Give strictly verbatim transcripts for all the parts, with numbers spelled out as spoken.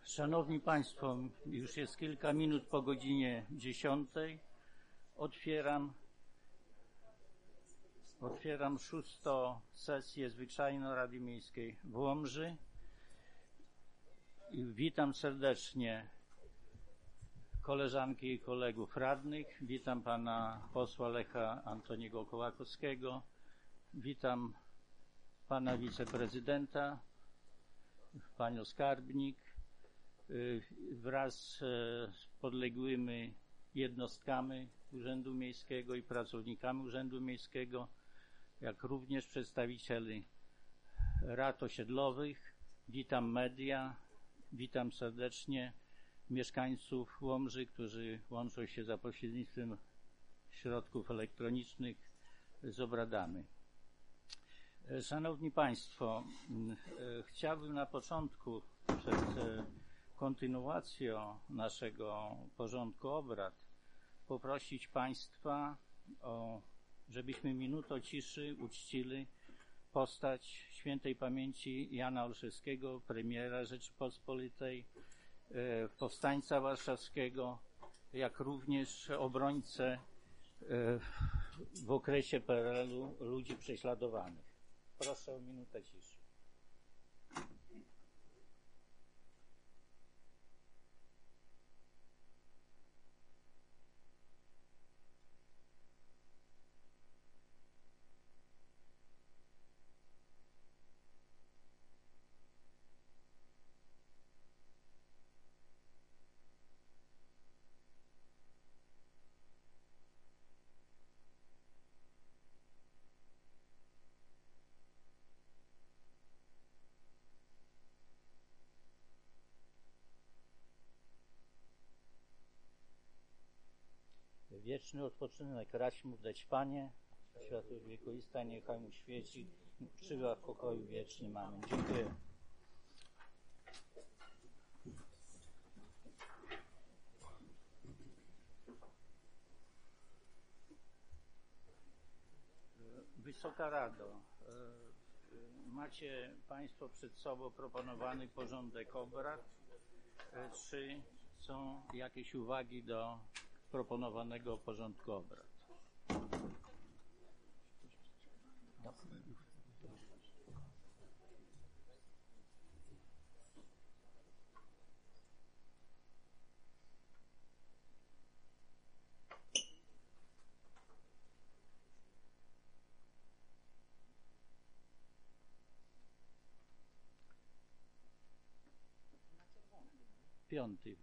Szanowni Państwo, już jest kilka minut po godzinie dziesiątej. Otwieram, otwieram szóstą sesję zwyczajną Rady Miejskiej w Łomży. I witam serdecznie koleżanki i kolegów radnych. Witam pana posła Lecha Antoniego Kołakowskiego. Witam pana wiceprezydenta, panią skarbnik, wraz z podległymi jednostkami Urzędu Miejskiego i pracownikami Urzędu Miejskiego, jak również przedstawicieli rad osiedlowych. Witam media, witam serdecznie mieszkańców Łomży, którzy łączą się za pośrednictwem środków elektronicznych z obradami. Szanowni Państwo, chciałbym na początku, przed kontynuacją naszego porządku obrad, poprosić Państwa, o, żebyśmy minutą ciszy uczcili postać świętej pamięci Jana Olszewskiego, premiera Rzeczypospolitej, powstańca warszawskiego, jak również obrońcę w okresie P R L u ludzi prześladowanych. Proszę o minutę ciszy. Wieczny odpoczynek rać mu dać, Panie, światło wiekuista niechaj mu świeci, przybywa w pokoju wiecznym. Amen. Dziękuję. Wysoka Rado, macie Państwo przed sobą proponowany porządek obrad. Czy są jakieś uwagi do proponowanego porządku obrad? Piąty.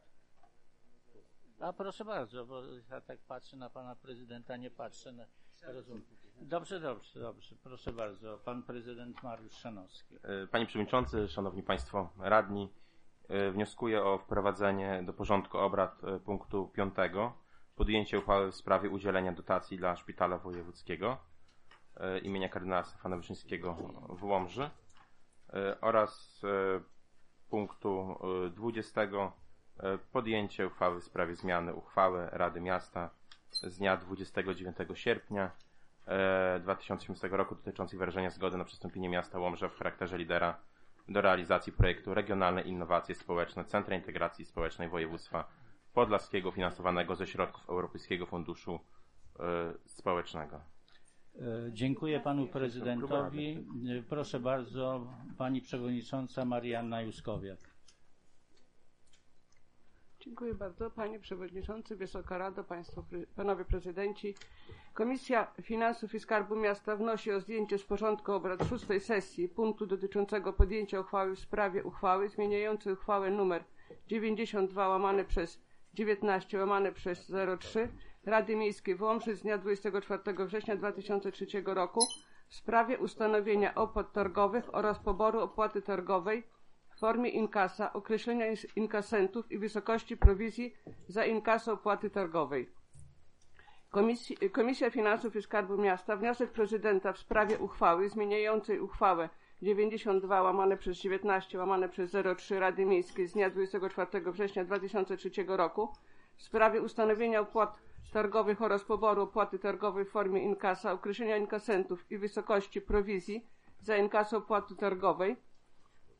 A proszę bardzo, bo ja tak patrzę na pana prezydenta, nie patrzę na... Rozumiem. Dobrze, dobrze, dobrze. Proszę bardzo. Pan prezydent Mariusz Szanowski. Panie Przewodniczący, Szanowni Państwo radni, wnioskuję o wprowadzenie do porządku obrad punktu piątego. Podjęcie uchwały w sprawie udzielenia dotacji dla Szpitala Wojewódzkiego imienia kardynała Stefana Wyszyńskiego w Łomży oraz punktu dwudziestego. Podjęcie uchwały w sprawie zmiany uchwały Rady Miasta z dnia dwudziestego dziewiątego sierpnia dwa tysiące osiemnastego roku dotyczącej wyrażenia zgody na przystąpienie miasta Łomża w charakterze lidera do realizacji projektu Regionalne Innowacje Społeczne Centra Integracji Społecznej Województwa Podlaskiego finansowanego ze środków Europejskiego Funduszu Społecznego. Dziękuję panu prezydentowi. Proszę bardzo, pani przewodnicząca Marianna Juskowiak. Dziękuję bardzo. Panie Przewodniczący, Wysoka Rado, Państwo, Panowie Prezydenci. Komisja Finansów i Skarbu Miasta wnosi o zdjęcie z porządku obrad szóstej sesji punktu dotyczącego podjęcia uchwały w sprawie uchwały zmieniającej uchwałę nr dziewięćdziesiąt dwa łamane przez dziewiętnaście łamane przez zero trzy Rady Miejskiej w Łomży z dnia dwudziestego czwartego września dwa tysiące trzeciego roku w sprawie ustanowienia opłat targowych oraz poboru opłaty targowej w formie inkasa, określenia inkasentów i wysokości prowizji za inkaso opłaty targowej. Komisji, Komisja Finansów i Skarbu Miasta wniosek prezydenta w sprawie uchwały zmieniającej uchwałę dziewięćdziesiąt dwa łamane przez dziewiętnaście łamane przez zero trzy Rady Miejskiej z dnia dwudziestego czwartego września dwa tysiące trzeciego roku w sprawie ustanowienia opłat targowych oraz poboru opłaty targowej w formie inkasa, określenia inkasentów i wysokości prowizji za inkaso opłaty targowej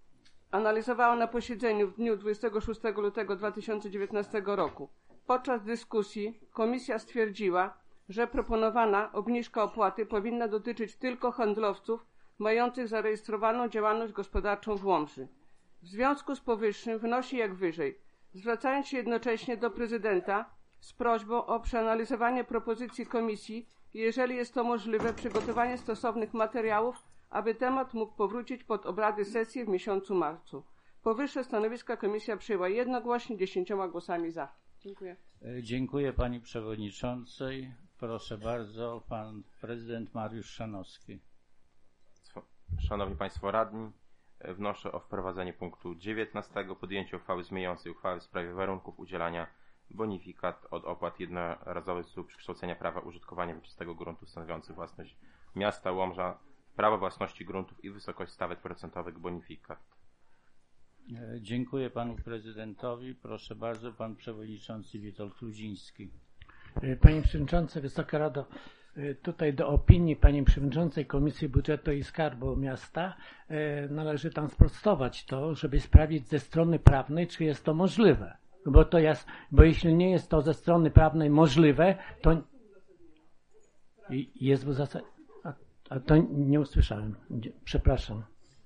analizowała na posiedzeniu w dniu dwudziestego szóstego lutego dwa tysiące dziewiętnastego roku. Podczas dyskusji komisja stwierdziła, że proponowana obniżka opłaty powinna dotyczyć tylko handlowców mających zarejestrowaną działalność gospodarczą w Łomży. W związku z powyższym wnosi jak wyżej, zwracając się jednocześnie do prezydenta z prośbą o przeanalizowanie propozycji komisji i jeżeli jest to możliwe, przygotowanie stosownych materiałów, aby temat mógł powrócić pod obrady sesji w miesiącu marcu. Powyższe stanowiska komisja przyjęła jednogłośnie dziesięcioma głosami za. Dziękuję. Dziękuję pani przewodniczącej. Proszę bardzo, pan prezydent Mariusz Szanowski. Szanowni Państwo Radni, wnoszę o wprowadzenie punktu dziewiętnastego. Podjęcie uchwały zmieniającej uchwałę w sprawie warunków udzielania bonifikat od opłat jednorazowych z tytułu przekształcenia prawa użytkowania wieczystego gruntu stanowiących własność miasta Łomża w prawo własności gruntów i wysokość stawek procentowych bonifikat. Dziękuję panu prezydentowi. Proszę bardzo, pan przewodniczący Witold Kludziński. Panie Przewodniczący, Wysoka Rado, tutaj do opinii Pani Przewodniczącej Komisji Budżetu i Skarbu Miasta należy tam sprostować to, żeby sprawdzić ze strony prawnej, czy jest to możliwe. Bo to jest, bo jeśli nie jest to ze strony prawnej możliwe, to jest w zasadzie. A, a to nie usłyszałem. Przepraszam.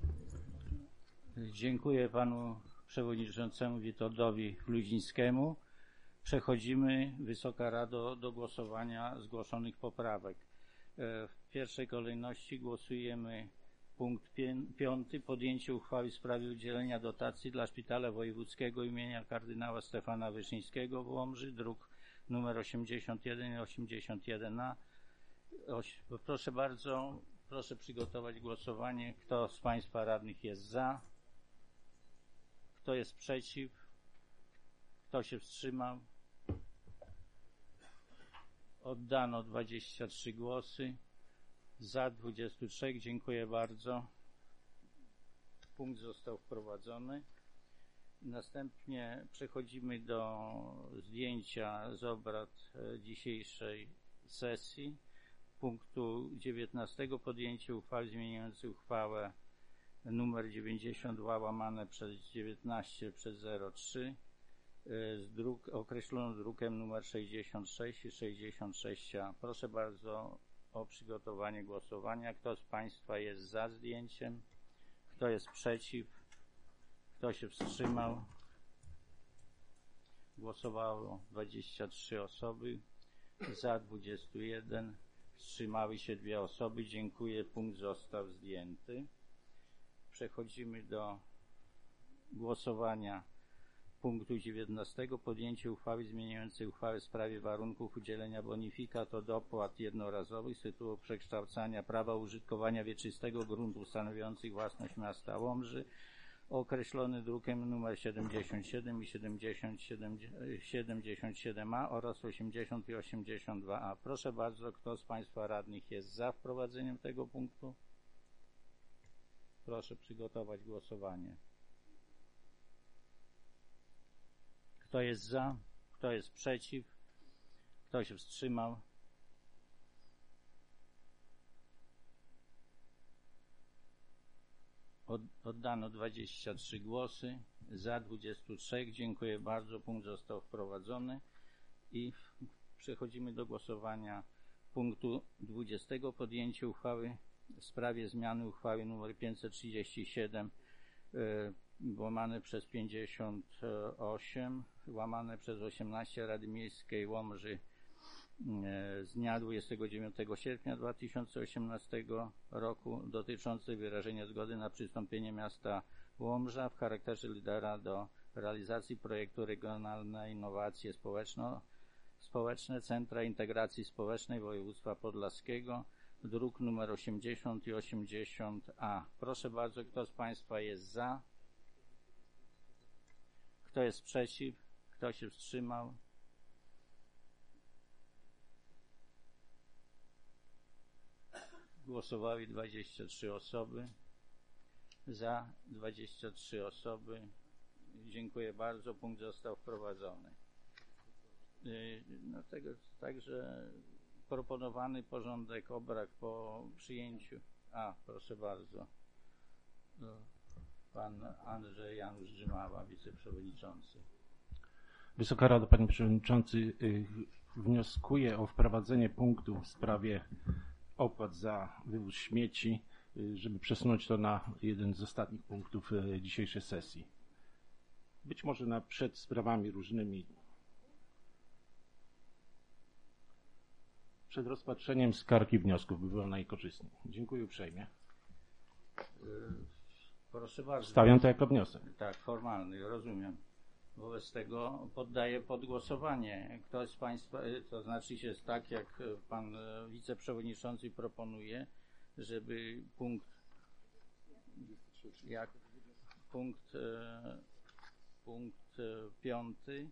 Dziękuję panu przewodniczącemu Witoldowi Kludzińskiemu. Przechodzimy, Wysoka Rado, do głosowania zgłoszonych poprawek. W pierwszej kolejności głosujemy punkt piąty. Podjęcie uchwały w sprawie udzielenia dotacji dla Szpitala Wojewódzkiego imienia kardynała Stefana Wyszyńskiego w Łomży, druk numer osiemdziesiąt jeden i osiemdziesiąt jeden a. Proszę bardzo, proszę przygotować głosowanie. Kto z Państwa radnych jest za? Kto jest przeciw? Kto się wstrzymał? Oddano dwadzieścia trzy głosy. Za dwadzieścia trzy. Dziękuję bardzo. Punkt został wprowadzony. Następnie przechodzimy do zdjęcia z obrad dzisiejszej sesji. Punktu dziewiętnastego. Podjęcie uchwały zmieniającej uchwałę numer dziewięćdziesiąt dwa łamane przez dziewiętnaście przez zero trzy z druk, określoną drukiem numer sześćdziesiąt sześć i sześćdziesiąt sześć a. Proszę bardzo o przygotowanie głosowania. Kto z Państwa jest za zdjęciem? Kto jest przeciw? Kto się wstrzymał? Głosowało dwadzieścia trzy osoby, za dwadzieścia jeden, wstrzymały się dwie osoby. Dziękuję, punkt został zdjęty. Przechodzimy do głosowania punktu dziewiętnastego. Podjęcie uchwały zmieniającej uchwałę w sprawie warunków udzielenia bonifikat od opłat jednorazowych z tytułu przekształcania prawa użytkowania wieczystego gruntów stanowiących własność miasta Łomży, określony drukiem nr siedemdziesiąt siedem i siedemdziesiąt siedem a oraz osiemdziesiąt i osiemdziesiąt dwa a. Proszę bardzo, kto z Państwa radnych jest za wprowadzeniem tego punktu? Proszę przygotować głosowanie. Kto jest za? Kto jest przeciw? Kto się wstrzymał? Od, oddano dwadzieścia trzy głosy, za dwadzieścia trzy. Dziękuję bardzo. Punkt został wprowadzony i przechodzimy do głosowania punktu dwudziestego. Podjęcie uchwały w sprawie zmiany uchwały nr pięćset trzydzieści siedem yy, łamane przez pięćdziesiąt osiem, łamane przez osiemnaście Rady Miejskiej Łomży z dnia dwudziestego dziewiątego sierpnia dwa tysiące osiemnastego roku dotyczącej wyrażenia zgody na przystąpienie miasta Łomża w charakterze lidera do realizacji projektu Regionalne Innowacje Społeczno, Społeczne Centra Integracji Społecznej Województwa Podlaskiego, druk numer osiemdziesiąt i osiemdziesiąt a. Proszę bardzo, kto z Państwa jest za? Kto jest przeciw? Kto się wstrzymał? Głosowały dwadzieścia trzy osoby, za dwadzieścia trzy osoby. Dziękuję bardzo. Punkt został wprowadzony. No tego, także proponowany porządek obrad po przyjęciu. A, proszę bardzo. Pan Andrzej Janusz Grzymała, wiceprzewodniczący. Wysoka Rado, Panie Przewodniczący, wnioskuję o wprowadzenie punktu w sprawie opłat za wywóz śmieci, żeby przesunąć to na jeden z ostatnich punktów dzisiejszej sesji. Być może na przed sprawami różnymi, przed rozpatrzeniem skarg i wniosków by było najkorzystniej. Dziękuję uprzejmie. Proszę bardzo. Stawiam to jako wniosek. Tak, formalny, rozumiem. Wobec tego poddaję pod głosowanie. Ktoś z Państwa, to znaczy jest tak, jak Pan Wiceprzewodniczący proponuje, żeby punkt, jak punkt, punkt piąty,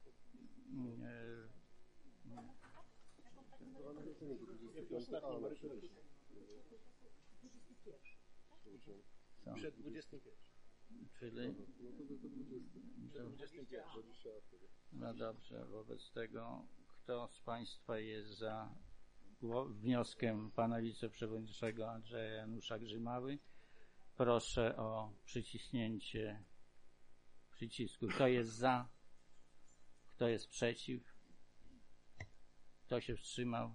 Przed dwudziestym pierwszym. Czyli? No dobrze, wobec tego kto z Państwa jest za wnioskiem Pana Wiceprzewodniczącego Andrzeja Janusza Grzymały? Proszę o przyciśnięcie przycisku. Kto jest za? Kto jest przeciw? Kto się wstrzymał?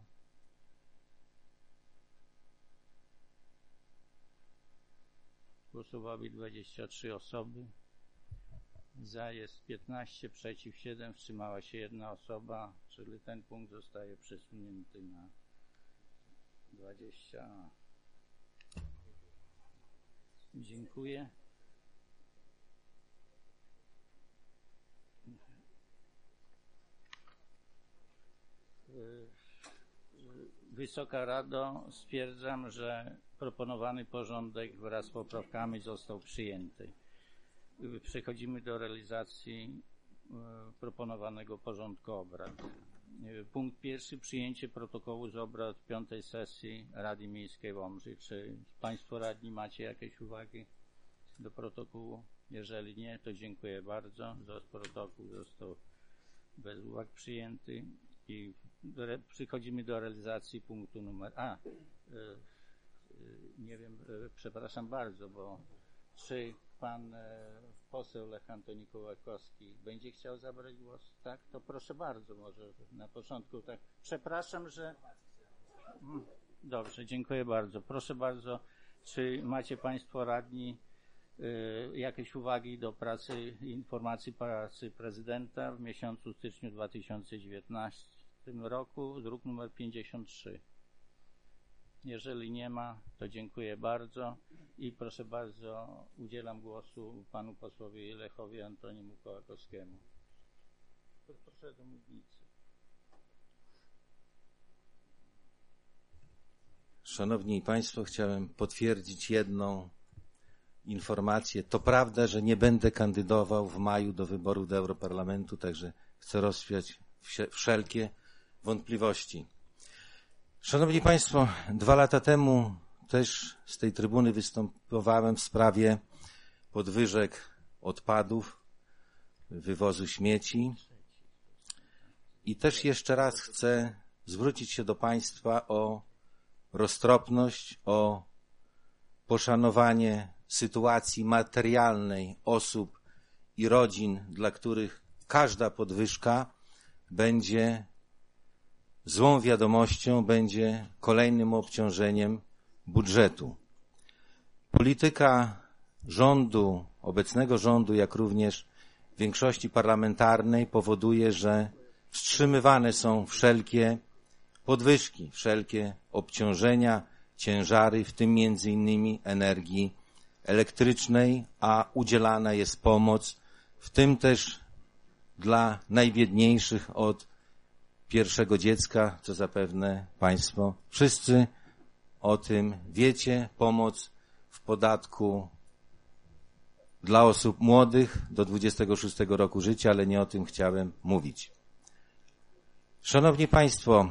Głosowały dwadzieścia trzy osoby. Za jest piętnaście, przeciw siedem, wstrzymała się jedna osoba, czyli ten punkt zostaje przesunięty na dwadzieścia. Dziękuję. Wysoka Rado, stwierdzam, że proponowany porządek wraz z poprawkami został przyjęty. Przechodzimy do realizacji proponowanego porządku obrad. Punkt pierwszy. Przyjęcie protokołu z obrad piątej sesji Rady Miejskiej Łomży. Czy Państwo radni macie jakieś uwagi do protokołu? Jeżeli nie, to dziękuję bardzo. Protokół został bez uwag przyjęty i przechodzimy do realizacji punktu numer A. Nie wiem, przepraszam bardzo, bo czy Pan poseł Lech Antoni Kołakowski będzie chciał zabrać głos? Tak? To proszę bardzo, może na początku tak. Przepraszam, że... Dobrze, dziękuję bardzo. Proszę bardzo, czy macie Państwo radni y, jakieś uwagi do pracy, informacji pracy prezydenta w miesiącu styczniu dwa tysiące dziewiętnastego roku, druk numer pięćdziesiąt trzy. Jeżeli nie ma, to dziękuję bardzo i proszę bardzo, udzielam głosu panu posłowi Lechowi Antoniemu Kołakowskiemu. Proszę do mównicy. Szanowni Państwo, chciałem potwierdzić jedną informację. To prawda, że nie będę kandydował w maju do wyborów do Europarlamentu, także chcę rozwiać wszelkie wątpliwości. Szanowni Państwo, dwa lata temu też z tej trybuny występowałem w sprawie podwyżek odpadów, wywozu śmieci i też jeszcze raz chcę zwrócić się do Państwa o roztropność, o poszanowanie sytuacji materialnej osób i rodzin, dla których każda podwyżka będzie złą wiadomością, będzie kolejnym obciążeniem budżetu. Polityka rządu, obecnego rządu, jak również większości parlamentarnej powoduje, że wstrzymywane są wszelkie podwyżki, wszelkie obciążenia, ciężary, w tym między innymi energii elektrycznej, a udzielana jest pomoc, w tym też dla najbiedniejszych od pierwszego dziecka, co zapewne Państwo wszyscy o tym wiecie, pomoc w podatku dla osób młodych do dwudziestego szóstego roku życia, ale nie o tym chciałem mówić. Szanowni Państwo,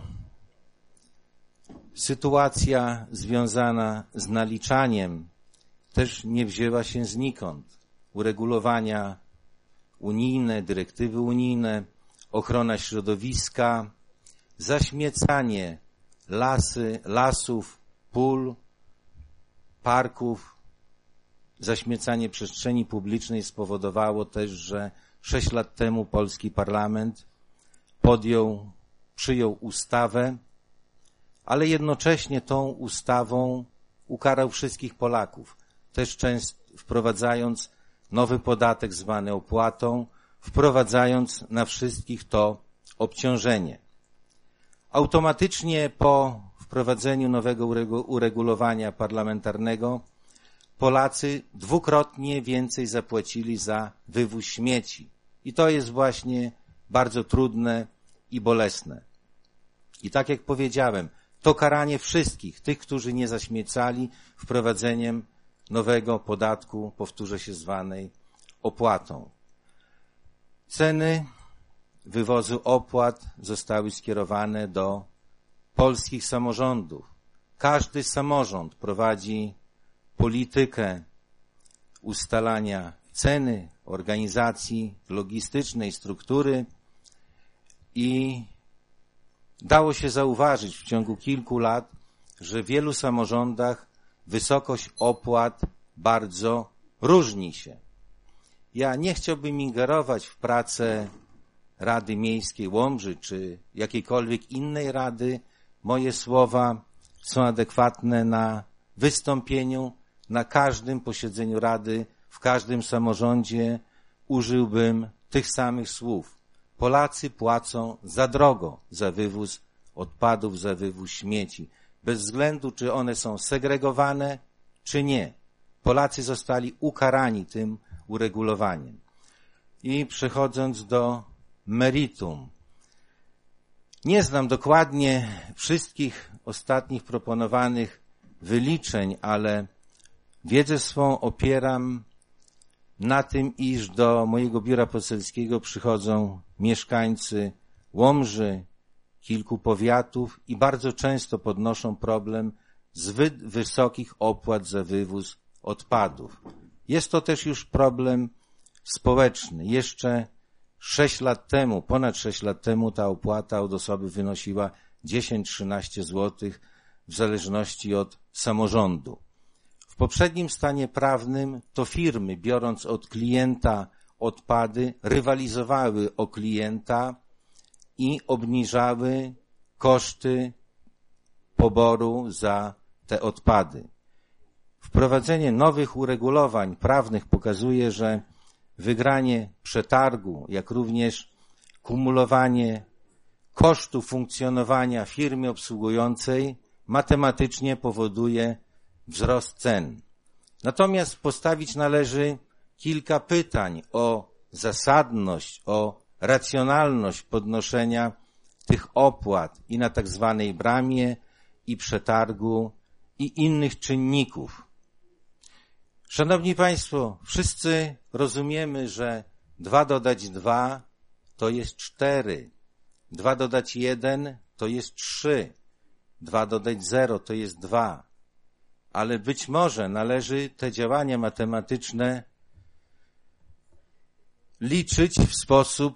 sytuacja związana z naliczaniem też nie wzięła się znikąd. Uregulowania unijne, dyrektywy unijne, ochrona środowiska, zaśmiecanie lasy, lasów, pól, parków zaśmiecanie przestrzeni publicznej spowodowało też, że sześć lat temu polski parlament podjął, przyjął ustawę, ale jednocześnie tą ustawą ukarał wszystkich Polaków, też często wprowadzając nowy podatek zwany opłatą, wprowadzając na wszystkich to obciążenie. Automatycznie po wprowadzeniu nowego uregulowania parlamentarnego Polacy dwukrotnie więcej zapłacili za wywóz śmieci. I to jest właśnie bardzo trudne i bolesne. I tak jak powiedziałem, to karanie wszystkich, tych, którzy nie zaśmiecali, wprowadzeniem nowego podatku, powtórzę się, zwanej opłatą. Ceny wywozu opłat zostały skierowane do polskich samorządów. Każdy samorząd prowadzi politykę ustalania ceny, organizacji logistycznej, struktury i dało się zauważyć w ciągu kilku lat, że w wielu samorządach wysokość opłat bardzo różni się. Ja nie chciałbym ingerować w pracę Rady Miejskiej Łomży czy jakiejkolwiek innej rady. Moje słowa są adekwatne na wystąpieniu, na każdym posiedzeniu Rady, w każdym samorządzie użyłbym tych samych słów. Polacy płacą za drogo za wywóz odpadów, za wywóz śmieci. Bez względu, czy one są segregowane, czy nie. Polacy zostali ukarani tym uregulowaniem. I przechodząc do meritum. Nie znam dokładnie wszystkich ostatnich proponowanych wyliczeń, ale wiedzę swą opieram na tym, iż do mojego biura poselskiego przychodzą mieszkańcy Łomży, kilku powiatów i bardzo często podnoszą problem zbyt wysokich opłat za wywóz odpadów. Jest to też już problem społeczny. Jeszcze sześć lat temu, ponad sześć lat temu ta opłata od osoby wynosiła dziesięć do trzynastu złotych w zależności od samorządu. W poprzednim stanie prawnym to firmy, biorąc od klienta odpady, rywalizowały o klienta i obniżały koszty poboru za te odpady. Wprowadzenie nowych uregulowań prawnych pokazuje, że wygranie przetargu, jak również kumulowanie kosztów funkcjonowania firmy obsługującej matematycznie powoduje wzrost cen. Natomiast postawić należy kilka pytań o zasadność, o racjonalność podnoszenia tych opłat i na tak zwanej bramie, i przetargu, i innych czynników. Szanowni Państwo, wszyscy rozumiemy, że dwa dodać dwa to jest cztery, dwa dodać jeden to jest trzy, dwa dodać zero to jest dwa. Ale być może należy te działania matematyczne liczyć w sposób,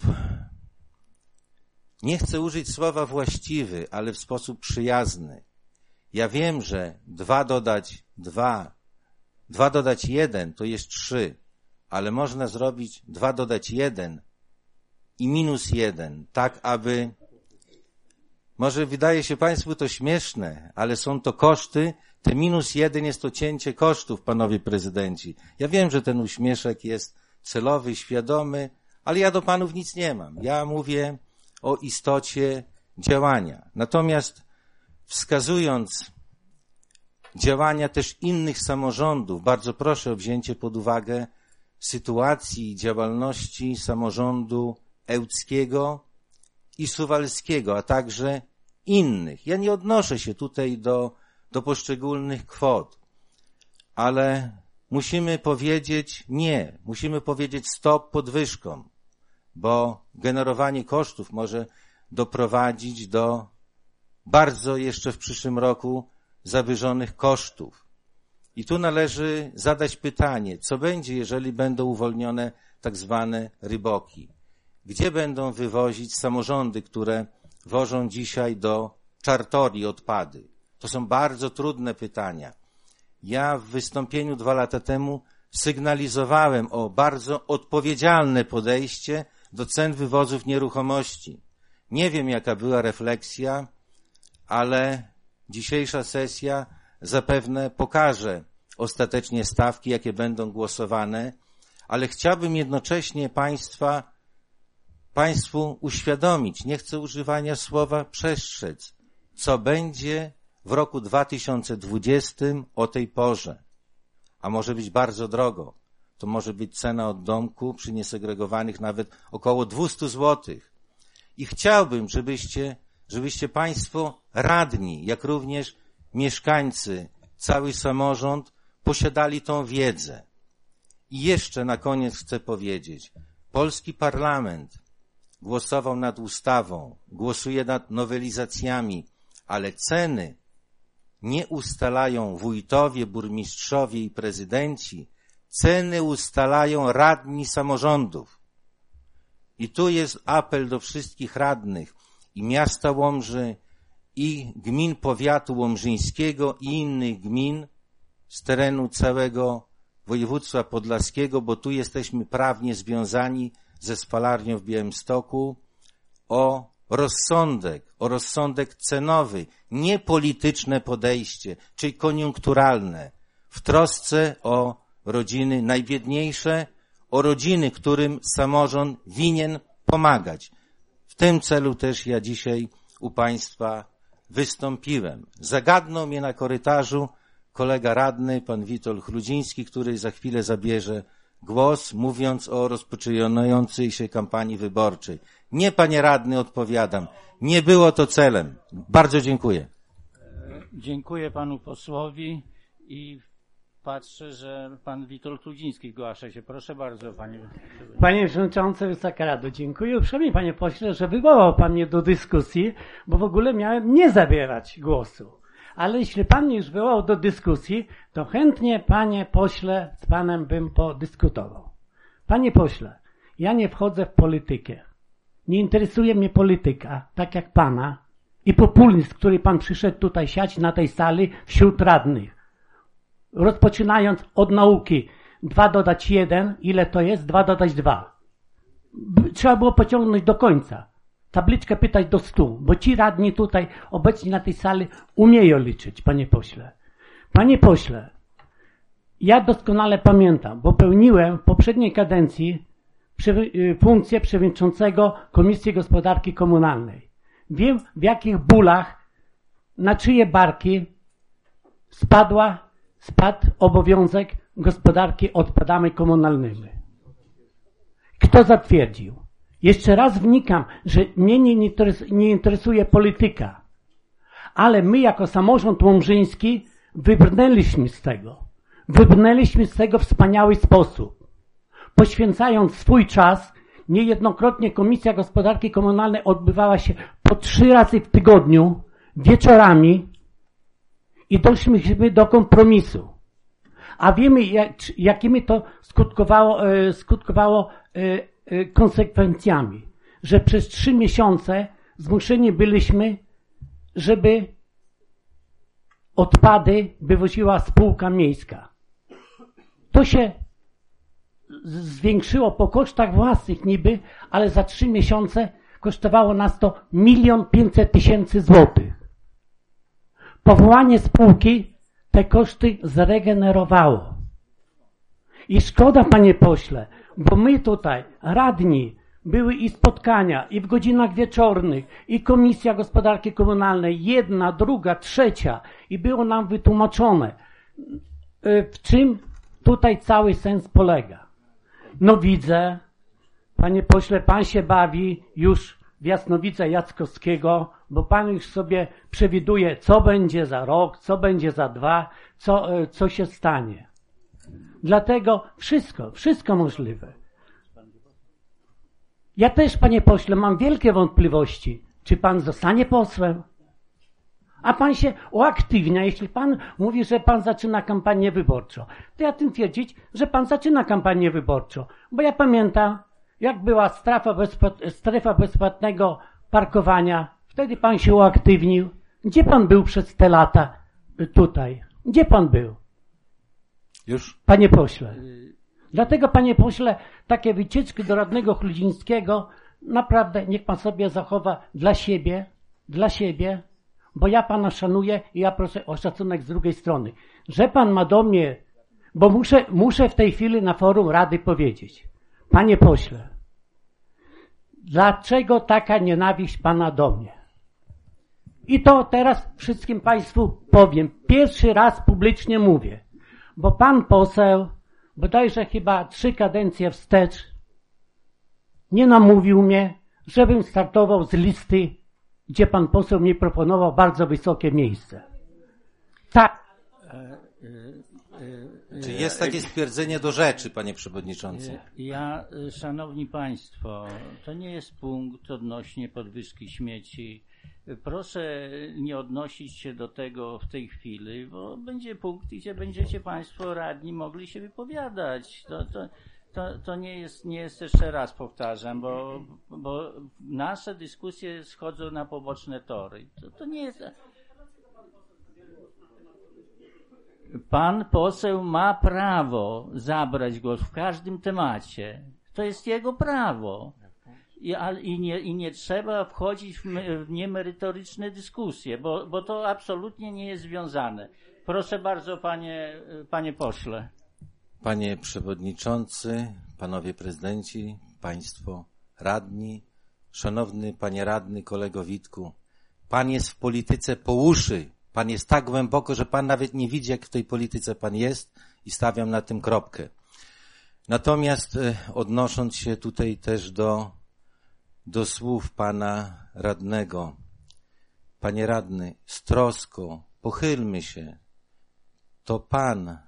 nie chcę użyć słowa właściwy, ale w sposób przyjazny. Ja wiem, że dwa dodać dwa, dwa dodać jeden to jest trzy, ale można zrobić dwa dodać jeden i minus jeden, tak aby, może wydaje się Państwu to śmieszne, ale są to koszty. Te minus jeden jest to cięcie kosztów, panowie prezydenci. Ja wiem, że ten uśmieszek jest celowy, świadomy, ale ja do panów nic nie mam. Ja mówię o istocie działania. Natomiast wskazując działania też innych samorządów, bardzo proszę o wzięcie pod uwagę sytuacji i działalności samorządu ełckiego i suwalskiego, a także innych. Ja nie odnoszę się tutaj do do poszczególnych kwot, ale musimy powiedzieć nie, musimy powiedzieć stop podwyżkom, bo generowanie kosztów może doprowadzić do bardzo jeszcze w przyszłym roku zawyżonych kosztów. I tu należy zadać pytanie, co będzie, jeżeli będą uwolnione tak zwane ryboki? Gdzie będą wywozić samorządy, które wożą dzisiaj do Czartorii odpady? To są bardzo trudne pytania. Ja w wystąpieniu dwa lata temu sygnalizowałem o bardzo odpowiedzialne podejście do cen wywozów nieruchomości. Nie wiem, jaka była refleksja, ale dzisiejsza sesja zapewne pokaże ostatecznie stawki, jakie będą głosowane, ale chciałbym jednocześnie Państwa, Państwu uświadomić, nie chcę używania słowa przestrzec, co będzie w roku dwa tysiące dwudziestym o tej porze. A może być bardzo drogo. To może być cena od domku przy niesegregowanych nawet około dwieście złotych. I chciałbym, żebyście, żebyście Państwo radni, jak również mieszkańcy, cały samorząd posiadali tą wiedzę. I jeszcze na koniec chcę powiedzieć, polski parlament głosował nad ustawą, głosuje nad nowelizacjami, ale ceny nie ustalają wójtowie, burmistrzowie i prezydenci, ceny ustalają radni samorządów. I tu jest apel do wszystkich radnych i miasta Łomży, i gmin powiatu łomżyńskiego, i innych gmin z terenu całego województwa podlaskiego, bo tu jesteśmy prawnie związani ze spalarnią w Białymstoku, o rozsądek, o rozsądek cenowy, nie polityczne podejście, czyli koniunkturalne, w trosce o rodziny najbiedniejsze, o rodziny, którym samorząd winien pomagać. W tym celu też ja dzisiaj u Państwa wystąpiłem. Zagadnął mnie na korytarzu kolega radny, pan Witold Chrudziński, który za chwilę zabierze głos, mówiąc o rozpoczynającej się kampanii wyborczej. Nie, panie radny, odpowiadam. Nie było to celem. Bardzo dziękuję. Dziękuję panu posłowi i patrzę, że pan Witold Chrudziński zgłasza się. Proszę bardzo, panie. Panie Przewodniczący, Wysoka Rado, dziękuję uprzejmie, panie pośle, że wywołał pan mnie do dyskusji, bo w ogóle miałem nie zabierać głosu. Ale jeśli pan mnie już wywołał do dyskusji, to chętnie, panie pośle, z panem bym podyskutował. Panie pośle, ja nie wchodzę w politykę. Nie interesuje mnie polityka, tak jak pana, i populizm, który pan przyszedł tutaj siać na tej sali wśród radnych. Rozpoczynając od nauki dwa dodać jeden, ile to jest? dwa dodać dwa. Trzeba było pociągnąć do końca. Tabliczkę pytać do stu, bo ci radni tutaj obecni na tej sali umieją liczyć, panie pośle. Panie pośle, ja doskonale pamiętam, bo pełniłem w poprzedniej kadencji funkcję przewodniczącego Komisji Gospodarki Komunalnej. Wiem, w jakich bólach, na czyje barki spadła, spadł obowiązek gospodarki odpadami komunalnymi. Kto zatwierdził? Jeszcze raz wnikam, że mnie nie, interes, nie interesuje polityka, ale my jako samorząd łomżyński wybrnęliśmy z tego. Wybrnęliśmy z tego w wspaniały sposób. Poświęcając swój czas, niejednokrotnie Komisja Gospodarki Komunalnej odbywała się po trzy razy w tygodniu, wieczorami i doszliśmy do kompromisu. A wiemy, jak, jakimi to skutkowało, skutkowało konsekwencjami, że przez trzy miesiące zmuszeni byliśmy, żeby odpady wywoziła spółka miejska. To się zwiększyło po kosztach własnych niby, ale za trzy miesiące kosztowało nas to milion pięćset tysięcy złotych. Powołanie spółki te koszty zregenerowało. I szkoda, panie pośle, bo my tutaj, radni, były i spotkania, i w godzinach wieczornych, i Komisja Gospodarki Komunalnej, jedna, druga, trzecia, i było nam wytłumaczone, w czym tutaj cały sens polega. No widzę, panie pośle, pan się bawi już w jasnowidza Jackowskiego, bo pan już sobie przewiduje, co będzie za rok, co będzie za dwa, co, co się stanie. Dlatego wszystko, wszystko możliwe. Ja też, panie pośle, mam wielkie wątpliwości, czy pan zostanie posłem. A pan się uaktywnia, jeśli pan mówi, że pan zaczyna kampanię wyborczą. To ja tym twierdzić, że pan zaczyna kampanię wyborczą. Bo ja pamiętam, jak była strefa, bezpłat, strefa bezpłatnego parkowania. Wtedy pan się uaktywnił. Gdzie pan był przez te lata tutaj? Gdzie pan był? Już? Panie pośle. Dlatego, panie pośle, takie wycieczki do radnego Chludzińskiego naprawdę niech pan sobie zachowa dla siebie, dla siebie, bo ja pana szanuję i ja proszę o szacunek z drugiej strony. Że pan ma do mnie, bo muszę, muszę w tej chwili na forum Rady powiedzieć. Panie pośle, dlaczego taka nienawiść pana do mnie? I to teraz wszystkim państwu powiem. Pierwszy raz publicznie mówię, bo pan poseł, bodajże chyba trzy kadencje wstecz, nie namówił mnie, żebym startował z listy, gdzie pan poseł mi proponował bardzo wysokie miejsce. Tak. Czy jest takie stwierdzenie do rzeczy, panie przewodniczący? Ja, szanowni państwo, to nie jest punkt odnośnie podwyżki śmieci. Proszę nie odnosić się do tego w tej chwili, bo będzie punkt, gdzie będziecie państwo radni mogli się wypowiadać. To, to, to, to nie jest, nie jest, jeszcze raz powtarzam, bo, bo nasze dyskusje schodzą na poboczne tory. To, to nie jest... Pan poseł ma prawo zabrać głos w każdym temacie. To jest jego prawo. I, i, nie, I nie trzeba wchodzić w, my, w niemerytoryczne dyskusje, bo, bo to absolutnie nie jest związane. Proszę bardzo, panie, panie pośle. Panie przewodniczący, panowie prezydenci, państwo radni, szanowny panie radny, kolego Witku, pan jest w polityce po uszy. Pan jest tak głęboko, że pan nawet nie widzi, jak w tej polityce pan jest i stawiam na tym kropkę. Natomiast odnosząc się tutaj też do, do słów pana radnego. Panie radny, z troską pochylmy się. To pan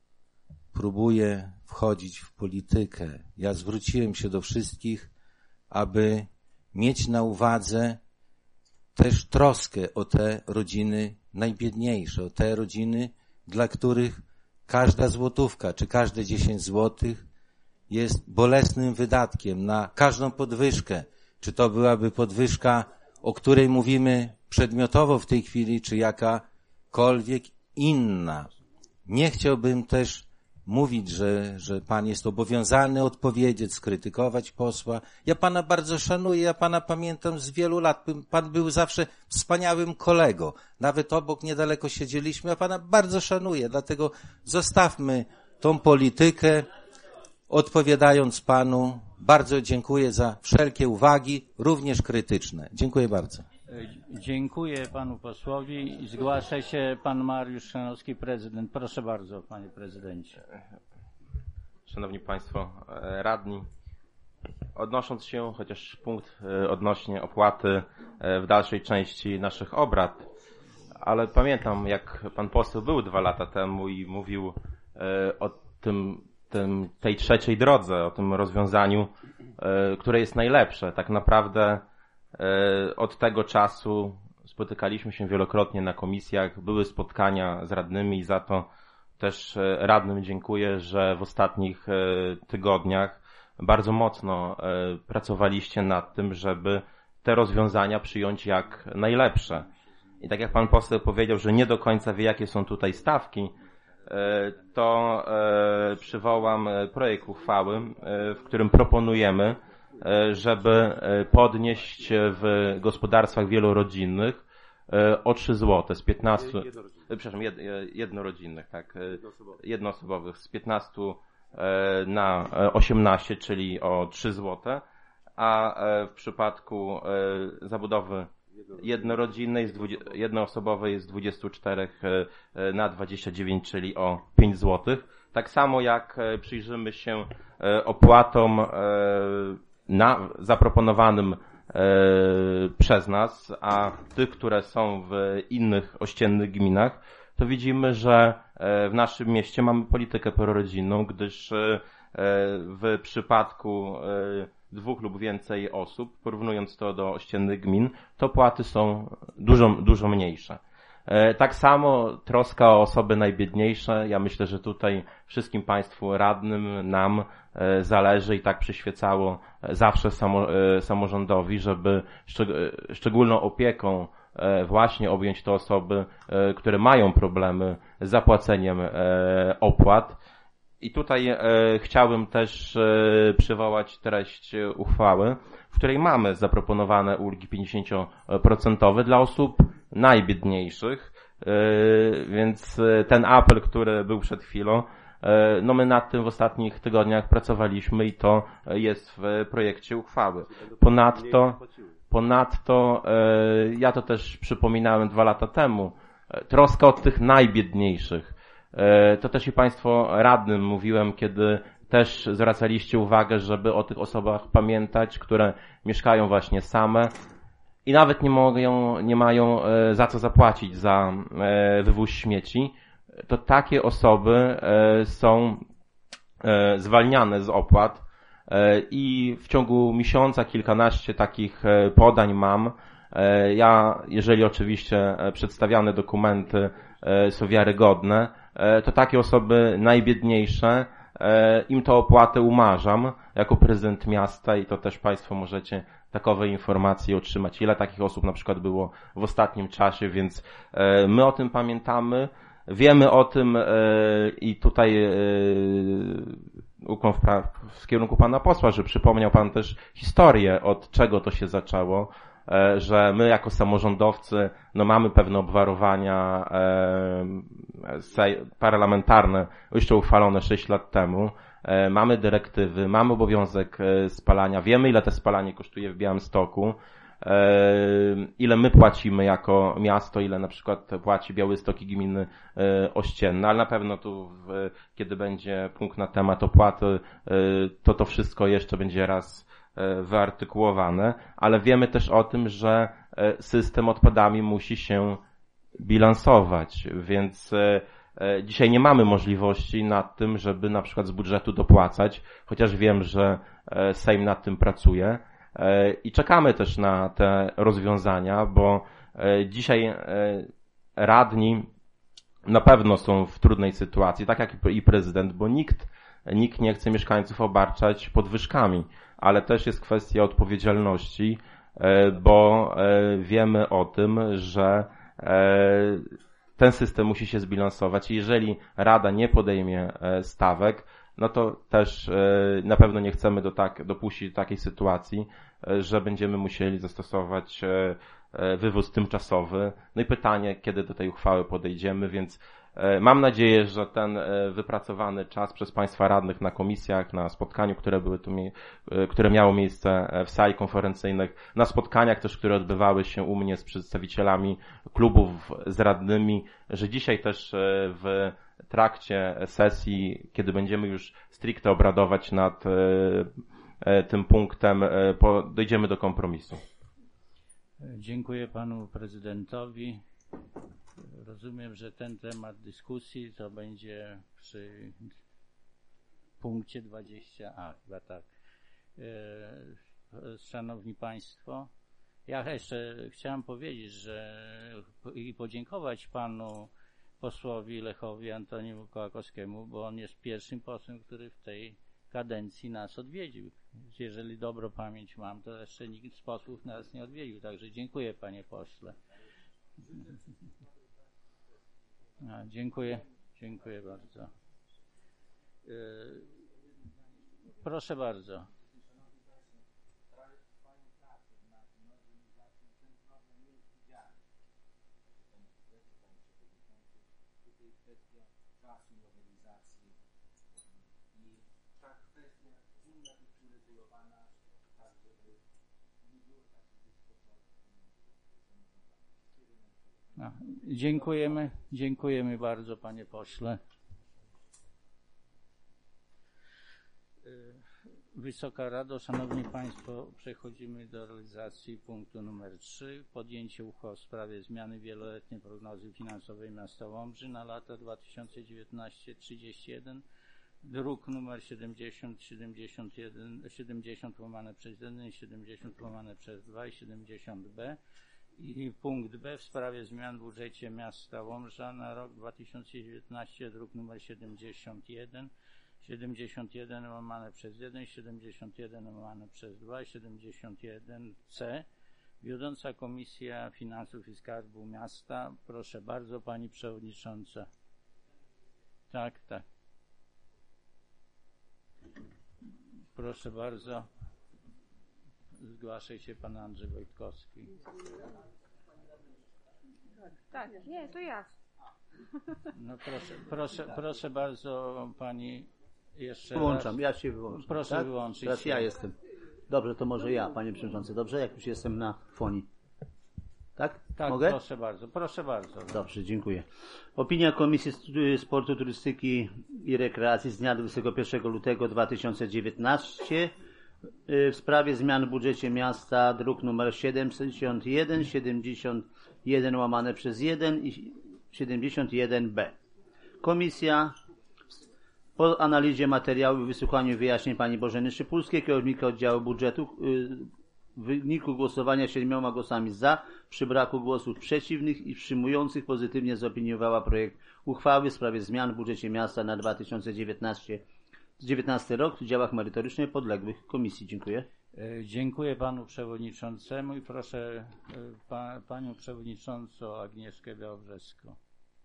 próbuje wchodzić w politykę. Ja zwróciłem się do wszystkich, aby mieć na uwadze też troskę o te rodziny najbiedniejsze, o te rodziny, dla których każda złotówka czy każde dziesięć złotych jest bolesnym wydatkiem na każdą podwyżkę. Czy to byłaby podwyżka, o której mówimy przedmiotowo w tej chwili, czy jakakolwiek inna. Nie chciałbym też mówić, że, że pan jest obowiązany odpowiedzieć, skrytykować posła. Ja pana bardzo szanuję, ja pana pamiętam z wielu lat. Pan był zawsze wspaniałym kolegą. Nawet obok niedaleko siedzieliśmy, ja pana bardzo szanuję. Dlatego zostawmy tą politykę. Odpowiadając panu, bardzo dziękuję za wszelkie uwagi, również krytyczne. Dziękuję bardzo. Dziękuję panu posłowi. Zgłasza się pan Mariusz Szanowski, prezydent. Proszę bardzo, panie prezydencie. Szanowni państwo radni, odnosząc się, chociaż punkt odnośnie opłaty w dalszej części naszych obrad, ale pamiętam, jak pan poseł był dwa lata temu i mówił o tym, tym tej trzeciej drodze, o tym rozwiązaniu, które jest najlepsze. Tak naprawdę od tego czasu spotykaliśmy się wielokrotnie na komisjach, były spotkania z radnymi i za to też radnym dziękuję, że w ostatnich tygodniach bardzo mocno pracowaliście nad tym, żeby te rozwiązania przyjąć jak najlepsze. I tak jak pan poseł powiedział, że nie do końca wie, jakie są tutaj stawki, to przywołam projekt uchwały, w którym proponujemy, żeby podnieść w gospodarstwach wielorodzinnych o trzy złote z piętnastu, przepraszam, jednorodzinnych, tak, jednoosobowych z piętnastu na osiemnaście, czyli o trzy złote, a w przypadku zabudowy jednorodzinnej, jednoosobowej z dwudziestu czterech na dwadzieścia dziewięć, czyli o pięć złotych. Tak samo jak przyjrzymy się opłatom na zaproponowanym e, przez nas, a tych, które są w innych ościennych gminach, to widzimy, że e, w naszym mieście mamy politykę prorodzinną, gdyż e, w przypadku e, dwóch lub więcej osób, porównując to do ościennych gmin, to opłaty są dużo, dużo mniejsze. E, tak samo troska o osoby najbiedniejsze. Ja myślę, że tutaj wszystkim państwu radnym, nam e, zależy i tak przyświecało zawsze samo, e, samorządowi, żeby szczeg- szczególną opieką właśnie objąć te osoby, które mają problemy z zapłaceniem opłat. I tutaj chciałbym też przywołać treść uchwały, w której mamy zaproponowane ulgi pięćdziesięcioprocentowe dla osób najbiedniejszych, więc ten apel, który był przed chwilą, no my nad tym w ostatnich tygodniach pracowaliśmy i to jest w projekcie uchwały. Ponadto, ponadto ja to też przypominałem dwa lata temu, troska o tych najbiedniejszych. To też i Państwo radnym mówiłem, kiedy też zwracaliście uwagę, żeby o tych osobach pamiętać, które mieszkają właśnie same i nawet nie mogą, nie mają za co zapłacić za wywóz śmieci. To takie osoby są zwalniane z opłat i w ciągu miesiąca kilkanaście takich podań mam. Ja, jeżeli oczywiście przedstawiane dokumenty są wiarygodne, to takie osoby najbiedniejsze, im to opłatę umarzam jako prezydent miasta i to też Państwo możecie takowe informacje otrzymać, ile takich osób na przykład było w ostatnim czasie, więc my o tym pamiętamy, wiemy o tym i tutaj ukłon w kierunku Pana posła, że przypomniał Pan też historię, od czego to się zaczęło, że my jako samorządowcy no mamy pewne obwarowania parlamentarne jeszcze uchwalone sześć lat temu, mamy dyrektywy, mamy obowiązek spalania, wiemy ile te spalanie kosztuje w Białymstoku, ile my płacimy jako miasto, ile na przykład płaci Białystok i gminy ościenne, ale na pewno tu w, kiedy będzie punkt na temat opłaty, to to wszystko jeszcze będzie raz wyartykułowane, ale wiemy też o tym, że system odpadami musi się bilansować, więc dzisiaj nie mamy możliwości nad tym, żeby na przykład z budżetu dopłacać, chociaż wiem, że Sejm nad tym pracuje i czekamy też na te rozwiązania, bo dzisiaj radni na pewno są w trudnej sytuacji, tak jak i prezydent, bo nikt, nikt nie chce mieszkańców obarczać podwyżkami, ale też jest kwestia odpowiedzialności, bo wiemy o tym, że ten system musi się zbilansować i jeżeli Rada nie podejmie stawek, no to też na pewno nie chcemy do tak, dopuścić do takiej sytuacji, że będziemy musieli zastosować wywóz tymczasowy. No i pytanie, kiedy do tej uchwały podejdziemy, więc mam nadzieję, że ten wypracowany czas przez Państwa radnych na komisjach, na spotkaniu, które były tu, które miało miejsce w sali konferencyjnych, na spotkaniach też, które odbywały się u mnie z przedstawicielami klubów, z radnymi, że dzisiaj też w trakcie sesji, kiedy będziemy już stricte obradować nad tym punktem, dojdziemy do kompromisu. Dziękuję Panu Prezydentowi. Rozumiem, że ten temat dyskusji to będzie przy punkcie dwudziestym A, chyba tak. Szanowni Państwo, ja jeszcze chciałem powiedzieć, że i podziękować Panu posłowi Lechowi Antoniemu Kołakowskiemu, bo on jest pierwszym posłem, który w tej kadencji nas odwiedził. Jeżeli dobrą pamięć mam, to jeszcze nikt z posłów nas nie odwiedził, także dziękuję Panie pośle. A, dziękuję, dziękuję bardzo. Yy, proszę bardzo. A, dziękujemy, dziękujemy bardzo Panie pośle. Wysoka Rado, Szanowni Państwo, przechodzimy do realizacji punktu numer trzy. Podjęcie uchwały w sprawie zmiany wieloletniej prognozy finansowej miasta Łomży na lata dwa tysiące dziewiętnaście do trzydziestego pierwszego. Druk numer siedemdziesiąt, siedemdziesiąt jeden, siedemdziesiąt łamane przez jeden, siedemdziesiąt łamane przez dwa i siedemdziesiąt B. I punkt B w sprawie zmian w budżecie miasta Łomża na rok dwa tysiące dziewiętnasty, druk numer siedemdziesiąt jeden, siedemdziesiąt jeden łamane przez jeden, siedemdziesiąt jeden łamane przez dwa i siedemdziesiąt jeden C Wiodąca Komisja Finansów i Skarbu Miasta. Proszę bardzo, Pani Przewodnicząca. Tak, tak. Proszę bardzo. Zgłasza się Pan Andrzej Wojtkowski. Tak, nie, to ja. No proszę, proszę, proszę bardzo Pani jeszcze Wyłączam, raz. ja się wyłączam. Proszę tak? wyłączyć Teraz się. ja jestem. Dobrze, to może ja, Panie Przewodniczący. Dobrze, jak już jestem na fonii. Tak? Tak, Mogę? proszę bardzo, proszę bardzo. Dobrze, dziękuję. Opinia Komisji Sportu, Turystyki i Rekreacji z dnia dwudziestego pierwszego lutego dwa tysiące dziewiętnastego w sprawie zmian w budżecie miasta, druk nr siedemdziesiąt jeden, siedemdziesiąt jeden łamane przez jeden i siedemdziesiąt jeden B. Komisja po analizie materiału i wysłuchaniu wyjaśnień pani Bożeny Szypulskiej, kierownika oddziału budżetu, w wyniku głosowania siedmioma głosami za, przy braku głosów przeciwnych i wstrzymujących, pozytywnie zaopiniowała projekt uchwały w sprawie zmian w budżecie miasta na dwa tysiące dziewiętnasty rok w działach merytorycznych podległych komisji. Dziękuję. Dziękuję Panu Przewodniczącemu i proszę pa, Panią Przewodniczącą Agnieszkę Białobrzeską.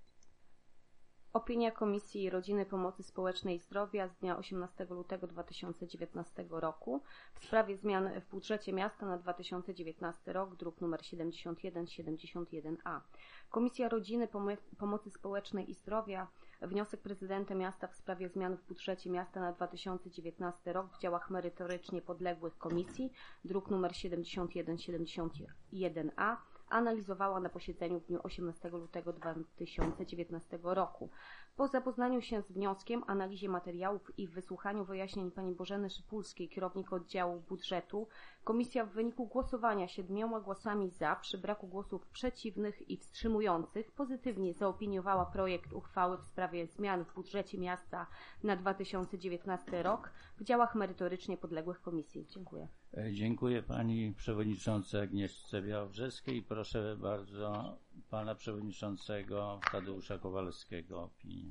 Opinia Komisji Rodziny, Pomocy Społecznej i Zdrowia z dnia osiemnastego lutego dwa tysiące dziewiętnastego roku w sprawie zmian w budżecie miasta na dwa tysiące dziewiętnasty rok, druk nr siedemdziesiąt jeden siedemdziesiąt jeden A. Komisja Rodziny, Pomocy Społecznej i Zdrowia wniosek prezydenta miasta w sprawie zmian w budżecie miasta na dwa tysiące dziewiętnasty rok w działach merytorycznie podległych komisji, druk nr siedemdziesiąt jeden siedemdziesiąt jeden A, analizowała na posiedzeniu w dniu osiemnastego lutego dwa tysiące dziewiętnastego roku. Po zapoznaniu się z wnioskiem, analizie materiałów i wysłuchaniu wyjaśnień pani Bożeny Szypulskiej, kierownika oddziału budżetu, komisja w wyniku głosowania siedmioma głosami za, przy braku głosów przeciwnych i wstrzymujących, pozytywnie zaopiniowała projekt uchwały w sprawie zmian w budżecie miasta na dwa tysiące dziewiętnasty rok w działach merytorycznie podległych komisji. Dziękuję. Dziękuję Pani Przewodniczącej Agnieszce Białobrzeskiej i proszę bardzo Pana Przewodniczącego Tadeusza Kowalskiego o opinię.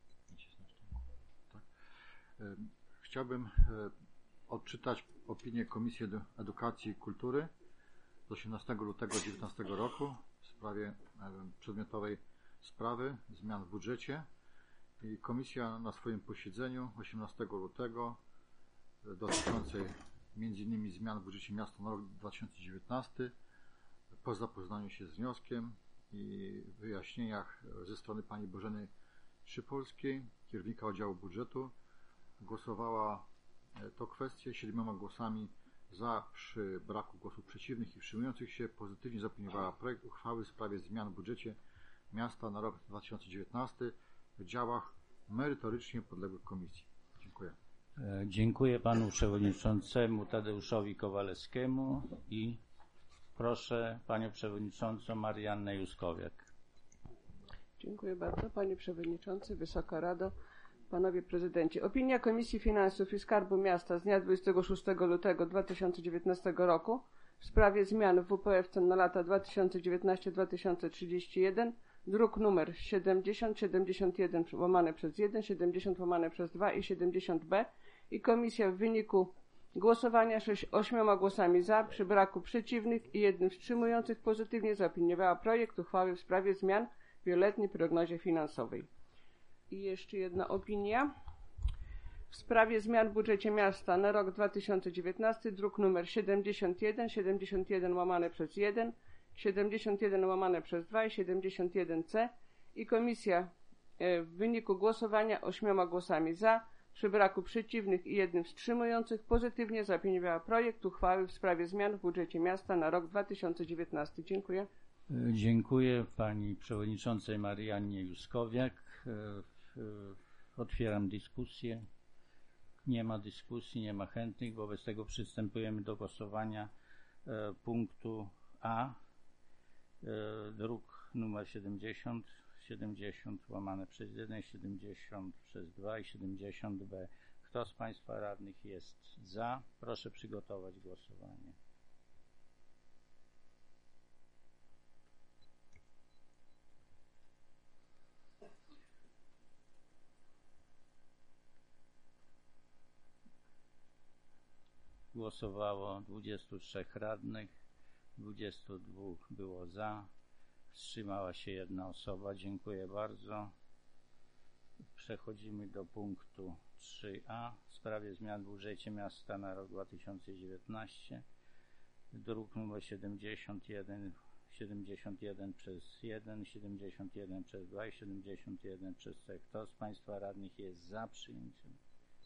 Tak. Chciałbym odczytać opinię Komisji Edukacji i Kultury z osiemnastego lutego dwa tysiące dziewiętnastego roku w sprawie przedmiotowej sprawy zmian w budżecie. I komisja na swoim posiedzeniu osiemnastego lutego dotyczącej między innymi zmian w budżecie miasta na rok dwa tysiące dziewiętnasty po zapoznaniu się z wnioskiem i wyjaśnieniach ze strony pani Bożeny Szypulskiej, kierownika oddziału budżetu, głosowała to kwestię siedmioma głosami za, przy braku głosów przeciwnych i wstrzymujących się, pozytywnie zaopiniowała projekt uchwały w sprawie zmian w budżecie miasta na rok dwa tysiące dziewiętnasty w działach merytorycznie podległych komisji. Dziękuję. Dziękuję Panu Przewodniczącemu Tadeuszowi Kowalewskiemu i proszę Panią Przewodniczącą Mariannę Juskowiak. Dziękuję bardzo. Panie Przewodniczący, Wysoka Rado, Panowie Prezydenci. Opinia Komisji Finansów i Skarbu Miasta z dnia dwudziestego szóstego lutego dwa tysiące dziewiętnastego roku w sprawie zmian w W P F C na lata dwa tysiące dziewiętnasty do dwa tysiące trzydziestego pierwszego, druk numer siedemdziesiąt, siedemdziesiąt jeden łamane przez jeden, siedemdziesiąt łamane przez dwa i siedemdziesiąt B i komisja w wyniku głosowania sześć, ośmioma głosami za, przy braku przeciwnych i jednym wstrzymujących, pozytywnie zaopiniowała projekt uchwały w sprawie zmian w wieloletniej prognozie finansowej. I jeszcze jedna opinia w sprawie zmian w budżecie miasta na rok dwa tysiące dziewiętnasty, druk numer siedemdziesiąt jeden, siedemdziesiąt jeden łamane przez jeden, siedemdziesiąt jeden łamane przez dwa i siedemdziesiąt jeden C i komisja w wyniku głosowania ośmioma głosami za, przy braku przeciwnych i jednym wstrzymujących, pozytywnie zaopiniowała projekt uchwały w sprawie zmian w budżecie miasta na rok dwa tysiące dziewiętnasty. Dziękuję. Dziękuję Pani Przewodniczącej Mariannie Juskowiak. Otwieram dyskusję. Nie ma dyskusji, nie ma chętnych, wobec tego przystępujemy do głosowania punktu A, druk numer siedemdziesiąt, siedemdziesiąt łamane przez jeden, siedemdziesiąt przez dwa i siedemdziesiąt B. Kto z Państwa radnych jest za? Proszę przygotować głosowanie. Głosowało dwudziestu trzech radnych. dwudziestu dwóch było za, wstrzymała się jedna osoba. Dziękuję bardzo. Przechodzimy do punktu trzy a w sprawie zmian w budżecie miasta na rok dwa tysiące dziewiętnasty. Druk numer siedemdziesiąt jeden, siedemdziesiąt jeden przez jeden, siedemdziesiąt jeden przez dwa i siedemdziesiąt jeden przez trzy. Kto z Państwa radnych jest za przyjęciem?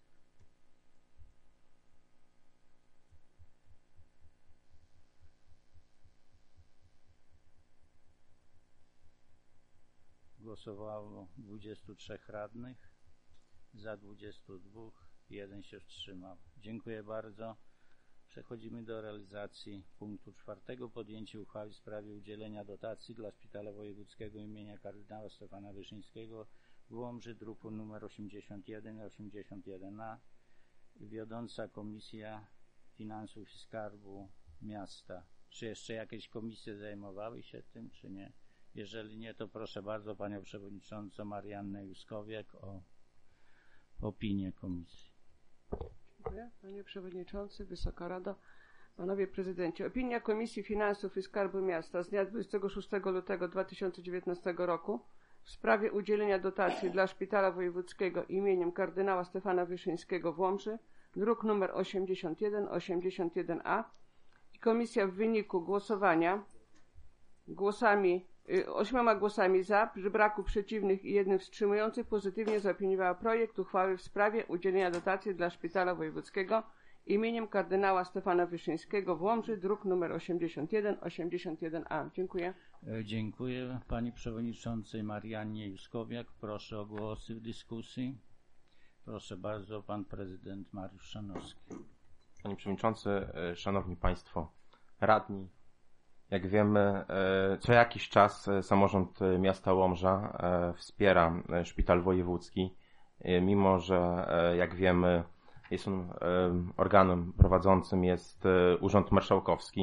Głosowało dwudziestu trzech radnych, za dwudziestu dwóch, jeden się wstrzymał. Dziękuję bardzo. Przechodzimy do realizacji punktu czwartego. Podjęcie uchwały w sprawie udzielenia dotacji dla Szpitala Wojewódzkiego imienia kardynała Stefana Wyszyńskiego w Łomży, druku nr osiemdziesiąt jeden i osiemdziesiąt jeden a. Wiodąca Komisja Finansów i Skarbu Miasta. Czy jeszcze jakieś komisje zajmowały się tym, czy nie? Jeżeli nie, to proszę bardzo Panią Przewodniczącą Mariannę Juskowiak o opinię komisji. Dziękuję. Panie Przewodniczący, Wysoka Rado, Panowie Prezydenci. Opinia Komisji Finansów i Skarbu Miasta z dnia dwudziestego szóstego lutego dwa tysiące dziewiętnastego roku w sprawie udzielenia dotacji dla Szpitala Wojewódzkiego imieniem kardynała Stefana Wyszyńskiego w Łomży, druk nr osiemdziesiąt jeden, osiemdziesiąt jeden a. I Komisja w wyniku głosowania głosami ośmioma głosami za, przy braku przeciwnych i jednym wstrzymującym pozytywnie zaopiniowała projekt uchwały w sprawie udzielenia dotacji dla Szpitala Wojewódzkiego imieniem kardynała Stefana Wyszyńskiego w Łomży, druk nr osiemdziesiąt jeden, osiemdziesiąt jeden a. Dziękuję. Dziękuję Pani Przewodniczącej Mariannie Juskowiak. Proszę o głosy w dyskusji. Proszę bardzo, Pan Prezydent Mariusz Szanowski. Panie Przewodniczący, Szanowni Państwo Radni, jak wiemy, co jakiś czas samorząd miasta Łomża wspiera Szpital Wojewódzki, mimo że, jak wiemy, jest on organem prowadzącym jest Urząd Marszałkowski.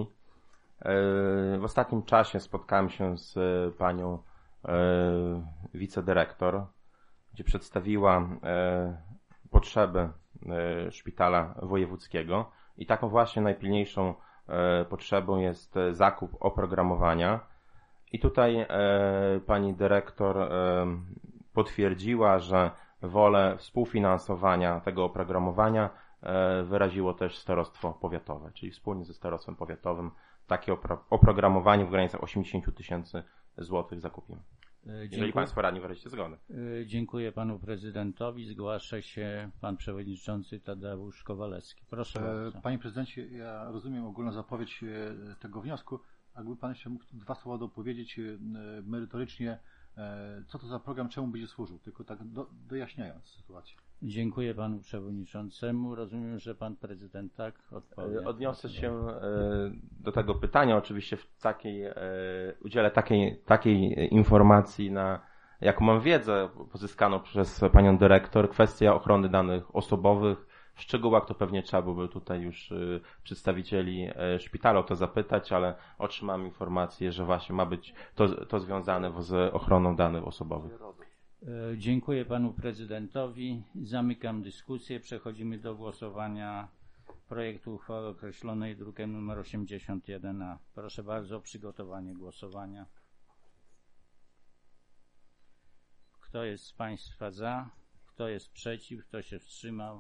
W ostatnim czasie spotkałem się z panią wicedyrektor, gdzie przedstawiła potrzeby Szpitala Wojewódzkiego i taką właśnie najpilniejszą potrzebą jest zakup oprogramowania. I tutaj pani dyrektor potwierdziła, że wolę współfinansowania tego oprogramowania wyraziło też starostwo powiatowe, czyli wspólnie ze starostwem powiatowym takie opro- oprogramowanie w granicach osiemdziesiąt tysięcy złotych zakupimy. Jeżeli Dziękuję. Państwo radni wyrazicie zgodę. Dziękuję Panu Prezydentowi. Zgłasza się Pan Przewodniczący Tadeusz Kowalewski. Proszę bardzo. Panie Prezydencie, ja rozumiem ogólną zapowiedź tego wniosku. Jakby Pan jeszcze mógł dwa słowa dopowiedzieć merytorycznie, co to za program, czemu będzie służył, tylko tak do, dojaśniając sytuację. Dziękuję Panu Przewodniczącemu. Rozumiem, że Pan Prezydent tak odpowie. Odniosę się do tego pytania. Oczywiście w takiej, udzielę takiej, takiej informacji, na jaką mam wiedzę pozyskaną przez Panią Dyrektor. Kwestia ochrony danych osobowych. W szczegółach to pewnie trzeba byłoby tutaj już przedstawicieli szpitala o to zapytać, ale otrzymałem informację, że właśnie ma być to, to związane z ochroną danych osobowych. Dziękuję Panu Prezydentowi. Zamykam dyskusję. Przechodzimy do głosowania projektu uchwały określonej drukiem nr osiemdziesiąt jeden a. Proszę bardzo o przygotowanie głosowania. Kto jest z Państwa za? Kto jest przeciw? Kto się wstrzymał?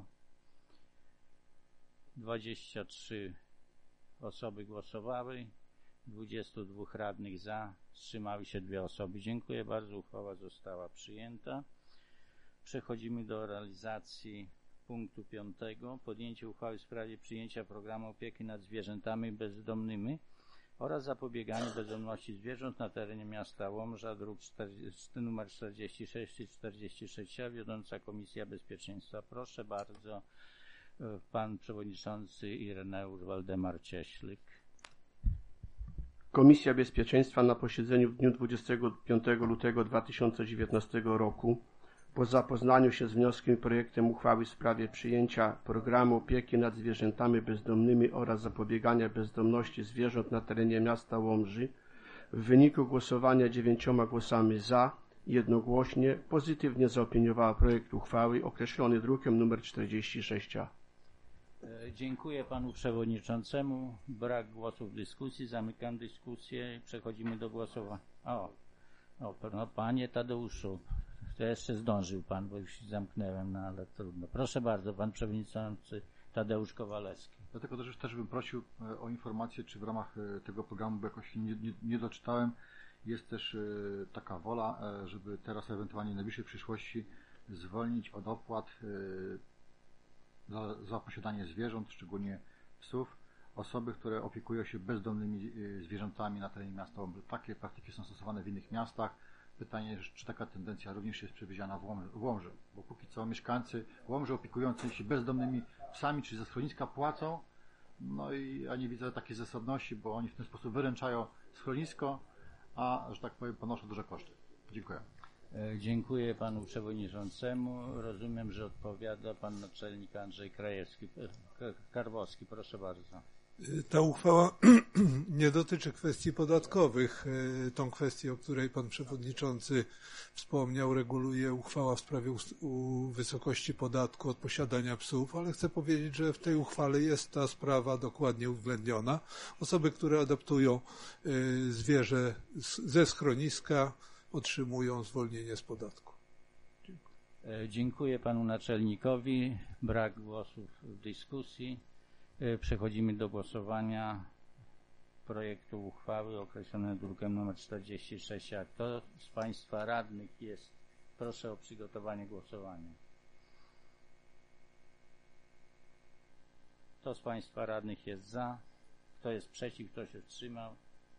dwadzieścia trzy osoby głosowały. dwudziestu dwóch radnych za, wstrzymały się dwie osoby. Dziękuję bardzo, uchwała została przyjęta. Przechodzimy do realizacji punktu piątego. Podjęcie uchwały w sprawie przyjęcia programu opieki nad zwierzętami bezdomnymi oraz zapobieganiu bezdomności zwierząt na terenie miasta Łomża, druk nr czterdzieści sześć i czterdzieści sześć a, wiodąca Komisja Bezpieczeństwa. Proszę bardzo, Pan Przewodniczący Ireneusz Waldemar Cieślik. Komisja Bezpieczeństwa na posiedzeniu w dniu dwudziestego piątego lutego dwa tysiące dziewiętnastego roku po zapoznaniu się z wnioskiem i projektem uchwały w sprawie przyjęcia programu opieki nad zwierzętami bezdomnymi oraz zapobiegania bezdomności zwierząt na terenie miasta Łomży w wyniku głosowania dziewięcioma głosami za jednogłośnie pozytywnie zaopiniowała projekt uchwały określony drukiem nr czterdzieści sześć a. Dziękuję panu przewodniczącemu. Brak głosów w dyskusji. Zamykam dyskusję. Przechodzimy do głosowania. O, o no, panie Tadeuszu, to jeszcze zdążył pan, bo już zamknąłem, no ale trudno. Proszę bardzo, pan przewodniczący Tadeusz Kowalewski. Dlatego też, też bym prosił o informację, czy w ramach tego programu, bo jakoś nie, nie, nie doczytałem, jest też taka wola, żeby teraz ewentualnie w najbliższej przyszłości zwolnić od opłat za, za posiadanie zwierząt, szczególnie psów, osoby, które opiekują się bezdomnymi zwierzętami na terenie miasta Łomży. Takie praktyki są stosowane w innych miastach. Pytanie, czy taka tendencja również jest przewidziana w Łomży, bo póki co mieszkańcy Łomży opiekujący się bezdomnymi psami, czy ze schroniska płacą, no i ja nie widzę takiej zasadności, bo oni w ten sposób wyręczają schronisko, a, że tak powiem, ponoszą duże koszty. Dziękuję. Dziękuję panu przewodniczącemu. Rozumiem, że odpowiada pan naczelnik Andrzej Krajewski. Karwowski, proszę bardzo. Ta uchwała nie dotyczy kwestii podatkowych. Tą kwestię, o której pan przewodniczący wspomniał, reguluje uchwała w sprawie wysokości podatku od posiadania psów, ale chcę powiedzieć, że w tej uchwale jest ta sprawa dokładnie uwzględniona. Osoby, które adoptują zwierzę ze schroniska, otrzymują zwolnienie z podatku. Dziękuję. Dziękuję panu naczelnikowi. Brak głosów w dyskusji. Przechodzimy do głosowania projektu uchwały określonego drukiem nr czterdzieści sześć. A kto z państwa radnych jest? Proszę o przygotowanie głosowania. Kto z państwa radnych jest za? Kto jest przeciw? Kto się wstrzymał?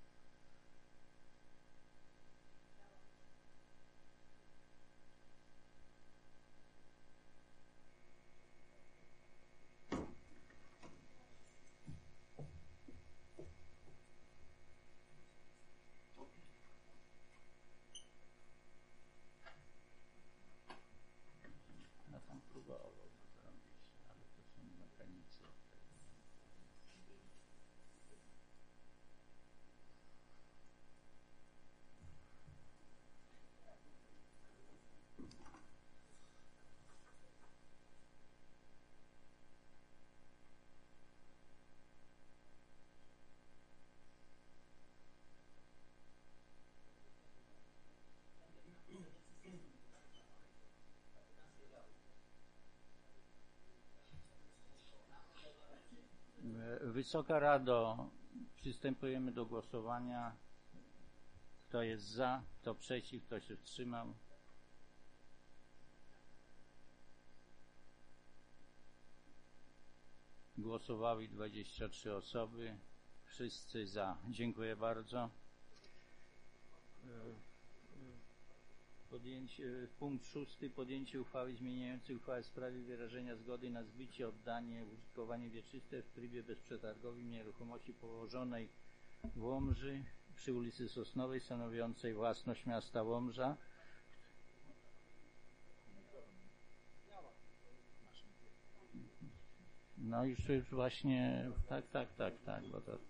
Wysoka Rado, przystępujemy do głosowania. Kto jest za, kto przeciw, kto się wstrzymał? Głosowały dwadzieścia trzy osoby. Wszyscy za. Dziękuję bardzo. Podjęcie, punkt szósty. Podjęcie uchwały zmieniającej uchwałę w sprawie wyrażenia zgody na zbycie, oddanie, użytkowanie wieczyste w trybie bezprzetargowym nieruchomości położonej w Łomży przy ulicy Sosnowej, stanowiącej własność miasta Łomża. No już, już właśnie, tak, tak, tak, tak, bo to...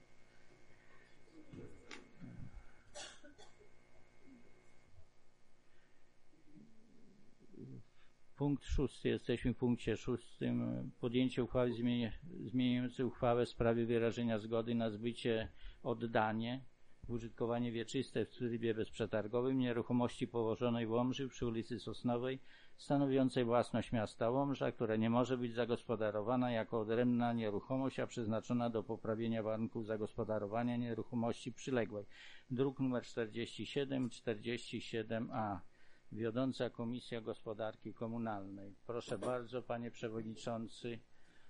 Punkt szósty, jesteśmy w punkcie szóstym. Podjęcie uchwały zmieniającej uchwałę w sprawie wyrażenia zgody na zbycie, oddanie, użytkowanie wieczyste w trybie bezprzetargowym nieruchomości położonej w Łomży przy ulicy Sosnowej, stanowiącej własność miasta Łomża, która nie może być zagospodarowana jako odrębna nieruchomość, a przeznaczona do poprawienia warunków zagospodarowania nieruchomości przyległej. Druk nr czterdzieści siedem, czterdzieści siedem A. Wiodąca Komisja Gospodarki Komunalnej. Proszę bardzo, panie przewodniczący.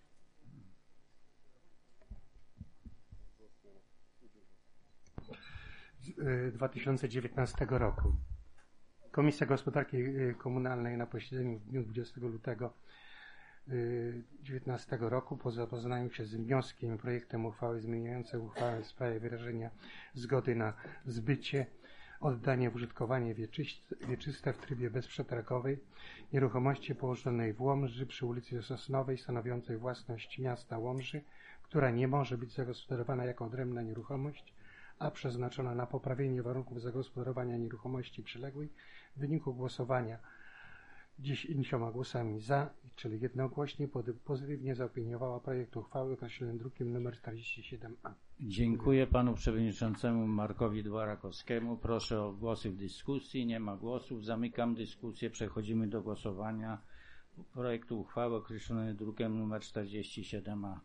Z dwa tysiące dziewiętnastego roku. Komisja Gospodarki Komunalnej na posiedzeniu w dniu dwudziestego lutego dwa tysiące dziewiętnastego roku po zapoznaniu się z wnioskiem i projektem uchwały zmieniającej uchwałę w sprawie wyrażenia zgody na zbycie, oddanie w użytkowanie wieczyste, wieczyste w trybie bezprzetargowym nieruchomości położonej w Łomży przy ulicy Sosnowej, stanowiącej własność miasta Łomży, która nie może być zagospodarowana jako odrębna nieruchomość, a przeznaczona na poprawienie warunków zagospodarowania nieruchomości przyległej. W wyniku głosowania dziesięcioma głosami za, czyli jednogłośnie pozytywnie zaopiniowała projekt uchwały określony drukiem nr czterdzieści siedem a. Dziękuję panu przewodniczącemu Markowi Dworakowskiemu. Proszę o głosy w dyskusji. Nie ma głosów. Zamykam dyskusję. Przechodzimy do głosowania projektu uchwały określonej drukiem nr czterdzieści siedem a.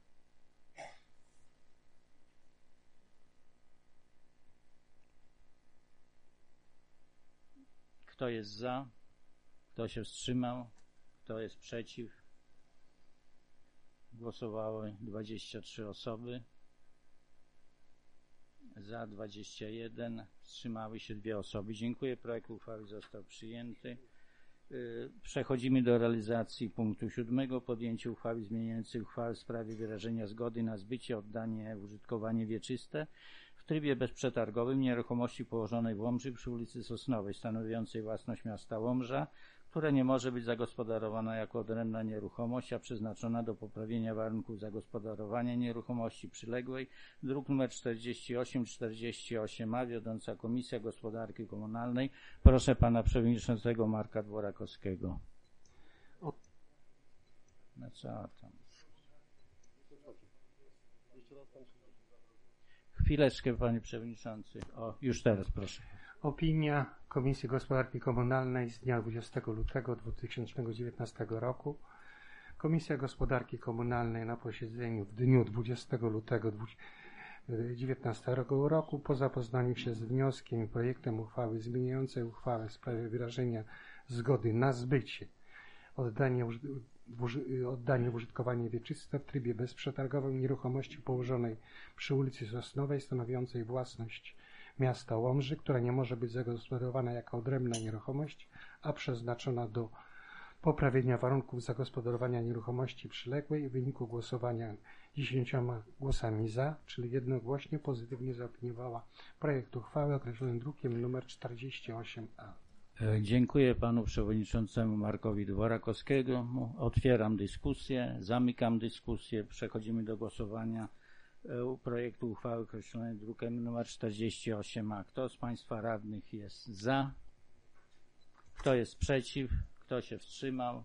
Kto jest za? Kto się wstrzymał? Kto jest przeciw? Głosowały dwadzieścia trzy osoby. Za dwadzieścia jeden. Wstrzymały się dwie osoby. Dziękuję. Projekt uchwały został przyjęty. Przechodzimy do realizacji punktu siódmego. Podjęcie uchwały zmieniającej uchwałę w sprawie wyrażenia zgody na zbycie, oddanie w użytkowanie wieczyste w trybie bezprzetargowym nieruchomości położonej w Łomży przy ulicy Sosnowej, stanowiącej własność miasta Łomża, która nie może być zagospodarowana jako odrębna nieruchomość, a przeznaczona do poprawienia warunków zagospodarowania nieruchomości przyległej. Druk nr czterdzieści osiem czterdzieści osiem a, wiodąca Komisja Gospodarki Komunalnej. Proszę pana przewodniczącego Marka Dworakowskiego. No co tam? Chwileczkę, panie przewodniczący. O, już teraz proszę. Opinia Komisji Gospodarki Komunalnej z dnia dwudziestego lutego dwa tysiące dziewiętnastego roku. Komisja Gospodarki Komunalnej na posiedzeniu w dniu dwudziestego lutego dwa tysiące dziewiętnastego roku po zapoznaniu się z wnioskiem i projektem uchwały zmieniającej uchwałę w sprawie wyrażenia zgody na zbycie, oddanie, oddanie w użytkowanie wieczyste w trybie bezprzetargowym nieruchomości położonej przy ulicy Sosnowej, stanowiącej własność miasta Łomży, która nie może być zagospodarowana jako odrębna nieruchomość, a przeznaczona do poprawienia warunków zagospodarowania nieruchomości przyległej, w wyniku głosowania dziesięcioma głosami za, czyli jednogłośnie pozytywnie zaopiniowała projekt uchwały określony drukiem nr czterdzieści osiem a. Dziękuję panu przewodniczącemu Markowi Dworakowskiemu. Otwieram dyskusję, zamykam dyskusję. Przechodzimy do głosowania projektu uchwały określonej drukiem nr czterdzieści osiem a. Kto z państwa radnych jest za? Kto jest przeciw? Kto się wstrzymał?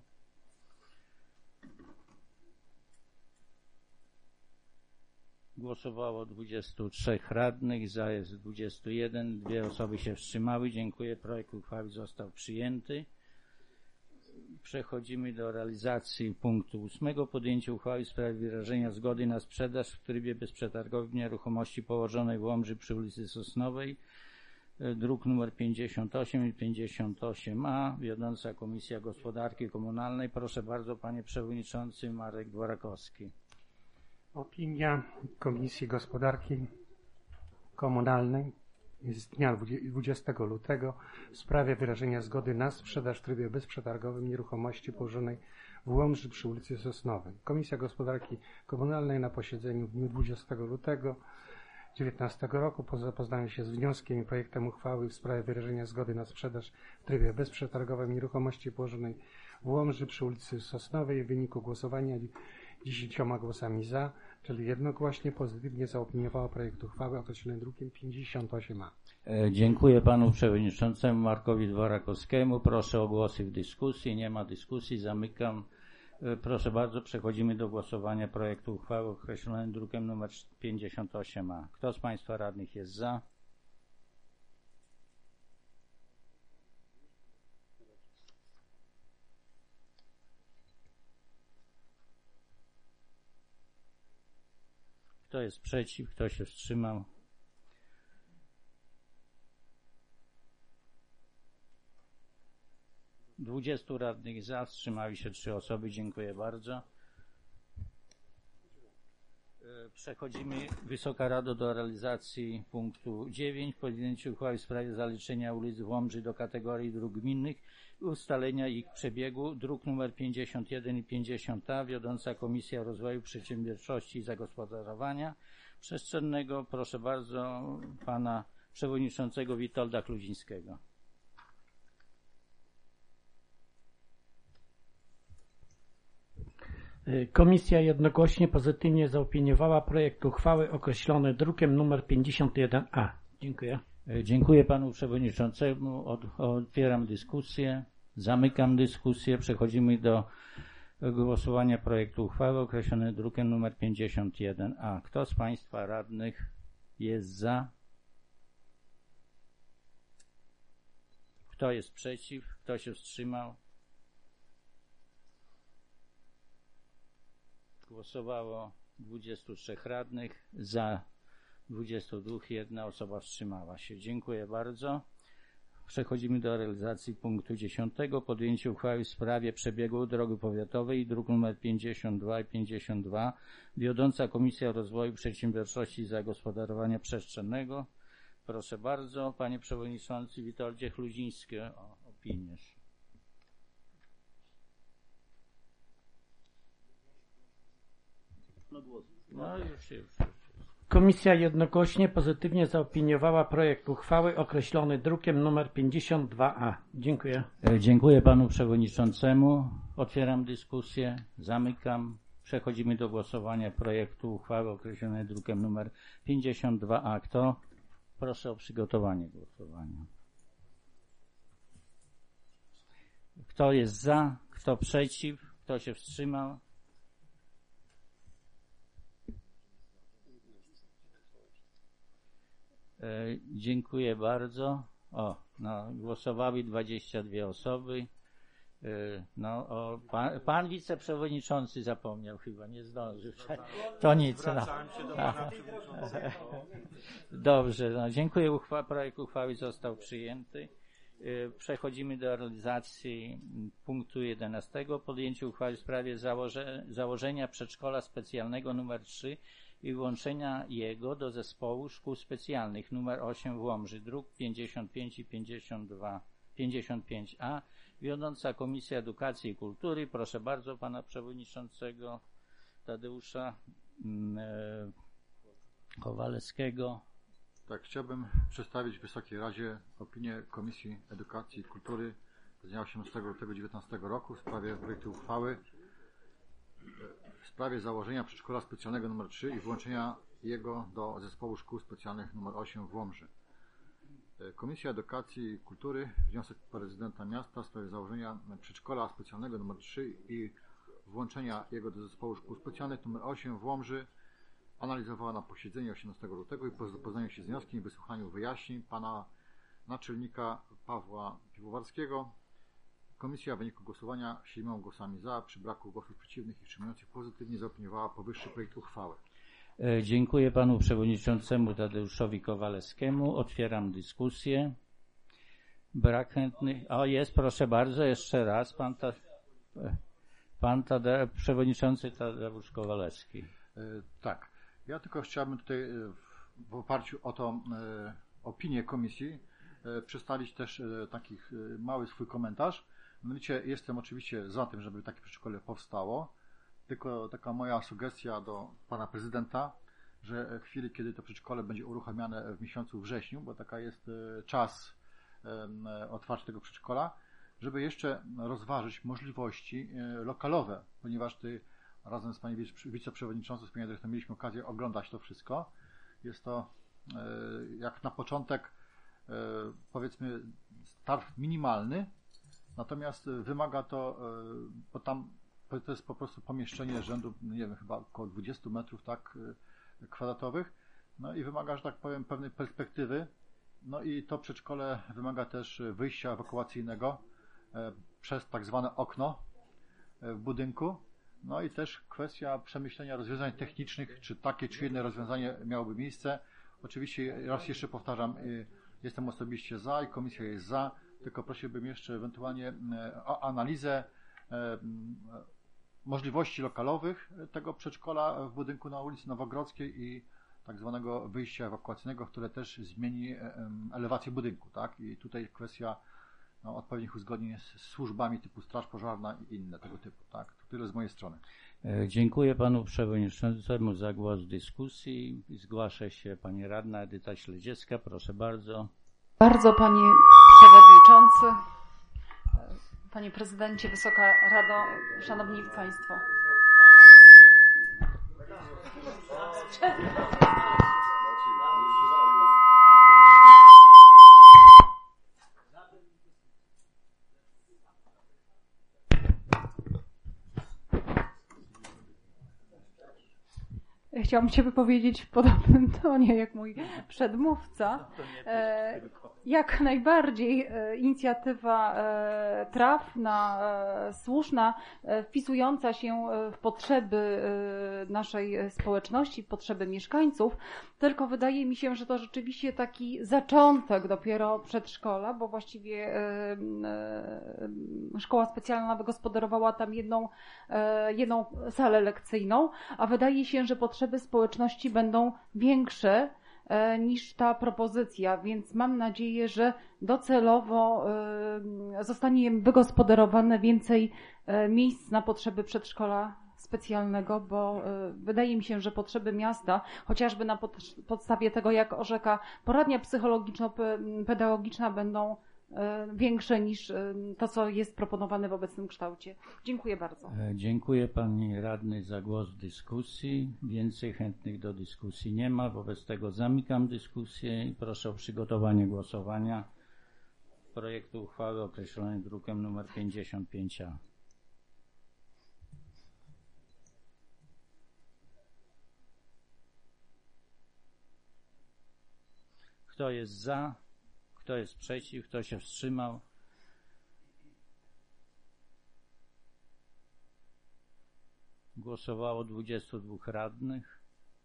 Głosowało dwudziestu trzech radnych, za jest dwadzieścia jeden, dwie osoby się wstrzymały. Dziękuję. Projekt uchwały został przyjęty. Przechodzimy do realizacji punktu ósmego. Podjęcie uchwały w sprawie wyrażenia zgody na sprzedaż w trybie bezprzetargowym nieruchomości położonej w Łomży przy ulicy Sosnowej. Druk nr pięćdziesiąt osiem i pięćdziesiąt osiem a. Wiodąca Komisja Gospodarki Komunalnej. Proszę bardzo, panie przewodniczący Marek Dworakowski. Opinia Komisji Gospodarki Komunalnej z dnia dwudziestego lutego w sprawie wyrażenia zgody na sprzedaż w trybie bezprzetargowym nieruchomości położonej w Łomży przy ulicy Sosnowej. Komisja Gospodarki Komunalnej na posiedzeniu w dniu dwudziestego lutego dwa tysiące dziewiętnastego roku po zapoznaniu się z wnioskiem i projektem uchwały w sprawie wyrażenia zgody na sprzedaż w trybie bezprzetargowym nieruchomości położonej w Łomży przy ulicy Sosnowej w wyniku głosowania dziesięcioma głosami za, czyli jednogłośnie pozytywnie zaopiniowała projekt uchwały określony drukiem pięćdziesiąt osiem a. Dziękuję panu przewodniczącemu Markowi Dworakowskiemu. Proszę o głosy w dyskusji. Nie ma dyskusji. Zamykam. Proszę bardzo, przechodzimy do głosowania projektu uchwały określonej drukiem nr pięćdziesiąt osiem a. Kto z państwa radnych jest za? Kto jest przeciw? Kto się wstrzymał? dwudziestu radnych za, wstrzymały się trzy osoby. Dziękuję bardzo. Przechodzimy, Wysoka Rado, do realizacji punktu dziewięć. Podjęcie uchwały w sprawie zaliczenia ulic w Łomży do kategorii dróg gminnych i ustalenia ich przebiegu. Druk nr pięćdziesiąt jeden i pięćdziesiąt a. Wiodąca Komisja Rozwoju Przedsiębiorczości i Zagospodarowania Przestrzennego. Proszę bardzo pana przewodniczącego Witolda Kluzińskiego. Komisja jednogłośnie pozytywnie zaopiniowała projekt uchwały określony drukiem nr pięćdziesiąt jeden a. Dziękuję. Dziękuję panu przewodniczącemu. Otwieram dyskusję. Zamykam dyskusję. Przechodzimy do głosowania projektu uchwały określonej drukiem nr pięćdziesiąt jeden a. Kto z Państwa radnych jest za? Kto jest przeciw? Kto się wstrzymał? Głosowało dwudziestu trzech radnych, za dwudziestu dwóch, jedna osoba wstrzymała się. Dziękuję bardzo. Przechodzimy do realizacji punktu dziesiątego. Podjęcie uchwały w sprawie przebiegu drogi powiatowej, druk nr pięćdziesiąt dwa i pięćdziesiąt dwa. Wiodąca Komisja Rozwoju Przedsiębiorczości i Zagospodarowania Przestrzennego. Proszę bardzo, Panie Przewodniczący Witoldzie Chluziński o opinię. No już, już, już. Komisja jednogłośnie pozytywnie zaopiniowała projekt uchwały określony drukiem nr pięćdziesiąt dwa a. Dziękuję. Dziękuję Panu Przewodniczącemu. Otwieram dyskusję. Zamykam. Przechodzimy do głosowania projektu uchwały określonej drukiem nr pięćdziesiąt dwa a. Kto? Proszę o przygotowanie głosowania. Kto jest za? Kto przeciw? Kto się wstrzymał? E, dziękuję bardzo. O, no, głosowały dwadzieścia dwie osoby. E, no, o, pan, pan wiceprzewodniczący zapomniał chyba, nie zdążył. To nic. No. Dobrze, no, dziękuję. Uchwa- projekt uchwały został przyjęty. E, przechodzimy do realizacji punktu jedenastego. Podjęcie uchwały w sprawie założe- założenia przedszkola specjalnego nr trzy i włączenia jego do zespołu szkół specjalnych nr osiem w Łomży, druk pięćdziesiąt pięć i pięćdziesiąt dwa, pięćdziesiąt pięć a. Wiodąca Komisja Edukacji i Kultury. Proszę bardzo Pana Przewodniczącego Tadeusza e, Kowalewskiego. Tak, chciałbym przedstawić Wysokiej Radzie opinię Komisji Edukacji i Kultury z dnia osiemnastego lutego dwa tysiące dziewiętnastego roku w sprawie projektu uchwały w sprawie założenia przedszkola specjalnego nr trzy i włączenia jego do zespołu szkół specjalnych nr osiem w Łomży. Komisja Edukacji i Kultury, wniosek prezydenta miasta w sprawie założenia przedszkola specjalnego nr trzy i włączenia jego do zespołu szkół specjalnych nr osiem w Łomży analizowała na posiedzeniu osiemnastego lutego i po zapoznaniu się z wnioskiem i wysłuchaniu wyjaśnień pana naczelnika Pawła Piwowarskiego Komisja w wyniku głosowania siedmioma głosami za, przy braku głosów przeciwnych i wstrzymujących pozytywnie zaopiniowała powyższy projekt uchwały. E, dziękuję Panu Przewodniczącemu Tadeuszowi Kowalewskiemu. Otwieram dyskusję. Brak chętnych. O, jest, proszę bardzo, jeszcze raz. Pan, ta, pan Tade, Przewodniczący Tadeusz Kowalewski. E, tak. Ja tylko chciałbym tutaj w, w oparciu o tą e, opinię Komisji e, przedstawić też e, taki e, mały swój komentarz. Mianowicie jestem oczywiście za tym, żeby takie przedszkole powstało, tylko taka moja sugestia do Pana Prezydenta, że w chwili, kiedy to przedszkole będzie uruchamiane w miesiącu wrześniu, bo taka jest czas otwarcia tego przedszkola, żeby jeszcze rozważyć możliwości lokalowe, ponieważ Ty razem z Panią Wiceprzewodniczącą, z Panią Dyrektorem mieliśmy okazję oglądać to wszystko. Jest to jak na początek, powiedzmy, start minimalny, natomiast wymaga to, bo tam to jest po prostu pomieszczenie rzędu, nie wiem, chyba około dwudziestu metrów, tak, kwadratowych, no i wymaga, że tak powiem, pewnej perspektywy, no i to przedszkole wymaga też wyjścia ewakuacyjnego przez tak zwane okno w budynku, no i też kwestia przemyślenia rozwiązań technicznych, czy takie, czy inne rozwiązanie miałoby miejsce. Oczywiście, raz jeszcze powtarzam, jestem osobiście za i komisja jest za, tylko prosiłbym jeszcze ewentualnie o analizę możliwości lokalowych tego przedszkola w budynku na ulicy Nowogrodzkiej i tak zwanego wyjścia ewakuacyjnego, które też zmieni elewację budynku, tak? I tutaj kwestia no, odpowiednich uzgodnień z służbami typu straż pożarna i inne tego typu, tak? To tyle z mojej strony. Dziękuję Panu Przewodniczącemu za głos w dyskusji. Zgłasza się Pani Radna Edyta Śledziecka. Proszę bardzo. Bardzo Panie Przewodniczący, Panie Prezydencie, Wysoka Rado, Szanowni Państwo. Chciałam się wypowiedzieć w podobnym tonie jak mój przedmówca. E, jak najbardziej e, inicjatywa e, trafna, e, słuszna, e, wpisująca się w potrzeby e, naszej społeczności, w potrzeby mieszkańców, tylko wydaje mi się, że to rzeczywiście taki zaczątek dopiero przedszkola, bo właściwie e, e, szkoła specjalna wygospodarowała tam jedną, e, jedną salę lekcyjną, a wydaje się, że potrzeby społeczności będą większe e, niż ta propozycja, więc mam nadzieję, że docelowo e, zostanie wygospodarowane więcej e, miejsc na potrzeby przedszkola specjalnego, bo e, wydaje mi się, że potrzeby miasta, chociażby na pod, podstawie tego, jak orzeka poradnia psychologiczno-pedagogiczna, będą większe niż to, co jest proponowane w obecnym kształcie. Dziękuję bardzo. Dziękuję pani radnej za głos w dyskusji. Więcej chętnych do dyskusji nie ma. Wobec tego zamykam dyskusję i proszę o przygotowanie głosowania projektu uchwały określonej drukiem nr pięćdziesiąt pięć A. Kto jest za? Kto jest przeciw? Kto się wstrzymał? Głosowało dwudziestu dwóch radnych.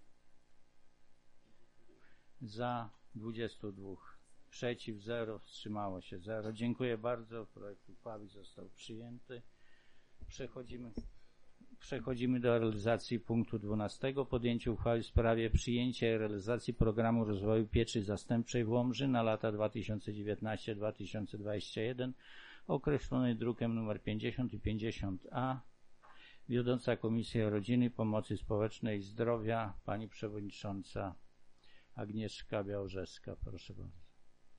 Za dwudziestu dwóch. Przeciw zero. Wstrzymało się zero. Dziękuję bardzo. Projekt uchwały został przyjęty. Przechodzimy, przechodzimy do realizacji punktu dwunastego. Podjęcie uchwały w sprawie przyjęcia i realizacji programu rozwoju pieczy zastępczej w Łomży na lata dwa tysiące dziewiętnasty do dwa tysiące dwudziestego pierwszego określonej drukiem nr pięćdziesiąt i pięćdziesiąt A. Wiodąca Komisja Rodziny, Pomocy Społecznej i Zdrowia, pani przewodnicząca Agnieszka Białorzewska. Proszę bardzo.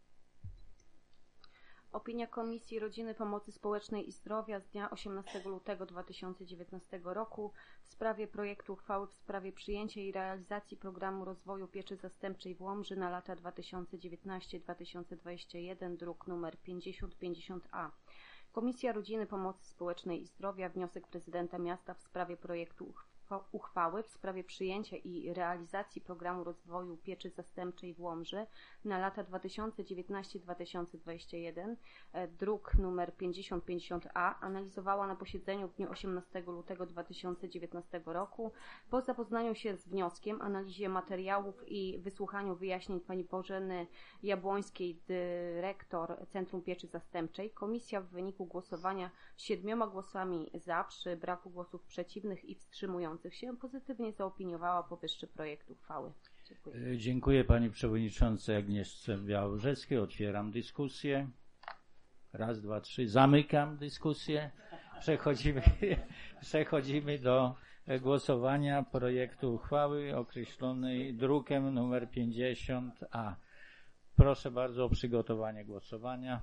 Opinia Komisji Rodziny, Pomocy Społecznej i Zdrowia z dnia osiemnastego lutego dwa tysiące dziewiętnastego roku w sprawie projektu uchwały w sprawie przyjęcia i realizacji programu rozwoju pieczy zastępczej w Łomży na lata dwa tysiące dziewiętnasty do dwa tysiące dwudziestego pierwszego, druk nr pięćdziesiąt pięćdziesiąt A. Komisja Rodziny, Pomocy Społecznej i Zdrowia, wniosek prezydenta miasta w sprawie projektu uchwały w sprawie przyjęcia i realizacji programu rozwoju pieczy zastępczej w Łomży na lata dwa tysiące dziewiętnasty do dwa tysiące dwudziestego pierwszego, druk nr pięćdziesiąt pięćdziesiąt A, analizowała na posiedzeniu w dniu osiemnastego lutego dwa tysiące dziewiętnastego roku. Po zapoznaniu się z wnioskiem, analizie materiałów i wysłuchaniu wyjaśnień pani Bożeny Jabłońskiej, dyrektor Centrum Pieczy Zastępczej, komisja w wyniku głosowania siedmioma głosami za, przy braku głosów przeciwnych i wstrzymujących się, pozytywnie zaopiniowała powyższy projekt uchwały. Dziękuję. Dziękuję pani przewodniczącej Agnieszce Białorzewskiej. Otwieram dyskusję. Raz, dwa, trzy. Zamykam dyskusję. Przechodzimy, przechodzimy do głosowania projektu uchwały określonej drukiem nr pięćdziesiąt A. Proszę bardzo o przygotowanie głosowania.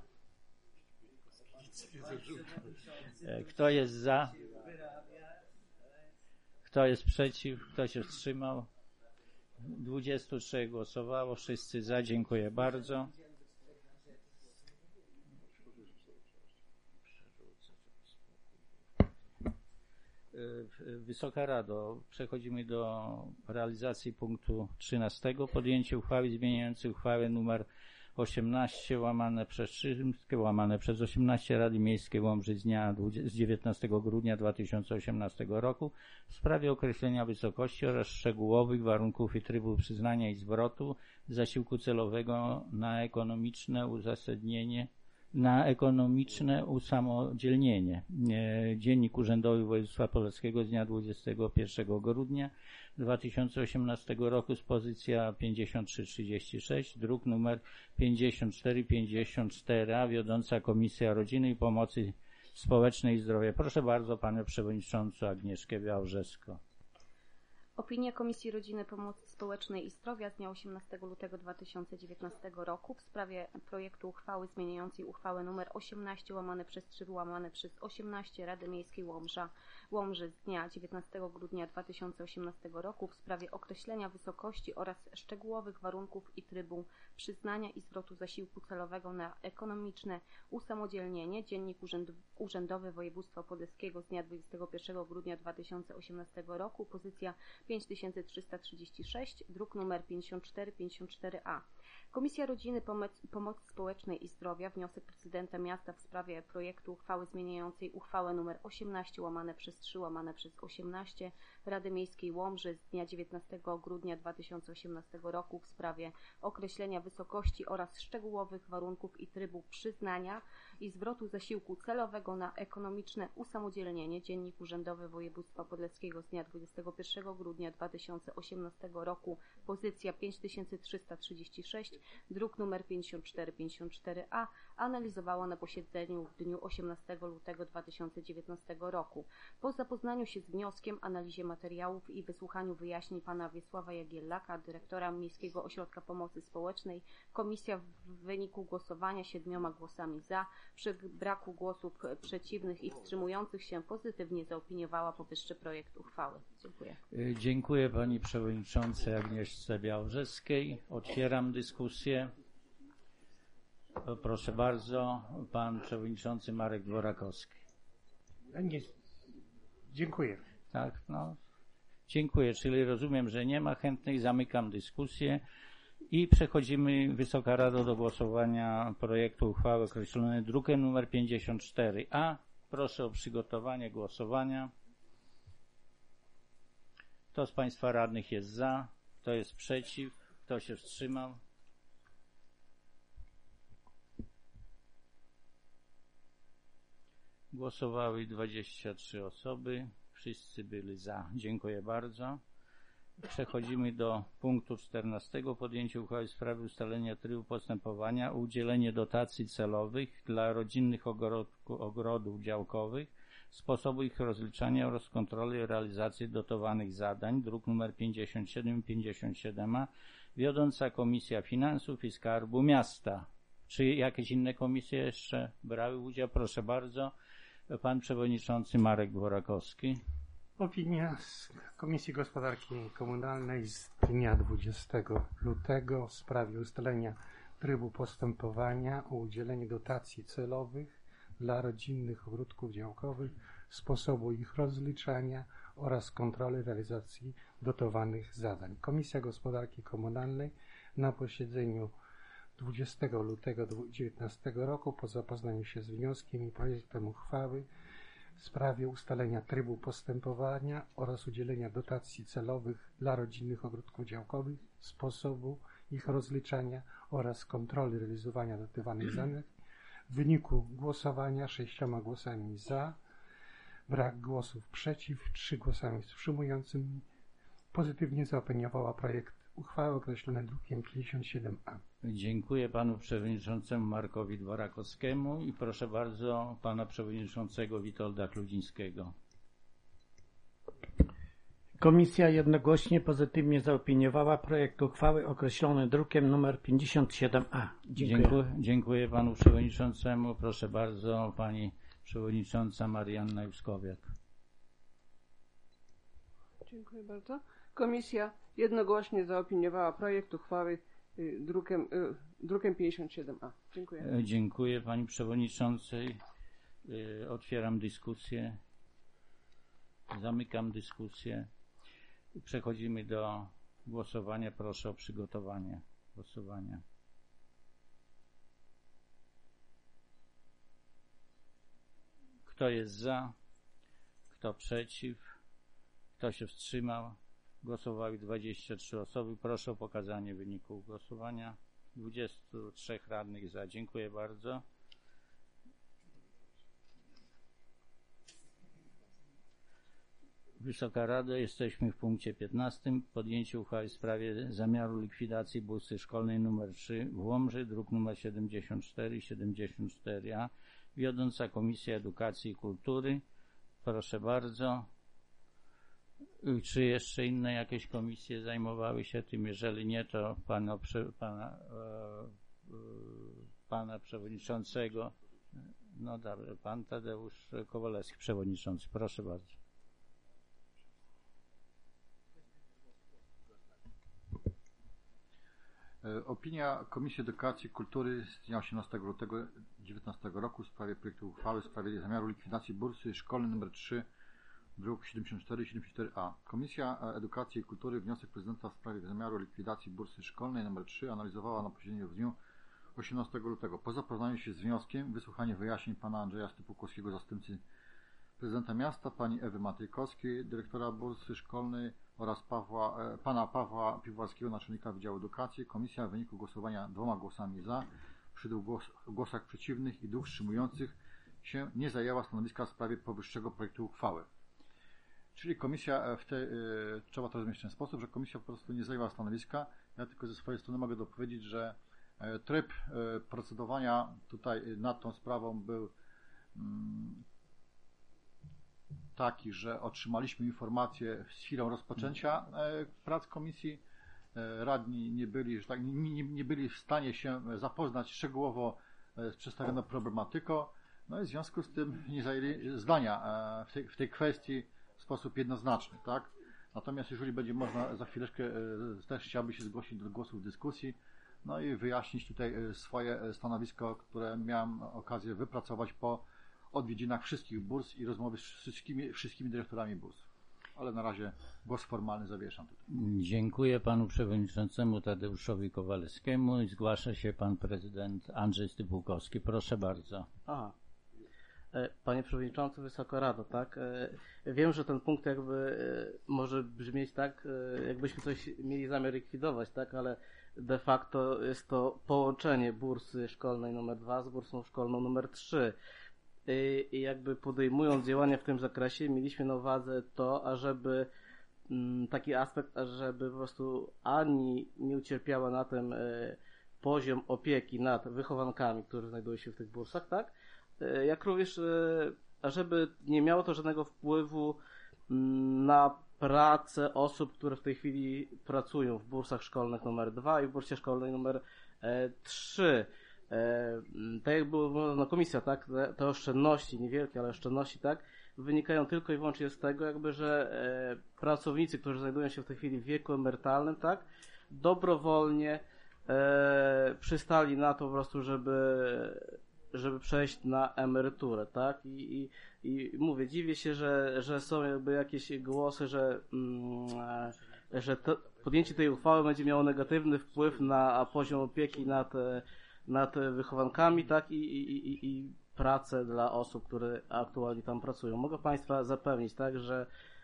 Kto jest za? Kto jest przeciw? Kto się wstrzymał? dwudziestu trzech głosowało. Wszyscy za. Dziękuję bardzo. Wysoka Rado, przechodzimy do realizacji punktu trzynastego. Podjęcie uchwały zmieniającej uchwałę nr osiemnaście łamane przez trzy łamane przez osiemnaście Rady Miejskiej Łomży z dnia z dziewiętnastego grudnia dwa tysiące osiemnastego roku w sprawie określenia wysokości oraz szczegółowych warunków i trybu przyznania i zwrotu zasiłku celowego na ekonomiczne uzasadnienie na ekonomiczne usamodzielnienie. Dziennik Urzędowy Województwa Podlaskiego z dnia dwudziestego pierwszego grudnia dwa tysiące osiemnastego roku z pozycja pięćdziesiąt trzy trzydzieści sześć, druk numer pięćdziesiąt cztery pięćdziesiąt cztery A, wiodąca Komisja Rodziny i Pomocy Społecznej i Zdrowia. Proszę bardzo panią przewodniczącą Agnieszkę Białorzewską. Opinia Komisji Rodziny, Pomocy Społecznej i Zdrowia z dnia osiemnastego lutego dwa tysiące dziewiętnastego roku w sprawie projektu uchwały zmieniającej uchwałę nr osiemnaście łamane przez trzy łamane przez osiemnaście Rady Miejskiej Łomża, Łomży z dnia dziewiętnastego grudnia dwa tysiące osiemnastego roku w sprawie określenia wysokości oraz szczegółowych warunków i trybu przyznania i zwrotu zasiłku celowego na ekonomiczne usamodzielnienie. Dziennik Urzędowy Urzędowy Województwa Podlaskiego z dnia dwudziestego pierwszego grudnia dwa tysiące osiemnastego roku, pozycja pięć tysięcy trzysta trzydzieści sześć, druk nr pięćdziesiąt cztery pięćdziesiąt cztery a. Komisja Rodziny, Pomoc, Pomocy Społecznej i Zdrowia, wniosek prezydenta miasta w sprawie projektu uchwały zmieniającej uchwałę nr osiemnaście łamane przez trzy łamane przez osiemnaście Rady Miejskiej Łomży z dnia dziewiętnastego grudnia dwa tysiące osiemnastego roku w sprawie określenia wysokości oraz szczegółowych warunków i trybu przyznania i zwrotu zasiłku celowego na ekonomiczne usamodzielnienie, Dziennik Urzędowy Województwa Podlaskiego z dnia dwudziestego pierwszego grudnia dwa tysiące osiemnastego roku, pozycja pięć tysięcy trzysta trzydzieści sześć, druk nr pięćdziesiąt cztery pięćdziesiąt cztery a, analizowała na posiedzeniu w dniu osiemnastego lutego dwa tysiące dziewiętnastego roku. Po zapoznaniu się z wnioskiem, analizie materiałów i wysłuchaniu wyjaśnień pana Wiesława Jagiellaka, dyrektora Miejskiego Ośrodka Pomocy Społecznej, komisja w wyniku głosowania siedmioma głosami za, przy braku głosów przeciwnych i wstrzymujących się pozytywnie zaopiniowała powyższy projekt uchwały. Dziękuję. Dziękuję pani przewodniczącej Agnieszce Białorzeskiej. Otwieram dyskusję. Proszę bardzo, pan przewodniczący Marek Dworakowski. Nie, dziękuję. Tak, no. Dziękuję, czyli rozumiem, że nie ma chętnych. Zamykam dyskusję i przechodzimy, Wysoka Rado, do głosowania projektu uchwały określonej drukiem nr pięćdziesiąt cztery a. Proszę o przygotowanie głosowania. Kto z państwa radnych jest za? Kto jest przeciw? Kto się wstrzymał? Głosowały dwadzieścia trzy osoby. Wszyscy byli za. Dziękuję bardzo. Przechodzimy do punktu czternastego. Podjęcie uchwały w sprawie ustalenia trybu postępowania o udzielenie dotacji celowych dla rodzinnych ogrodku, ogrodów działkowych, sposobu ich rozliczania oraz kontroli realizacji dotowanych zadań, druk nr pięćdziesiąt siedem pięćdziesiąt siedem a, wiodąca Komisja Finansów i Skarbu Miasta. Czy jakieś inne komisje jeszcze brały udział? Proszę bardzo. Pan przewodniczący Marek Dworakowski. Opinia z Komisji Gospodarki Komunalnej z dnia dwudziestego lutego w sprawie ustalenia trybu postępowania o udzielenie dotacji celowych dla rodzinnych ogródków działkowych, sposobu ich rozliczania oraz kontroli realizacji dotowanych zadań. Komisja Gospodarki Komunalnej na posiedzeniu dwudziestego lutego dwa tysiące dziewiętnastego roku po zapoznaniu się z wnioskiem i projektem uchwały w sprawie ustalenia trybu postępowania oraz udzielenia dotacji celowych dla rodzinnych ogródków działkowych, sposobu ich rozliczania oraz kontroli realizowania dotowanych zadań w wyniku głosowania sześcioma głosami za, brak głosów przeciw, trzy głosami wstrzymującymi, pozytywnie zaopiniowała projekt uchwały określony drukiem pięćdziesiąt siedem a. Dziękuję panu przewodniczącemu Markowi Dworakowskiemu i proszę bardzo pana przewodniczącego Witolda Kludzińskiego. Komisja jednogłośnie pozytywnie zaopiniowała projekt uchwały określony drukiem nr pięćdziesiąt siedem a. Dziękuję. Dziękuję, dziękuję panu przewodniczącemu. Proszę bardzo pani przewodnicząca Marianna Juskowiak. Dziękuję bardzo. Komisja jednogłośnie zaopiniowała projekt uchwały y, drukiem, y, drukiem pięćdziesiąt siedem a. Dziękuję. Dziękuję pani przewodniczącej. Y, otwieram dyskusję. Zamykam dyskusję. Przechodzimy do głosowania. Proszę o przygotowanie głosowania. Kto jest za? Kto przeciw? Kto się wstrzymał? Głosowały dwadzieścia trzy osoby. Proszę o pokazanie wyniku głosowania. dwudziestu trzech radnych za. Dziękuję bardzo. Wysoka Rado, jesteśmy w punkcie piętnastym. Podjęcie uchwały w sprawie zamiaru likwidacji busy szkolnej nr trzy w Łomży, druk nr siedemdziesiąt cztery siedemdziesiąt cztery a. Wiodąca Komisja Edukacji i Kultury. Proszę bardzo. Czy jeszcze inne jakieś komisje zajmowały się tym? Jeżeli nie, to pana, pana, pana przewodniczącego, no dobrze, pan Tadeusz Kowalewski, przewodniczący. Proszę bardzo. Opinia Komisji Edukacji i Kultury z dnia osiemnastego lutego dwa tysiące dziewiętnastego roku w sprawie projektu uchwały w sprawie zamiaru likwidacji bursy szkolnej nr trzy, druk siedemdziesiąt cztery siedemdziesiąt cztery a. Komisja Edukacji i Kultury wniosek prezydenta w sprawie zamiaru likwidacji bursy szkolnej nr trzy analizowała na posiedzeniu w dniu osiemnastego lutego. Po zapoznaniu się z wnioskiem, wysłuchaniu wyjaśnień pana Andrzeja Stypułkowskiego, zastępcy prezydenta miasta, pani Ewy Matejkowskiej, dyrektora bursy szkolnej oraz Pawła, e, pana Pawła Piwowarskiego, naczelnika Wydziału Edukacji, komisja w wyniku głosowania dwoma głosami za, przy dwóch głos, głosach przeciwnych i dwóch wstrzymujących się nie zajęła stanowiska w sprawie powyższego projektu uchwały. Czyli komisja w tej, e, trzeba to rozumieć w ten sposób, że komisja po prostu nie zajęła stanowiska. Ja tylko ze swojej strony mogę dopowiedzieć, że e, tryb e, procedowania tutaj nad tą sprawą był mm, taki, że otrzymaliśmy informację z chwilą rozpoczęcia e, prac komisji. E, radni nie byli, że tak, nie, nie byli w stanie się zapoznać szczegółowo e, z przedstawioną problematyką, no i w związku z tym nie zajęli zdania e, w, tej, w tej kwestii w sposób jednoznaczny, tak? Natomiast jeżeli będzie można, za chwileczkę e, też chciałbym się zgłosić do głosu w dyskusji, no i wyjaśnić tutaj e, swoje stanowisko, które miałem okazję wypracować po odwiedzinach wszystkich burs i rozmowy z wszystkimi, wszystkimi dyrektorami burs. Ale na razie głos formalny zawieszam tutaj. Dziękuję panu przewodniczącemu Tadeuszowi Kowalskiemu i zgłasza się pan prezydent Andrzej Stypułkowski. Proszę bardzo. Aha. Panie Przewodniczący, Wysoka Rado, tak? Wiem, że ten punkt jakby może brzmieć tak, jakbyśmy coś mieli zamiar likwidować, tak? Ale de facto jest to połączenie bursy szkolnej numer dwa z bursą szkolną numer trzy. I jakby podejmując działania w tym zakresie, mieliśmy na uwadze to, ażeby taki aspekt, ażeby po prostu ani nie ucierpiała na tym poziom opieki nad wychowankami, którzy znajdują się w tych bursach, tak? Jak również, ażeby nie miało to żadnego wpływu na pracę osób, które w tej chwili pracują w bursach szkolnych numer dwa i w bursie szkolnej numer trzy. E, tak jak było na komisja, tak, te, te oszczędności, niewielkie, ale oszczędności, tak, wynikają tylko i wyłącznie z tego, jakby, że e, pracownicy, którzy znajdują się w tej chwili w wieku emerytalnym, tak, dobrowolnie e, przystali na to po prostu, żeby, żeby przejść na emeryturę, tak, i, i, i mówię, dziwię się, że, że są jakby jakieś głosy, że, mm, że to, podjęcie tej uchwały będzie miało negatywny wpływ na poziom opieki nad nad wychowankami, tak, i, i, i, i pracę dla osób, które aktualnie tam pracują. Mogę Państwa zapewnić, tak, że,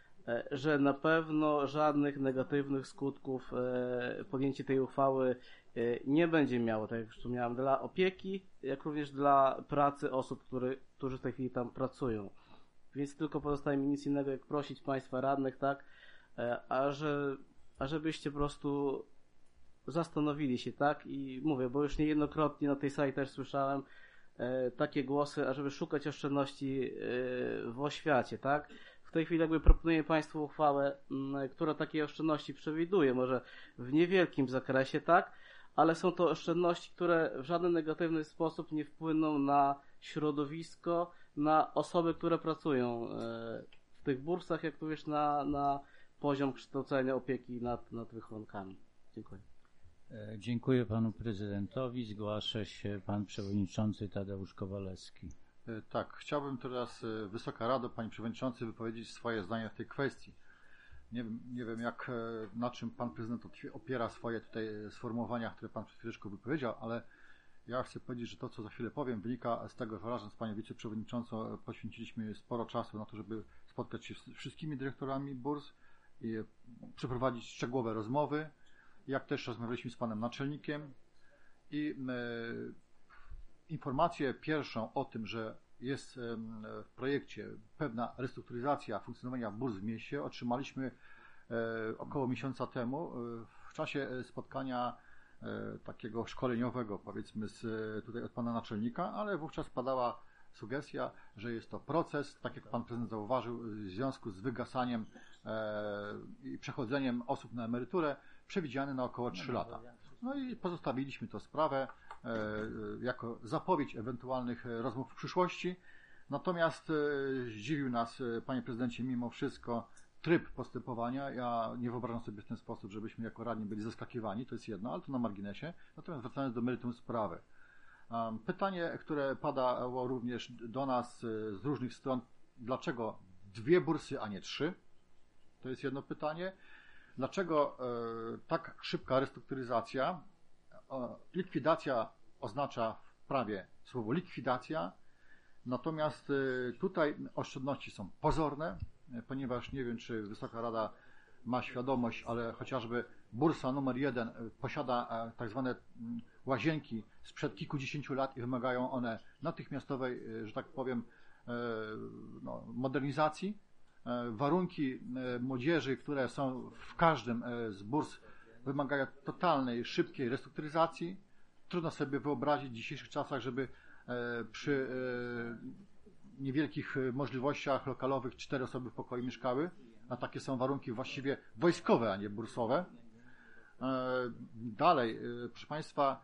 że na pewno żadnych negatywnych skutków podjęcie tej uchwały nie będzie miało, tak jak już wspomniałem, dla opieki, jak również dla pracy osób, które, którzy w tej chwili tam pracują. Więc tylko pozostaje mi nic innego, jak prosić Państwa radnych, tak, a że, a żebyście po prostu zastanowili się, tak, i mówię, bo już niejednokrotnie na tej sali też słyszałem e, takie głosy, ażeby szukać oszczędności e, w oświacie, tak. W tej chwili jakby proponuję Państwu uchwałę, m, która takie oszczędności przewiduje, może w niewielkim zakresie, tak, ale są to oszczędności, które w żaden negatywny sposób nie wpłyną na środowisko, na osoby, które pracują e, w tych bursach, jak również na, na poziom kształcenia opieki nad, nad wychowankami. Dziękuję. Dziękuję panu prezydentowi. Zgłasza się pan przewodniczący Tadeusz Kowalewski. Tak, chciałbym teraz, Wysoka Rado, panie przewodniczący, wypowiedzieć swoje zdanie w tej kwestii. Nie wiem, nie wiem jak, na czym pan prezydent opiera swoje tutaj sformułowania, które pan przed chwileczką wypowiedział, ale ja chcę powiedzieć, że to, co za chwilę powiem, wynika z tego, że razem z panią wiceprzewodniczącą poświęciliśmy sporo czasu na to, żeby spotkać się z wszystkimi dyrektorami burs i przeprowadzić szczegółowe rozmowy, jak też rozmawialiśmy z panem naczelnikiem i e, informację pierwszą o tym, że jest e, w projekcie pewna restrukturyzacja funkcjonowania burs w mieście, otrzymaliśmy e, około miesiąca temu e, w czasie spotkania e, takiego szkoleniowego, powiedzmy z, tutaj od pana naczelnika, ale wówczas padała sugestia, że jest to proces, tak jak pan prezydent zauważył, w związku z wygasaniem e, i przechodzeniem osób na emeryturę, przewidziany na około trzy lata. No i pozostawiliśmy tę sprawę e, jako zapowiedź ewentualnych rozmów w przyszłości. Natomiast e, zdziwił nas, panie prezydencie, mimo wszystko tryb postępowania. Ja nie wyobrażam sobie w ten sposób, żebyśmy jako radni byli zaskakiwani, to jest jedno, ale to na marginesie. Natomiast wracając do meritum sprawy. Pytanie, które padało również do nas z różnych stron, dlaczego dwie bursy, a nie trzy? To jest jedno pytanie. Dlaczego tak szybka restrukturyzacja? Likwidacja oznacza w prawie słowo likwidacja, natomiast tutaj oszczędności są pozorne, ponieważ nie wiem, czy Wysoka Rada ma świadomość, ale chociażby bursa numer jeden posiada tak zwane łazienki sprzed kilkudziesięciu lat i wymagają one natychmiastowej, że tak powiem, no, modernizacji. Warunki młodzieży, które są w każdym z burs, wymagają totalnej, szybkiej restrukturyzacji. Trudno sobie wyobrazić w dzisiejszych czasach, żeby przy niewielkich możliwościach lokalowych cztery osoby w pokoju mieszkały, a takie są warunki właściwie wojskowe, a nie bursowe. Dalej, proszę Państwa,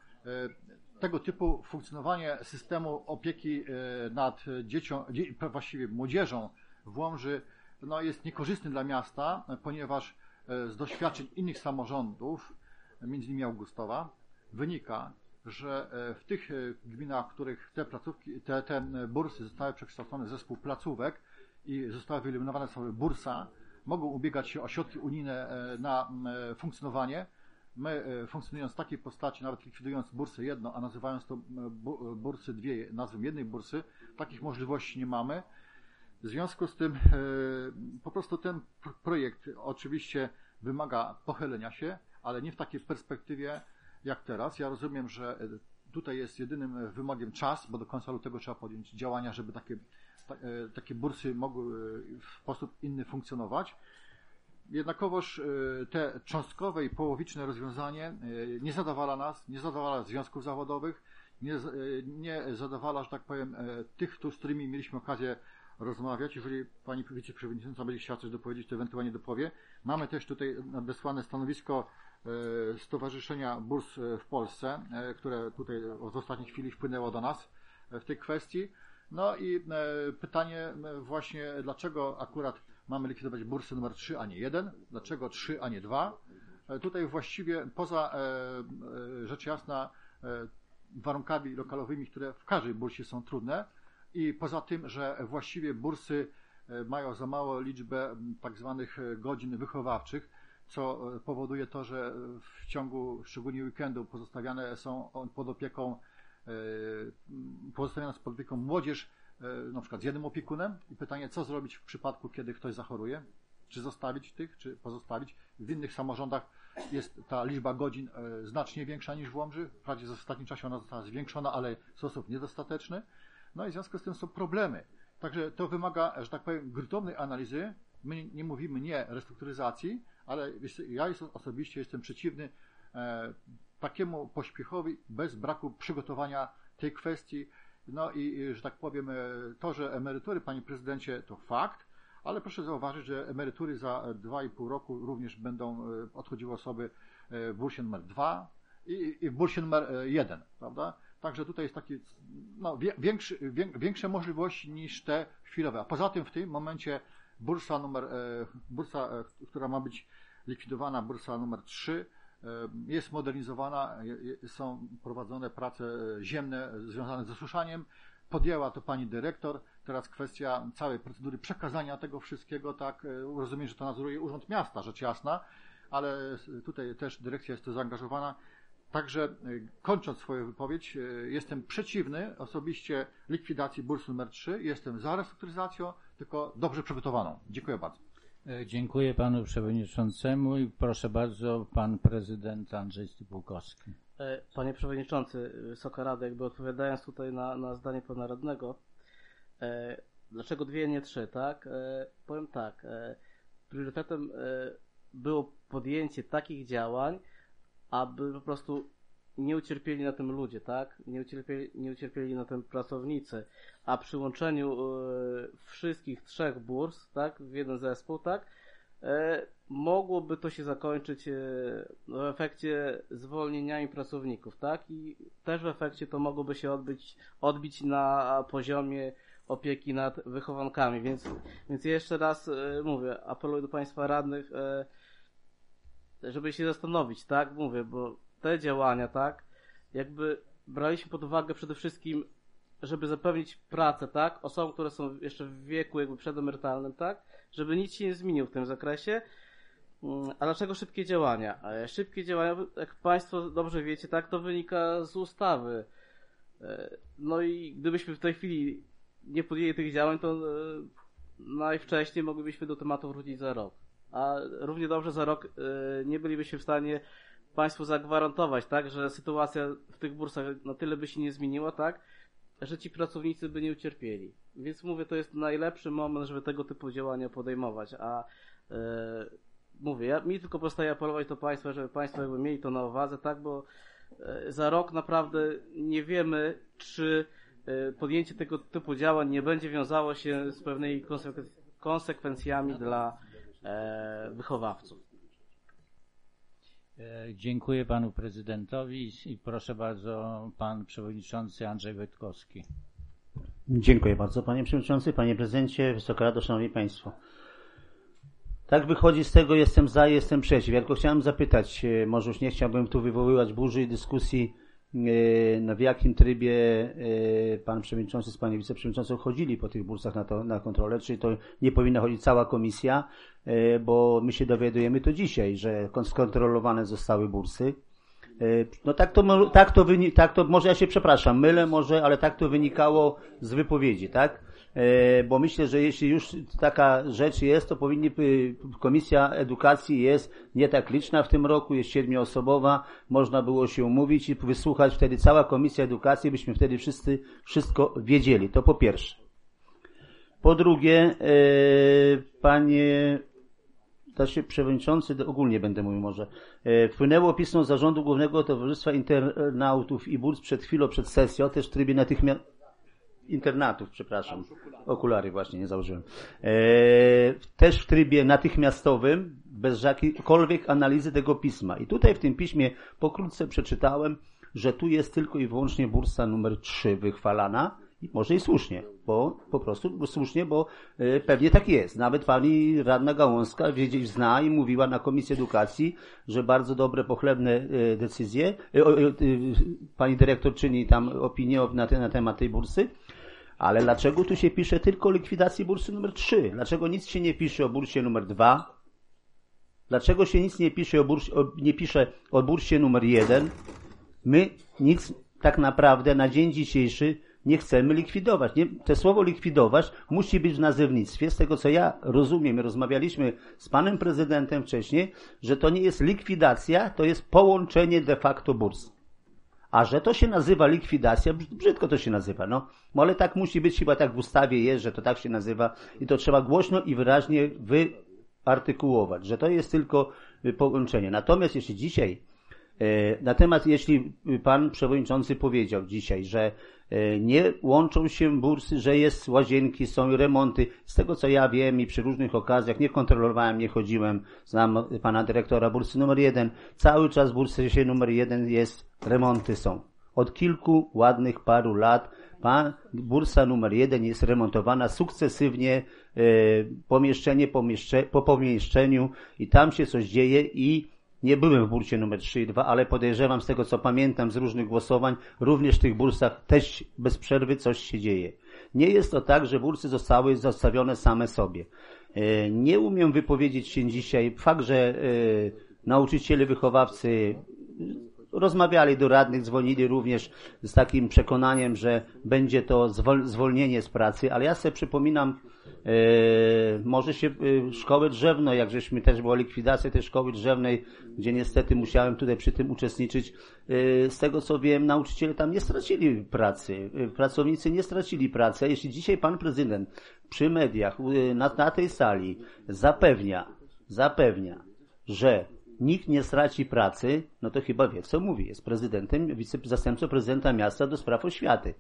tego typu funkcjonowanie systemu opieki nad dziecią, właściwie młodzieżą w Łomży, no, jest niekorzystny dla miasta, ponieważ z doświadczeń innych samorządów, między innymi Augustowa, wynika, że w tych gminach, w których te placówki, te, te bursy zostały przekształcone w zespół placówek i zostały wyeliminowane słowo bursa, mogą ubiegać się o środki unijne na funkcjonowanie. My, funkcjonując w takiej postaci, nawet likwidując bursę jedną, a nazywając to bursy dwie, nazwą jednej bursy, takich możliwości nie mamy. W związku z tym po prostu ten projekt oczywiście wymaga pochylenia się, ale nie w takiej perspektywie jak teraz. Ja rozumiem, że tutaj jest jedynym wymogiem czas, bo do końca lutego trzeba podjąć działania, żeby takie, takie bursy mogły w sposób inny funkcjonować. Jednakowoż te cząstkowe i połowiczne rozwiązanie nie zadowala nas, nie zadowala związków zawodowych, nie, nie zadowala, że tak powiem, tych, z którymi mieliśmy okazję rozmawiać. Jeżeli pani wiceprzewodnicząca będzie chciała coś dopowiedzieć, to ewentualnie dopowie. Mamy też tutaj nadesłane stanowisko Stowarzyszenia Burs w Polsce, które tutaj w ostatniej chwili wpłynęło do nas w tej kwestii. No i pytanie właśnie, dlaczego akurat mamy likwidować bursę numer trzy, a nie jeden? Dlaczego trzy, a nie dwa? Tutaj właściwie poza rzecz jasna warunkami lokalowymi, które w każdej bursie są trudne, i poza tym, że właściwie bursy mają za małą liczbę tak zwanych godzin wychowawczych, co powoduje to, że w ciągu szczególnie weekendu pozostawiane są pod opieką, pozostawiana jest pod opieką młodzież, na przykład z jednym opiekunem, i pytanie, co zrobić w przypadku, kiedy ktoś zachoruje, czy zostawić tych, czy pozostawić. W innych samorządach jest ta liczba godzin znacznie większa niż w Łomży, wprawdzie w ostatnim czasie ona została zwiększona, ale w sposób niedostateczny. No i w związku z tym są problemy. Także to wymaga, że tak powiem, gruntownej analizy. My nie mówimy nie restrukturyzacji, ale ja osobiście jestem przeciwny e, takiemu pośpiechowi bez braku przygotowania tej kwestii. No i, że tak powiem, to, że emerytury, panie prezydencie, to fakt, ale proszę zauważyć, że emerytury za dwa i pół roku również będą odchodziły osoby w bursie numer dwa i, i w bursie numer jeden, prawda? Także tutaj jest taki, no, większy, większe możliwości niż te chwilowe. A poza tym w tym momencie bursa numer, bursa, która ma być likwidowana, bursa numer trzy, jest modernizowana, są prowadzone prace ziemne związane z osuszaniem. Podjęła to pani dyrektor. Teraz kwestia całej procedury przekazania tego wszystkiego, tak, rozumiem, że to nadzoruje Urząd Miasta, rzecz jasna, ale tutaj też dyrekcja jest tu zaangażowana. Także kończąc swoją wypowiedź, jestem przeciwny osobiście likwidacji bursy numer trzy. Jestem za restrukturyzacją, tylko dobrze przygotowaną. Dziękuję bardzo. Dziękuję panu przewodniczącemu i proszę bardzo, pan prezydent Andrzej Stypułkowski. Panie przewodniczący, Wysoka Rado, jakby odpowiadając tutaj na, na zdanie pana radnego, e, dlaczego dwie, nie trzy, tak? E, powiem tak, e, priorytetem e, było podjęcie takich działań, aby po prostu nie ucierpieli na tym ludzie, tak? Nie ucierpieli, nie ucierpieli na tym pracownicy, a przy łączeniu e, wszystkich trzech burs, tak, w jeden zespół, tak, e, mogłoby to się zakończyć e, w efekcie zwolnieniami pracowników, tak? I też w efekcie to mogłoby się odbyć, odbić na poziomie opieki nad wychowankami, więc, więc jeszcze raz e, mówię, apeluję do Państwa radnych, e, żeby się zastanowić, tak, mówię, bo te działania, tak, jakby braliśmy pod uwagę przede wszystkim, żeby zapewnić pracę, tak, osobom, które są jeszcze w wieku jakby przedemerytalnym, tak, żeby nic się nie zmieniło w tym zakresie. A dlaczego szybkie działania? Szybkie działania, jak Państwo dobrze wiecie, tak, to wynika z ustawy. No i gdybyśmy w tej chwili nie podjęli tych działań, to najwcześniej moglibyśmy do tematu wrócić za rok. A równie dobrze za rok nie bylibyśmy w stanie Państwu zagwarantować, tak, że sytuacja w tych bursach na tyle by się nie zmieniła, tak, że ci pracownicy by nie ucierpieli. Więc mówię, to jest najlepszy moment, żeby tego typu działania podejmować, a yy, mówię, ja, mi tylko pozostaje apelować do Państwa, żeby Państwo jakby mieli to na uwadze, tak, bo yy, za rok naprawdę nie wiemy, czy yy, podjęcie tego typu działań nie będzie wiązało się z pewnymi konsekwen- konsekwencjami dla yy, wychowawców. Dziękuję panu prezydentowi i proszę bardzo pan przewodniczący Andrzej Wojtkowski. Dziękuję bardzo panie przewodniczący, panie prezydencie, Wysoka Rado, szanowni państwo. Tak wychodzi z tego, jestem za, jestem przeciw. Ja tylko chciałem zapytać, może już nie chciałbym tu wywoływać burzy i dyskusji, no w jakim trybie pan przewodniczący z panią wiceprzewodniczącą chodzili po tych bursach na, to, na kontrolę, czyli to nie powinna chodzić cała komisja, bo my się dowiadujemy to dzisiaj, że skontrolowane zostały bursy. No tak to, tak to, wyni- tak to, może ja się przepraszam, mylę może, ale tak to wynikało z wypowiedzi, tak? Bo myślę, że jeśli już taka rzecz jest, to powinni, Komisja Edukacji jest nie tak liczna w tym roku, jest siedmioosobowa, można było się umówić i wysłuchać wtedy cała Komisja Edukacji, byśmy wtedy wszyscy wszystko wiedzieli. To po pierwsze. Po drugie, panie Znaczy, przewodniczący, ogólnie będę mówił może, wpłynęło pismo Zarządu Głównego Towarzystwa Internautów i Burs przed chwilą, przed sesją, też w trybie natychmiast internatów, przepraszam, okulary właśnie nie założyłem, e, też w trybie natychmiastowym, bez jakiejkolwiek analizy tego pisma. I tutaj w tym piśmie pokrótce przeczytałem, że tu jest tylko i wyłącznie bursa numer trzy wychwalana, i może i słusznie, bo po prostu słusznie, bo e, pewnie tak jest. Nawet pani radna Gałązka wiedzieć zna i mówiła na Komisji Edukacji, że bardzo dobre, pochlebne e, decyzje. E, e, e, pani dyrektor czyni tam opinię na, te, na temat tej bursy. Ale dlaczego tu się pisze tylko o likwidacji bursy numer trzy? Dlaczego nic się nie pisze o bursie numer dwa? Dlaczego się nic nie pisze o, burs, o, nie pisze o bursie numer jeden? My nic tak naprawdę na dzień dzisiejszy nie chcemy likwidować. Nie, to słowo likwidować musi być w nazewnictwie. Z tego co ja rozumiem, rozmawialiśmy z panem prezydentem wcześniej, że to nie jest likwidacja, to jest połączenie de facto burs. A że to się nazywa likwidacja, brzydko to się nazywa, no. no ale tak musi być, chyba tak w ustawie jest, że to tak się nazywa i to trzeba głośno i wyraźnie wyartykułować, że to jest tylko połączenie. Natomiast jeśli dzisiaj, e, na temat, jeśli pan przewodniczący powiedział dzisiaj, że e, nie łączą się bursy, że jest łazienki, są remonty, z tego co ja wiem i przy różnych okazjach, nie kontrolowałem, nie chodziłem, znam pana dyrektora bursy numer jeden, cały czas w bursy się numer jeden jest, remonty są. Od kilku ładnych paru lat pan, bursa numer jeden jest remontowana sukcesywnie, e, pomieszczenie pomieszcze, po pomieszczeniu i tam się coś dzieje i nie byłem w bursie numer trzy i dwa, ale podejrzewam z tego co pamiętam z różnych głosowań, również w tych bursach też bez przerwy coś się dzieje. Nie jest to tak, że bursy zostały zostawione same sobie. E, nie umiem wypowiedzieć się dzisiaj, fakt, że e, nauczyciele, wychowawcy rozmawiali do radnych, dzwonili również z takim przekonaniem, że będzie to zwol- zwolnienie z pracy, ale ja sobie przypominam, e, może się e, szkoły drzewne, jak żeśmy też była likwidacja tej szkoły drzewnej, gdzie niestety musiałem tutaj przy tym uczestniczyć. E, z tego co wiem, nauczyciele tam nie stracili pracy, e, pracownicy nie stracili pracy. Jeśli dzisiaj pan prezydent przy mediach, e, na, na tej sali zapewnia, zapewnia, że nikt nie straci pracy, no to chyba wie, co mówi. Jest prezydentem, zastępcą prezydenta miasta do spraw oświaty.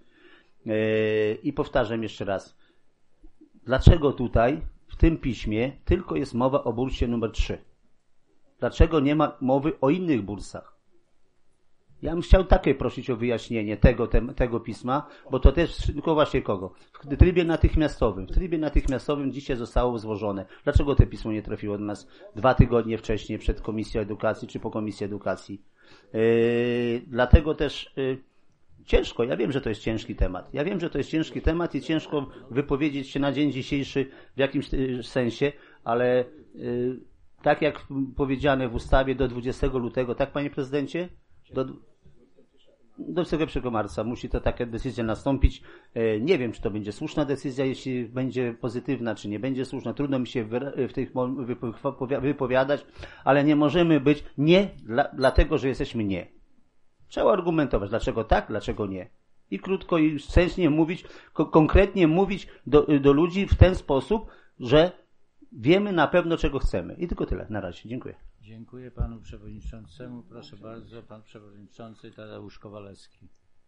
Yy, I powtarzam jeszcze raz. Dlaczego tutaj, w tym piśmie, tylko jest mowa o bursie numer trzy? Dlaczego nie ma mowy o innych bursach? Ja bym chciał takie prosić o wyjaśnienie tego, tem, tego pisma, bo to też tylko właśnie kogo? W trybie natychmiastowym. W trybie natychmiastowym dzisiaj zostało złożone. Dlaczego to pismo nie trafiło do nas dwa tygodnie wcześniej przed Komisją Edukacji czy po Komisji Edukacji? Yy, dlatego też yy, ciężko, ja wiem, że to jest ciężki temat. Ja wiem, że to jest ciężki temat i ciężko wypowiedzieć się na dzień dzisiejszy w jakimś yy, sensie, ale yy, tak jak powiedziane w ustawie do dwudziestego lutego, tak panie prezydencie? Do, do dwudziestego pierwszego marca musi to taka decyzja nastąpić. Nie wiem, czy to będzie słuszna decyzja, jeśli będzie pozytywna, czy nie będzie słuszna. Trudno mi się w tych wypowiadać, ale nie możemy być nie dla, dlatego, że jesteśmy nie. Trzeba argumentować, dlaczego tak, dlaczego nie. I krótko i sensownie mówić, ko- konkretnie mówić do, do ludzi w ten sposób, że wiemy na pewno, czego chcemy. I tylko tyle. Na razie. Dziękuję. Dziękuję panu przewodniczącemu. Proszę bardzo, pan przewodniczący Tadeusz Kowalewski.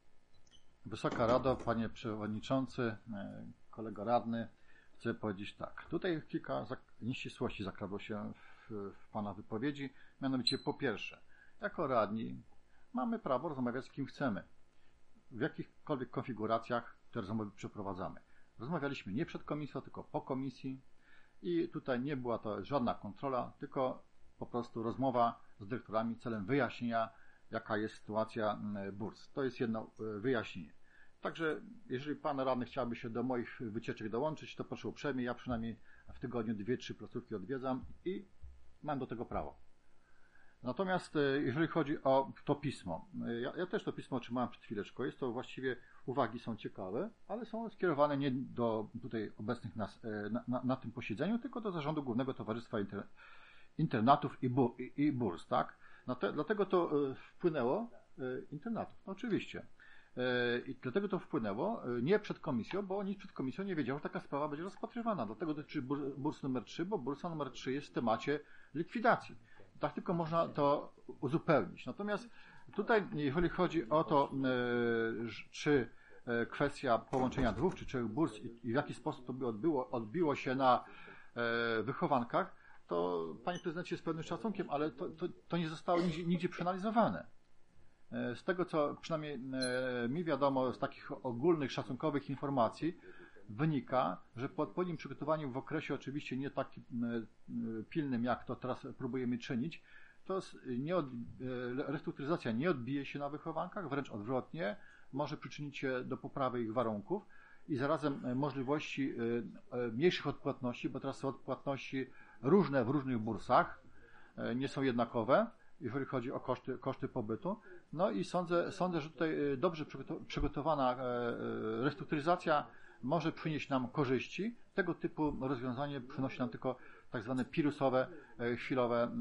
Wysoka Rado, panie przewodniczący, kolego radny, chcę powiedzieć tak. Tutaj kilka nieścisłości zakradło się w, w pana wypowiedzi. Mianowicie po pierwsze, jako radni mamy prawo rozmawiać z kim chcemy. W jakichkolwiek konfiguracjach te rozmowy przeprowadzamy. Rozmawialiśmy nie przed komisją, tylko po komisji i tutaj nie była to żadna kontrola, tylko po prostu rozmowa z dyrektorami celem wyjaśnienia, jaka jest sytuacja burs. To jest jedno wyjaśnienie. Także jeżeli pan radny chciałby się do moich wycieczek dołączyć, to proszę uprzejmie, ja przynajmniej w tygodniu dwie, trzy placówki odwiedzam i mam do tego prawo. Natomiast jeżeli chodzi o to pismo, ja, ja też to pismo otrzymałem przed chwileczką. Jest to właściwie, uwagi są ciekawe, ale są skierowane nie do tutaj obecnych nas, na, na, na tym posiedzeniu, tylko do Zarządu Głównego Towarzystwa Inter, Internatów i, bu, i, i Burs, tak? No te, dlatego to wpłynęło, internatów, no oczywiście. I dlatego to wpłynęło nie przed komisją, bo nikt przed komisją nie wiedział, że taka sprawa będzie rozpatrywana. Dlatego dotyczy burs numer trzy, bo bursa numer trzy jest w temacie likwidacji. Tak tylko można to uzupełnić. Natomiast tutaj, jeżeli chodzi o to, czy kwestia połączenia dwóch czy trzech burs i w jaki sposób to by odbiło, odbiło się na wychowankach, to panie prezydencie z pewnym szacunkiem, ale to, to, to nie zostało nigdzie, nigdzie przeanalizowane. Z tego, co przynajmniej mi wiadomo, z takich ogólnych, szacunkowych informacji, wynika, że po odpowiednim przygotowaniu w okresie oczywiście nie tak pilnym, jak to teraz próbujemy czynić, to nie od, restrukturyzacja nie odbije się na wychowankach, wręcz odwrotnie, może przyczynić się do poprawy ich warunków i zarazem możliwości mniejszych odpłatności, bo teraz są odpłatności różne w różnych bursach, nie są jednakowe, jeżeli chodzi o koszty, koszty pobytu. No i sądzę, sądzę, że tutaj dobrze przygotowana restrukturyzacja może przynieść nam korzyści. Tego typu rozwiązanie przynosi nam tylko tak zwane pirusowe, chwilowe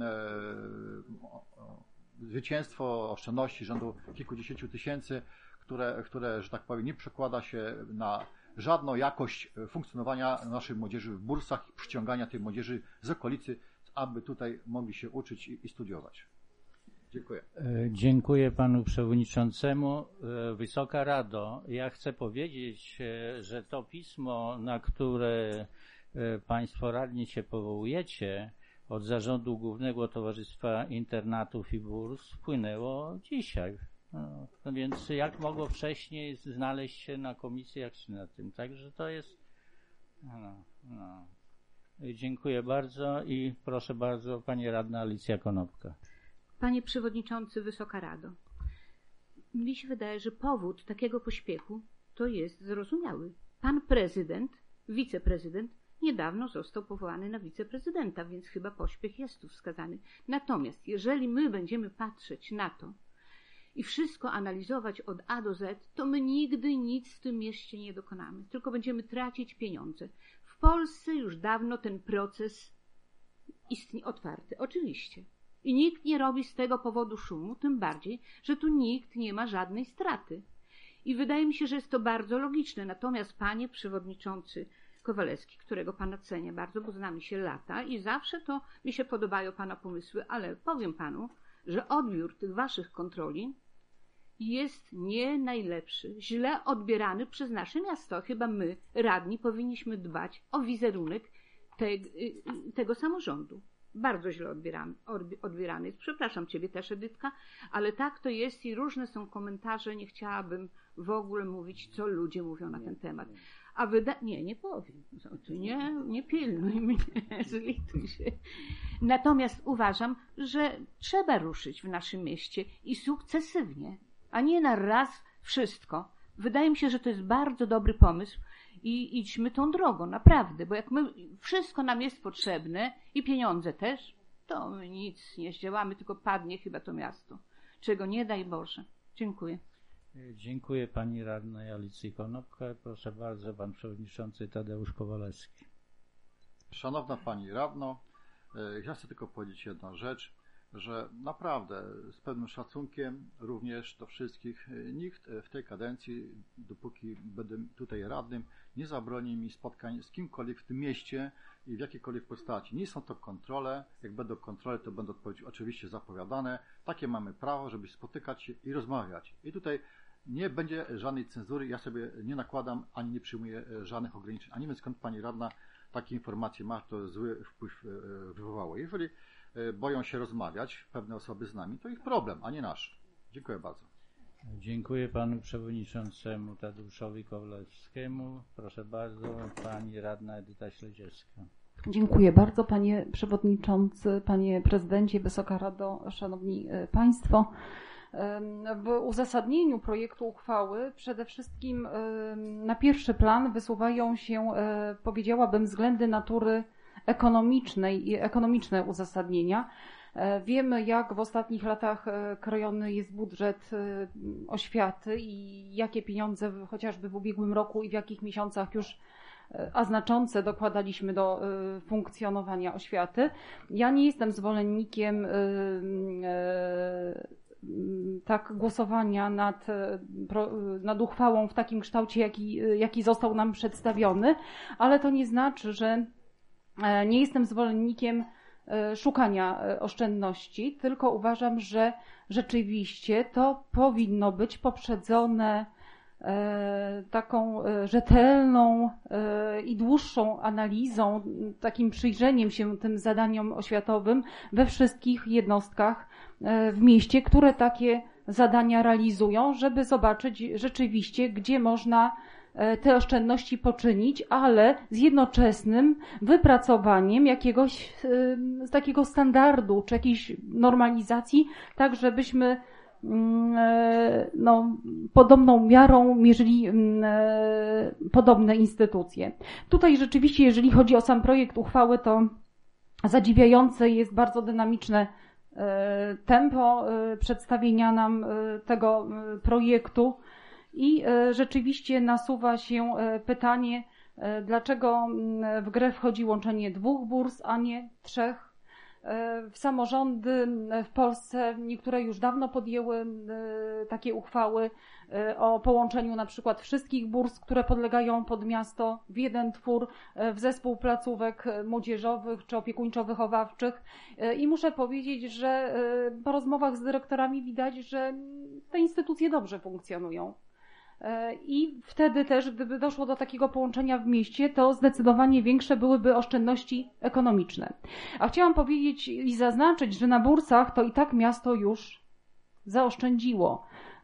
zwycięstwo oszczędności rzędu kilkudziesięciu tysięcy, które, które, że tak powiem, nie przekłada się na żadną jakość funkcjonowania naszej młodzieży w bursach i przyciągania tej młodzieży z okolicy, aby tutaj mogli się uczyć i, i studiować. Dziękuję. Dziękuję panu przewodniczącemu. Wysoka Rado, ja chcę powiedzieć, że to pismo, na które państwo radni się powołujecie od Zarządu Głównego Towarzystwa Internatów i Burs wpłynęło dzisiaj. No, no więc jak mogło wcześniej znaleźć się na komisjach czy na tym? Także to jest... No, no. Dziękuję bardzo i proszę bardzo pani radna Alicja Konopka. Panie Przewodniczący, Wysoka Rado, mi się wydaje, że powód takiego pośpiechu to jest zrozumiały. Pan prezydent, wiceprezydent niedawno został powołany na wiceprezydenta, więc chyba pośpiech jest tu wskazany. Natomiast jeżeli my będziemy patrzeć na to i wszystko analizować od A do Z, to my nigdy nic w tym mieście nie dokonamy, tylko będziemy tracić pieniądze. W Polsce już dawno ten proces istnieje otwarty, oczywiście. I nikt nie robi z tego powodu szumu, tym bardziej, że tu nikt nie ma żadnej straty. I wydaje mi się, że jest to bardzo logiczne. Natomiast panie przewodniczący Kowalewski, którego pana cenię bardzo, bo znamy się lata i zawsze to mi się podobają pana pomysły, ale powiem panu, że odbiór tych waszych kontroli jest nie najlepszy, źle odbierany przez nasze miasto. Chyba my, radni, powinniśmy dbać o wizerunek te, tego samorządu. bardzo źle odbierany, odbierany jest. Przepraszam Ciebie też, Edytka, ale tak to jest i różne są komentarze. Nie chciałabym w ogóle mówić, co ludzie mówią na ten temat. A wyda... Nie, nie powiem. Ty nie, nie pilnuj mnie, zlituj się. Natomiast uważam, że trzeba ruszyć w naszym mieście i sukcesywnie, a nie na raz wszystko. Wydaje mi się, że to jest bardzo dobry pomysł i idźmy tą drogą, naprawdę, bo jak my, wszystko nam jest potrzebne i pieniądze też, to my nic nie zdziałamy, tylko padnie chyba to miasto. Czego nie daj Boże. Dziękuję. Dziękuję pani radnej Alicji Konopka. Proszę bardzo, pan przewodniczący Tadeusz Kowalewski. Szanowna pani radno, ja chcę tylko powiedzieć jedną rzecz, że naprawdę z pewnym szacunkiem również do wszystkich, nikt w tej kadencji, dopóki będę tutaj radnym, nie zabroni mi spotkań z kimkolwiek w tym mieście i w jakiejkolwiek postaci. Nie są to kontrole, jak będą kontrole, to będą oczywiście zapowiadane. Takie mamy prawo, żeby spotykać się i rozmawiać. I tutaj nie będzie żadnej cenzury, ja sobie nie nakładam, ani nie przyjmuję żadnych ograniczeń. A nie wiem, skąd pani radna takie informacje ma, to zły wpływ wywołało. Jeżeli boją się rozmawiać pewne osoby z nami, to ich problem, a nie nasz. Dziękuję bardzo. Dziękuję panu przewodniczącemu Tadeuszowi Kowalewskiemu. Proszę bardzo, pani radna Edyta Śledziewska. Dziękuję bardzo, panie przewodniczący, panie prezydencie, Wysoka Rado, szanowni państwo. W uzasadnieniu projektu uchwały przede wszystkim na pierwszy plan wysuwają się, powiedziałabym, względy natury ekonomicznej i ekonomiczne uzasadnienia. Wiemy, jak w ostatnich latach krojony jest budżet oświaty i jakie pieniądze chociażby w ubiegłym roku i w jakich miesiącach już, a znaczące, dokładaliśmy do funkcjonowania oświaty. Ja nie jestem zwolennikiem tak głosowania nad, nad uchwałą w takim kształcie, jaki, jaki został nam przedstawiony, ale to nie znaczy, że nie jestem zwolennikiem szukania oszczędności, tylko uważam, że rzeczywiście to powinno być poprzedzone taką rzetelną i dłuższą analizą, takim przyjrzeniem się tym zadaniom oświatowym we wszystkich jednostkach w mieście, które takie zadania realizują, żeby zobaczyć rzeczywiście, gdzie można te oszczędności poczynić, ale z jednoczesnym wypracowaniem jakiegoś z takiego standardu czy jakiejś normalizacji, tak żebyśmy no, podobną miarą mierzyli podobne instytucje. Tutaj rzeczywiście, jeżeli chodzi o sam projekt uchwały, to zadziwiające jest bardzo dynamiczne tempo przedstawienia nam tego projektu i rzeczywiście nasuwa się pytanie, dlaczego w grę wchodzi łączenie dwóch burs, a nie trzech. W samorządy w Polsce niektóre już dawno podjęły takie uchwały o połączeniu na przykład wszystkich burs, które podlegają pod miasto, w jeden twór, w zespół placówek młodzieżowych czy opiekuńczo-wychowawczych. I muszę powiedzieć, że po rozmowach z dyrektorami widać, że te instytucje dobrze funkcjonują. I wtedy też, gdyby doszło do takiego połączenia w mieście, to zdecydowanie większe byłyby oszczędności ekonomiczne. A chciałam powiedzieć i zaznaczyć, że na bursach to i tak miasto już zaoszczędziło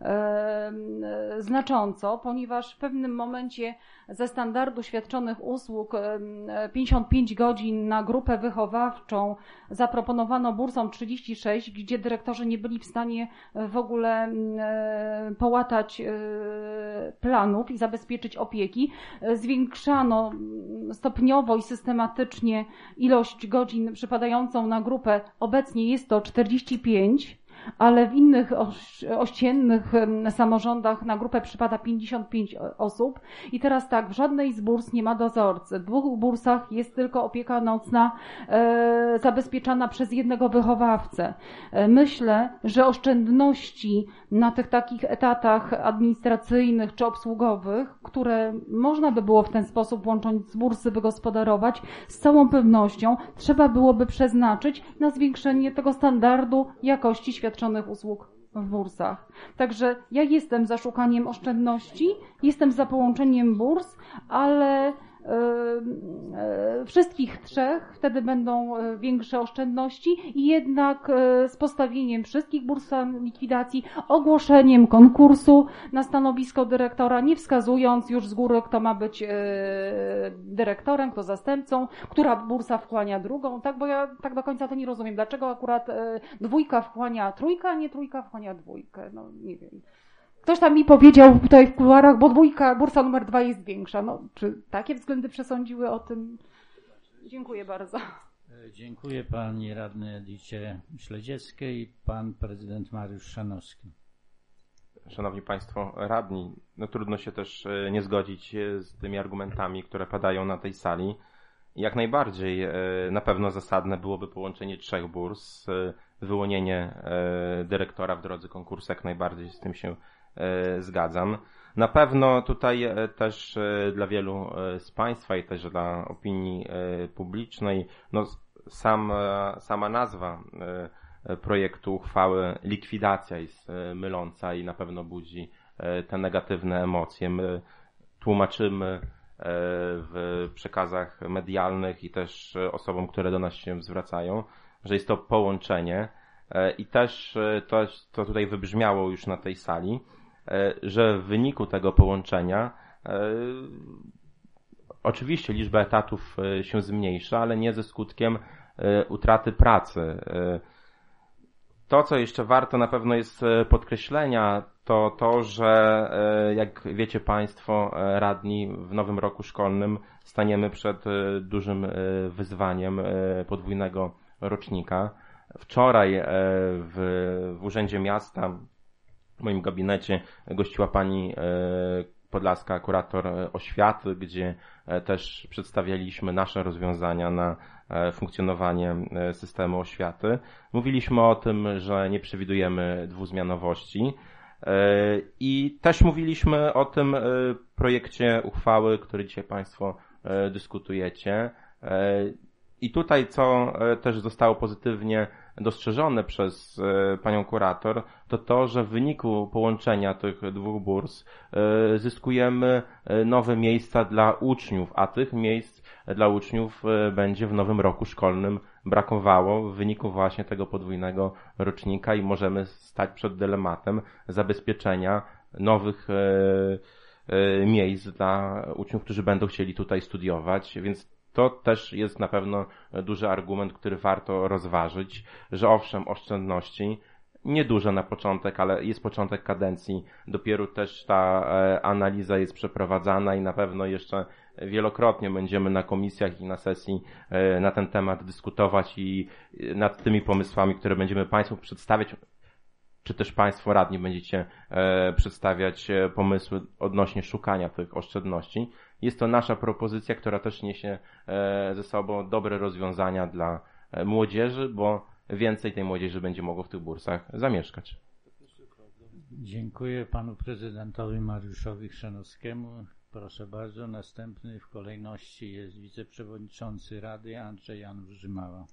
znacząco, ponieważ w pewnym momencie ze standardu świadczonych usług pięćdziesiąt pięć godzin na grupę wychowawczą zaproponowano bursom trzydzieści sześć, gdzie dyrektorzy nie byli w stanie w ogóle połatać planów i zabezpieczyć opieki. Zwiększano stopniowo i systematycznie ilość godzin przypadającą na grupę. Obecnie jest to czterdzieści pięć, ale w innych ościennych samorządach na grupę przypada pięćdziesiąt pięć osób. I teraz tak, w żadnej z burs nie ma dozorcy. W dwóch bursach jest tylko opieka nocna e, zabezpieczana przez jednego wychowawcę. E, myślę, że oszczędności na tych takich etatach administracyjnych czy obsługowych, które można by było w ten sposób łącząc z bursy wygospodarować, z całą pewnością trzeba byłoby przeznaczyć na zwiększenie tego standardu jakości świadczonych usług w bursach. Także ja jestem za szukaniem oszczędności, jestem za połączeniem burs, ale wszystkich trzech, wtedy będą większe oszczędności i jednak z postawieniem wszystkich burs likwidacji, ogłoszeniem konkursu na stanowisko dyrektora, nie wskazując już z góry, kto ma być dyrektorem, kto zastępcą, która bursa wchłania drugą, tak, bo ja tak do końca to nie rozumiem, dlaczego akurat dwójka wchłania trójka, a nie trójka wchłania dwójkę, no nie wiem. Ktoś tam mi powiedział tutaj w kuluarach, bo dwójka, bursa numer dwa jest większa. No, czy takie względy przesądziły o tym? Dziękuję bardzo. Dziękuję pani radnej Edycie Śledzieckiej i pan prezydent Mariusz Szanowski. Szanowni Państwo radni, no trudno się też nie zgodzić z tymi argumentami, które padają na tej sali. Jak najbardziej na pewno zasadne byłoby połączenie trzech burs, wyłonienie dyrektora w drodze konkursu, jak najbardziej z tym się zgadzam. Na pewno tutaj też dla wielu z Państwa i też dla opinii publicznej, no sam, sama nazwa projektu uchwały likwidacja jest myląca i na pewno budzi te negatywne emocje. My tłumaczymy w przekazach medialnych i też osobom, które do nas się zwracają, że jest to połączenie i też to, to tutaj wybrzmiało już na tej sali, że w wyniku tego połączenia oczywiście liczba etatów się zmniejsza, ale nie ze skutkiem utraty pracy. To, co jeszcze warto na pewno jest podkreślenia, to to, że jak wiecie Państwo radni, w nowym roku szkolnym staniemy przed dużym wyzwaniem podwójnego rocznika. Wczoraj w, w Urzędzie Miasta, w moim gabinecie, gościła pani podlaska kurator oświaty, gdzie też przedstawialiśmy nasze rozwiązania na funkcjonowanie systemu oświaty. Mówiliśmy o tym, że nie przewidujemy dwuzmianowości i też mówiliśmy o tym projekcie uchwały, który dzisiaj Państwo dyskutujecie. I tutaj, co też zostało pozytywnie dostrzeżone przez panią kurator, to to, że w wyniku połączenia tych dwóch burs zyskujemy nowe miejsca dla uczniów, a tych miejsc dla uczniów będzie w nowym roku szkolnym brakowało w wyniku właśnie tego podwójnego rocznika i możemy stać przed dylematem zabezpieczenia nowych miejsc dla uczniów, którzy będą chcieli tutaj studiować, więc to też jest na pewno duży argument, który warto rozważyć, że owszem, oszczędności, nieduże na początek, ale jest początek kadencji, dopiero też ta analiza jest przeprowadzana i na pewno jeszcze wielokrotnie będziemy na komisjach i na sesji na ten temat dyskutować i nad tymi pomysłami, które będziemy Państwu przedstawiać, czy też Państwo radni będziecie przedstawiać pomysły odnośnie szukania tych oszczędności. Jest to nasza propozycja, która też niesie ze sobą dobre rozwiązania dla młodzieży, bo więcej tej młodzieży będzie mogło w tych bursach zamieszkać. Dziękuję panu prezydentowi Mariuszowi Chrzanowskiemu. Proszę bardzo, następny w kolejności jest wiceprzewodniczący Rady Andrzej Janusz Rzymała.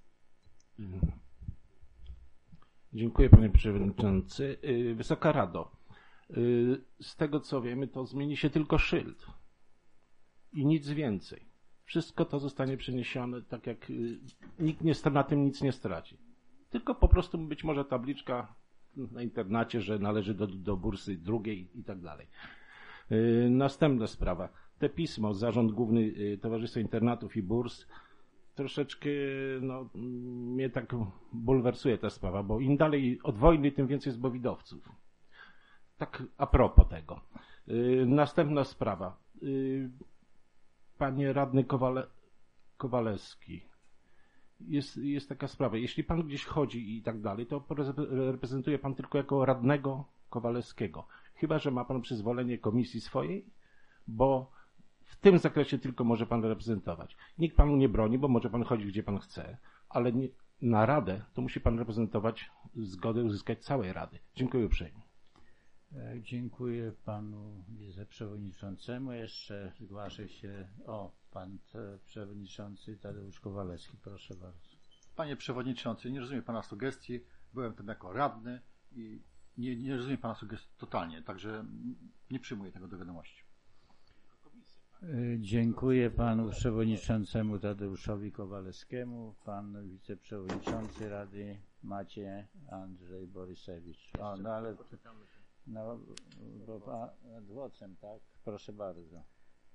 Dziękuję panie przewodniczący. Wysoka Rado, z tego co wiemy, to zmieni się tylko szyld i nic więcej. Wszystko to zostanie przeniesione tak jak nikt nie, na tym nic nie straci. Tylko po prostu być może tabliczka na internacie, że należy do, do bursy drugiej i tak dalej. Następna sprawa. Te pismo, Zarząd Główny Towarzystwa Internatów i Burs, troszeczkę no, mnie tak bulwersuje ta sprawa, bo im dalej od wojny, tym więcej zbowidowców. Tak a propos tego. Następna sprawa. Panie radny Kowale, Kowalewski, jest, jest taka sprawa. Jeśli pan gdzieś chodzi i tak dalej, to reprezentuje pan tylko jako radnego Kowalewskiego. Chyba że ma pan przyzwolenie komisji swojej, bo w tym zakresie tylko może pan reprezentować. Nikt panu nie broni, bo może pan chodzić gdzie pan chce, ale nie, na radę to musi pan reprezentować, zgodę uzyskać całej rady. Dziękuję uprzejmie. Dziękuję panu wiceprzewodniczącemu. Jeszcze zgłasza się o pan przewodniczący Tadeusz Kowalewski. Proszę bardzo. Panie przewodniczący, nie rozumiem pana sugestii. Byłem tam jako radny i nie, nie rozumiem pana sugestii totalnie, także nie przyjmuję tego do wiadomości. Dziękuję panu przewodniczącemu Tadeuszowi Kowalewskiemu, pan wiceprzewodniczący Rady Maciej Andrzej Borysewicz. O, no ale no, bo nad Wocem, tak? Proszę bardzo.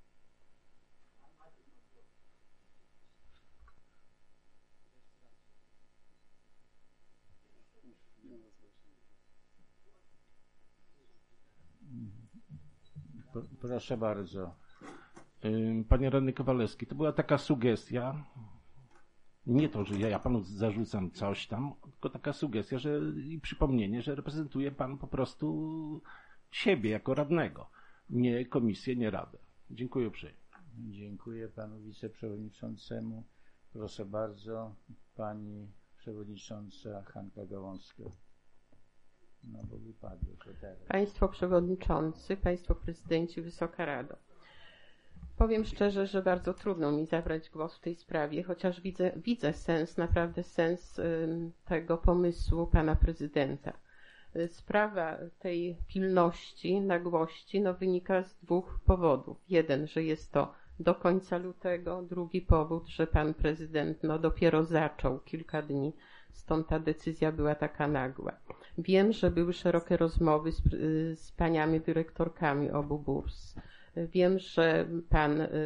Proszę bardzo. Panie radny Kowalewski, to była taka sugestia, nie to, że ja, ja panu zarzucam coś tam, tylko taka sugestia, że i przypomnienie, że reprezentuje pan po prostu siebie jako radnego, nie komisję, nie radę. Dziękuję uprzejmie. Dziękuję panu wiceprzewodniczącemu. Proszę bardzo, pani przewodnicząca Hanka Gałązka. No bo wypadło, że teraz. Państwo przewodniczący, państwo prezydenci, Wysoka Rado. Powiem szczerze, że bardzo trudno mi zabrać głos w tej sprawie, chociaż widzę, widzę sens, naprawdę sens y, tego pomysłu pana prezydenta. Y, sprawa tej pilności, nagłości no, wynika z dwóch powodów. Jeden, że jest to do końca lutego, drugi powód, że pan prezydent no, dopiero zaczął kilka dni, stąd ta decyzja była taka nagła. Wiem, że były szerokie rozmowy z, z paniami dyrektorkami obu burs. Wiem, że pan y,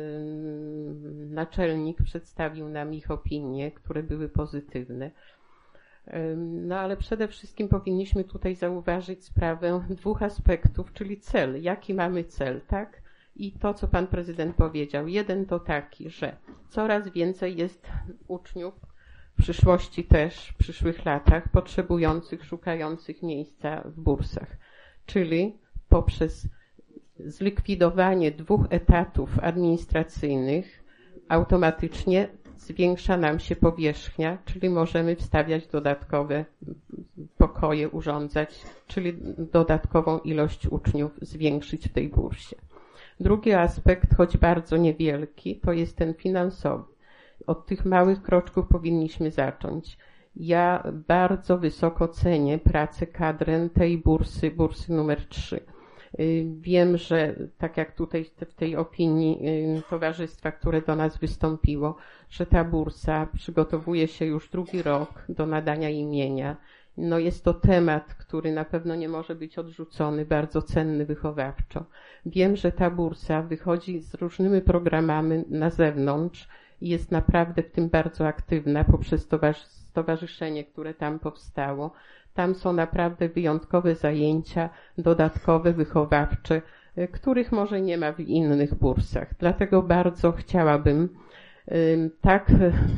naczelnik przedstawił nam ich opinie, które były pozytywne. Y, no ale przede wszystkim powinniśmy tutaj zauważyć sprawę dwóch aspektów, czyli cel. Jaki mamy cel, tak? I to, co pan prezydent powiedział. Jeden to taki, że coraz więcej jest uczniów, w przyszłości też, w przyszłych latach, potrzebujących, szukających miejsca w bursach. Czyli poprzez zlikwidowanie dwóch etatów administracyjnych automatycznie zwiększa nam się powierzchnia, czyli możemy wstawiać dodatkowe pokoje, urządzać, czyli dodatkową ilość uczniów zwiększyć w tej bursie. Drugi aspekt, choć bardzo niewielki, to jest ten finansowy. Od tych małych kroczków powinniśmy zacząć. Ja bardzo wysoko cenię pracę kadrę tej bursy, bursy numer trzy. Wiem, że tak jak tutaj w tej opinii towarzystwa, które do nas wystąpiło, że ta bursa przygotowuje się już drugi rok do nadania imienia. No jest to temat, który na pewno nie może być odrzucony, bardzo cenny wychowawczo. Wiem, że ta bursa wychodzi z różnymi programami na zewnątrz i jest naprawdę w tym bardzo aktywna poprzez stowarzyszenie, które tam powstało. Tam są naprawdę wyjątkowe zajęcia, dodatkowe, wychowawcze, których może nie ma w innych bursach. Dlatego bardzo chciałabym, tak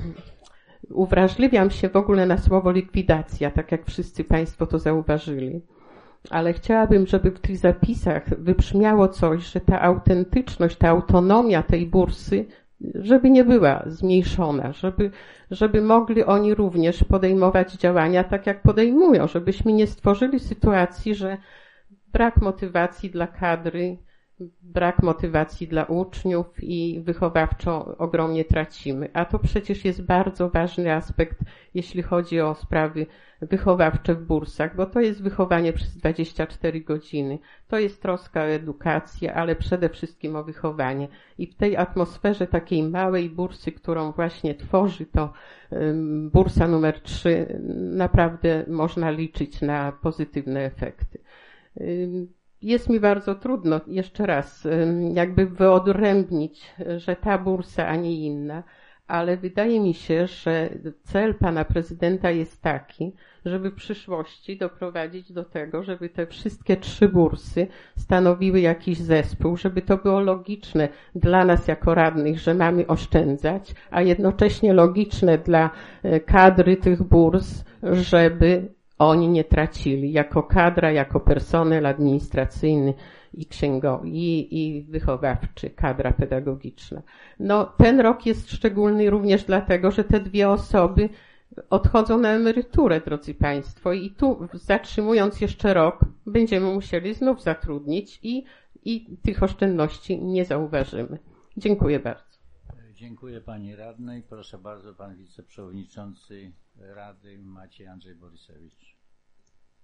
uwrażliwiam się w ogóle na słowo likwidacja, tak jak wszyscy państwo to zauważyli. Ale chciałabym, żeby w tych zapisach wybrzmiało coś, że ta autentyczność, ta autonomia tej bursy, żeby nie była zmniejszona, żeby, żeby mogli oni również podejmować działania tak, jak podejmują, żebyśmy nie stworzyli sytuacji, że brak motywacji dla kadry, brak motywacji dla uczniów i wychowawczo ogromnie tracimy. A to przecież jest bardzo ważny aspekt, jeśli chodzi o sprawy wychowawcze w bursach, bo to jest wychowanie przez dwadzieścia cztery godziny. To jest troska o edukację, ale przede wszystkim o wychowanie. I w tej atmosferze takiej małej bursy, którą właśnie tworzy to um, bursa numer trzy, naprawdę można liczyć na pozytywne efekty. Um, Jest mi bardzo trudno, jeszcze raz, jakby wyodrębnić, że ta bursa, a nie inna, ale wydaje mi się, że cel pana prezydenta jest taki, żeby w przyszłości doprowadzić do tego, żeby te wszystkie trzy bursy stanowiły jakiś zespół, żeby to było logiczne dla nas jako radnych, że mamy oszczędzać, a jednocześnie logiczne dla kadry tych burs, żeby oni nie tracili jako kadra, jako personel administracyjny i księgowy, i, i wychowawczy, kadra pedagogiczna. No, ten rok jest szczególny również dlatego, że te dwie osoby odchodzą na emeryturę, drodzy państwo, i tu zatrzymując jeszcze rok, będziemy musieli znów zatrudnić i, i tych oszczędności nie zauważymy. Dziękuję bardzo. Dziękuję pani radnej. Proszę bardzo, pan wiceprzewodniczący Rady Maciej Andrzej Borysewicz.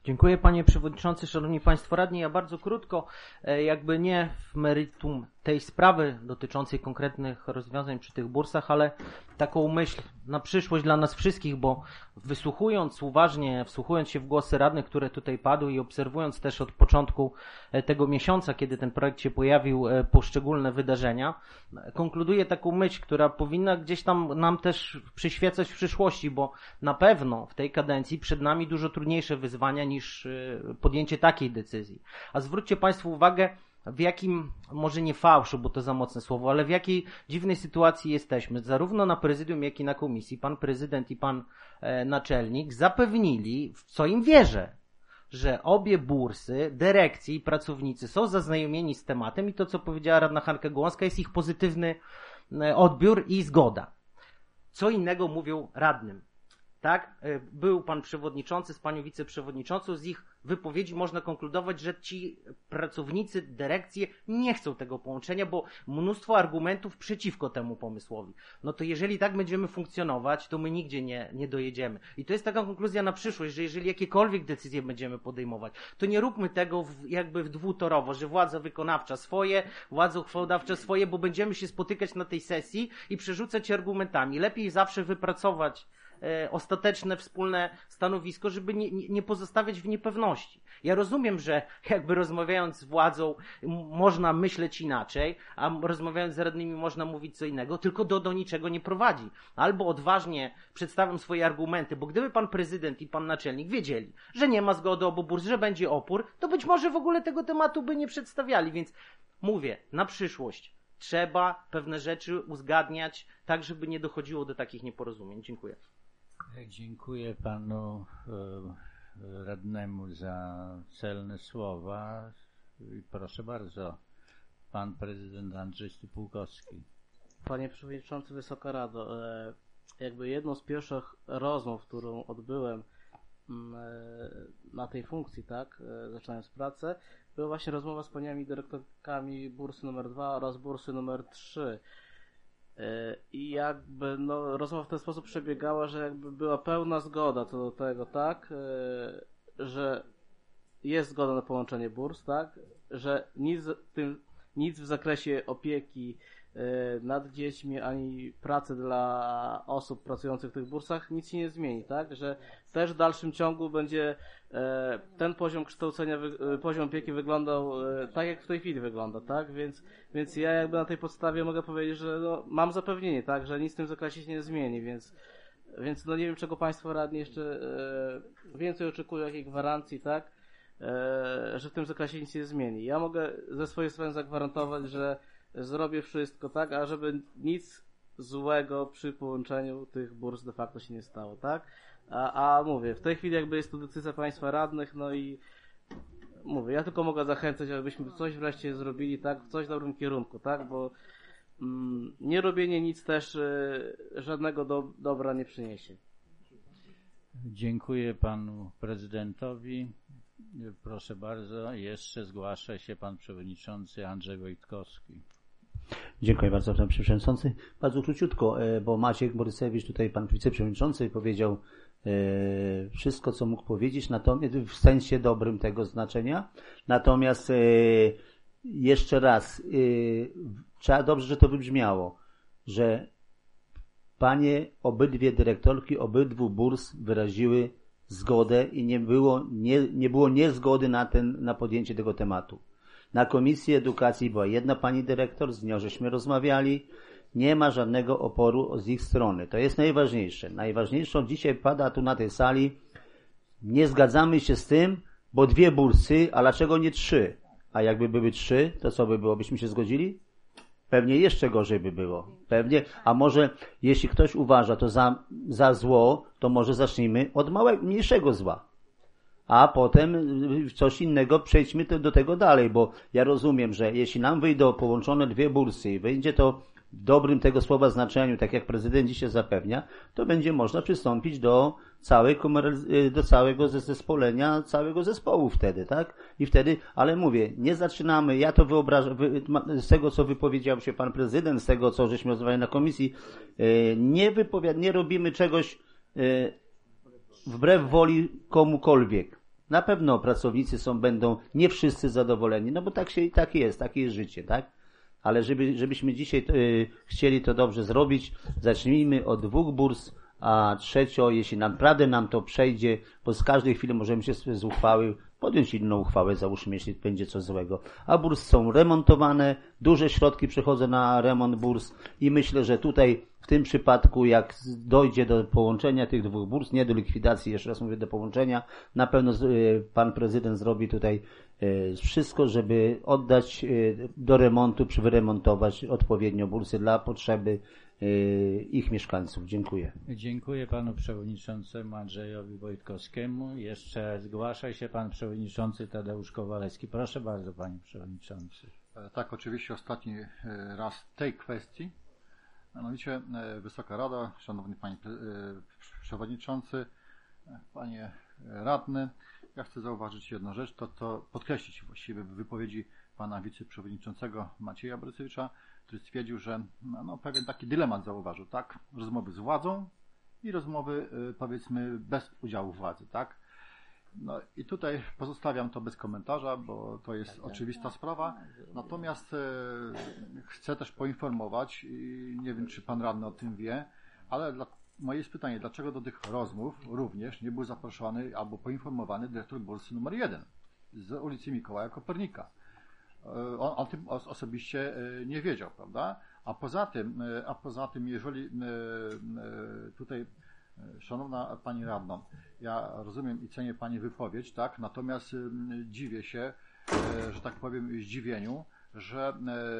Dziękuję panie przewodniczący, szanowni państwo radni. Ja bardzo krótko, jakby nie w meritum tej sprawy dotyczącej konkretnych rozwiązań przy tych bursach, ale taką myśl na przyszłość dla nas wszystkich, bo wysłuchując uważnie, wsłuchując się w głosy radnych, które tutaj padły i obserwując też od początku tego miesiąca, kiedy ten projekt się pojawił, poszczególne wydarzenia, konkluduję taką myśl, która powinna gdzieś tam nam też przyświecać w przyszłości, bo na pewno w tej kadencji przed nami dużo trudniejsze wyzwania niż podjęcie takiej decyzji. A zwróćcie państwo uwagę, w jakim, może nie fałszu, bo to za mocne słowo, ale w jakiej dziwnej sytuacji jesteśmy. Zarówno na prezydium, jak i na komisji pan prezydent i pan e, naczelnik zapewnili, w co im wierzę, że obie bursy, dyrekcji i pracownicy są zaznajomieni z tematem i to, co powiedziała radna Hanka Gołąska, jest ich pozytywny e, odbiór i zgoda. Co innego mówią radnym. Tak, był pan przewodniczący z panią wiceprzewodniczącą, z ich wypowiedzi można konkludować, że ci pracownicy, dyrekcje nie chcą tego połączenia, bo mnóstwo argumentów przeciwko temu pomysłowi. No to jeżeli tak będziemy funkcjonować, to my nigdzie nie, nie dojedziemy. I to jest taka konkluzja na przyszłość, że jeżeli jakiekolwiek decyzje będziemy podejmować, to nie róbmy tego w, jakby w dwutorowo, że władza wykonawcza swoje, władza uchwałodawcza swoje, bo będziemy się spotykać na tej sesji i przerzucać argumentami. Lepiej zawsze wypracować ostateczne wspólne stanowisko, żeby nie, nie pozostawiać w niepewności. Ja rozumiem, że jakby rozmawiając z władzą można myśleć inaczej, a rozmawiając z radnymi można mówić co innego, tylko do, do niczego nie prowadzi. Albo odważnie przedstawiam swoje argumenty, bo gdyby pan prezydent i pan naczelnik wiedzieli, że nie ma zgody obu burs, że będzie opór, to być może w ogóle tego tematu by nie przedstawiali, więc mówię, na przyszłość trzeba pewne rzeczy uzgadniać tak, żeby nie dochodziło do takich nieporozumień. Dziękuję. Dziękuję panu e, radnemu za celne słowa. I proszę bardzo, pan prezydent Andrzej Stypułkowski. Panie przewodniczący, Wysoka Rado, e, jakby jedną z pierwszych rozmów, którą odbyłem e, na tej funkcji, tak, e, zaczynając pracę, była właśnie rozmowa z paniami dyrektorkami bursy numer dwa oraz bursy numer trzy. I jakby no, rozmowa w ten sposób przebiegała, że jakby była pełna zgoda co do tego, tak, że jest zgoda na połączenie burs, tak, że nic w, tym, nic w zakresie opieki nad dziećmi, ani pracy dla osób pracujących w tych bursach nic się nie zmieni, tak, że też w dalszym ciągu będzie ten poziom kształcenia, poziom opieki wyglądał tak, jak w tej chwili wygląda, tak, więc, więc ja jakby na tej podstawie mogę powiedzieć, że no, mam zapewnienie, tak, że nic w tym zakresie się nie zmieni, więc, więc no nie wiem, czego państwo radni jeszcze więcej oczekują, jakiej gwarancji, tak, że w tym zakresie nic się nie zmieni. Ja mogę ze swojej strony zagwarantować, że zrobię wszystko, tak, a żeby nic złego przy połączeniu tych burs de facto się nie stało, tak? A, a mówię, w tej chwili jakby jest to decyzja państwa radnych, no i mówię, ja tylko mogę zachęcać, abyśmy coś wreszcie zrobili, tak, w coś w dobrym kierunku, tak, bo mm, nie robienie nic też y, żadnego do, dobra nie przyniesie. Dziękuję panu prezydentowi. Proszę bardzo, jeszcze zgłasza się pan przewodniczący Andrzej Wojtkowski. Dziękuję bardzo, pan przewodniczący. Bardzo króciutko, bo Maciek Borysewicz, tutaj pan wiceprzewodniczący, powiedział wszystko, co mógł powiedzieć, natomiast w sensie dobrym tego znaczenia. Natomiast jeszcze raz, trzeba dobrze, że to wybrzmiało, że panie obydwie dyrektorki obydwu burs wyraziły zgodę i nie było, nie, nie było niezgody na ten, na podjęcie tego tematu. Na Komisji Edukacji była jedna pani dyrektor, z nią żeśmy rozmawiali, nie ma żadnego oporu z ich strony. To jest najważniejsze. Najważniejszą dzisiaj pada tu na tej sali, nie zgadzamy się z tym, bo dwie bursy, a dlaczego nie trzy? A jakby były trzy, to co by było, byśmy się zgodzili? Pewnie jeszcze gorzej by było. Pewnie, a może jeśli ktoś uważa to za, za zło, to może zacznijmy od małego, mniejszego zła. A potem coś innego, przejdźmy do tego dalej, bo ja rozumiem, że jeśli nam wyjdą połączone dwie bursy i wyjdzie to w dobrym tego słowa znaczeniu, tak jak prezydent dzisiaj zapewnia, to będzie można przystąpić do całej do całego zespolenia, całego zespołu wtedy, tak? I wtedy, ale mówię, nie zaczynamy, ja to wyobrażam, z tego co wypowiedział się pan prezydent, z tego co żeśmy rozmawiali na komisji, nie wypowiad, nie robimy czegoś wbrew woli komukolwiek. Na pewno pracownicy są, będą nie wszyscy zadowoleni, no bo tak się tak jest, takie jest życie, tak? Ale żeby, żebyśmy dzisiaj y, chcieli to dobrze zrobić, zacznijmy od dwóch burs, a trzecio, jeśli naprawdę nam to przejdzie, bo z każdej chwili możemy się z uchwały podjąć inną uchwałę, załóżmy, jeśli będzie coś złego. A burs są remontowane, duże środki przechodzą na remont burs i myślę, że tutaj w tym przypadku, jak dojdzie do połączenia tych dwóch burs, nie do likwidacji, jeszcze raz mówię, do połączenia, na pewno pan prezydent zrobi tutaj wszystko, żeby oddać do remontu, czy wyremontować odpowiednio bursy dla potrzeby ich mieszkańców. Dziękuję. Dziękuję panu przewodniczącemu Andrzejowi Wojtkowskiemu. Jeszcze zgłasza się pan przewodniczący Tadeusz Kowalewski. Proszę bardzo, panie przewodniczący. Tak, oczywiście ostatni raz tej kwestii. Mianowicie Wysoka Rada, szanowny panie przewodniczący, panie radny, ja chcę zauważyć jedną rzecz, to, to podkreślić właściwie w wypowiedzi pana wiceprzewodniczącego Macieja Borysewicza, który stwierdził, że no, no, pewien taki dylemat zauważył, tak? Rozmowy z władzą i rozmowy, powiedzmy, bez udziału władzy, tak? No i tutaj pozostawiam to bez komentarza, bo to jest oczywista sprawa. Natomiast e, chcę też poinformować, i nie wiem, czy pan radny o tym wie, ale dla, moje jest pytanie, dlaczego do tych rozmów również nie był zaproszony albo poinformowany dyrektor bursy numer jeden z ulicy Mikołaja Kopernika. On o tym osobiście nie wiedział, prawda? A poza tym, a poza tym, jeżeli tutaj, szanowna pani radną, ja rozumiem i cenię pani wypowiedź, tak? Natomiast dziwię się, że tak powiem, zdziwieniu, że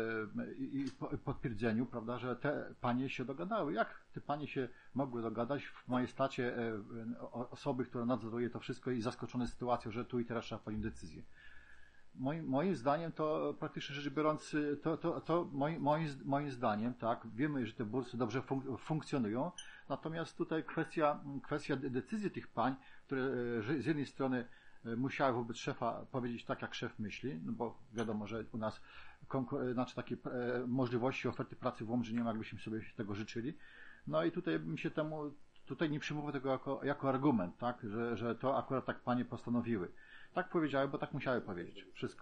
i potwierdzeniu, prawda, że te panie się dogadały. Jak te panie się mogły dogadać w majestacie osoby, która nadzoruje to wszystko i zaskoczone sytuacją, że tu i teraz trzeba podjąć decyzję? Moim, moim zdaniem to praktycznie rzecz biorąc, to, to, to moim, moim, moim zdaniem, tak, wiemy, że te bursy dobrze fun- funkcjonują, natomiast tutaj kwestia, kwestia decyzji tych pań, które z jednej strony musiały wobec szefa powiedzieć tak, jak szef myśli, no bo wiadomo, że u nas konkur- znaczy takie e, możliwości oferty pracy w Łomży nie ma, jakbyśmy sobie tego życzyli. No i tutaj bym się temu, tutaj nie przyjmował tego jako, jako argument, tak, że, że to akurat tak panie postanowiły. Tak powiedziały, bo tak musiały powiedzieć. Wszystko.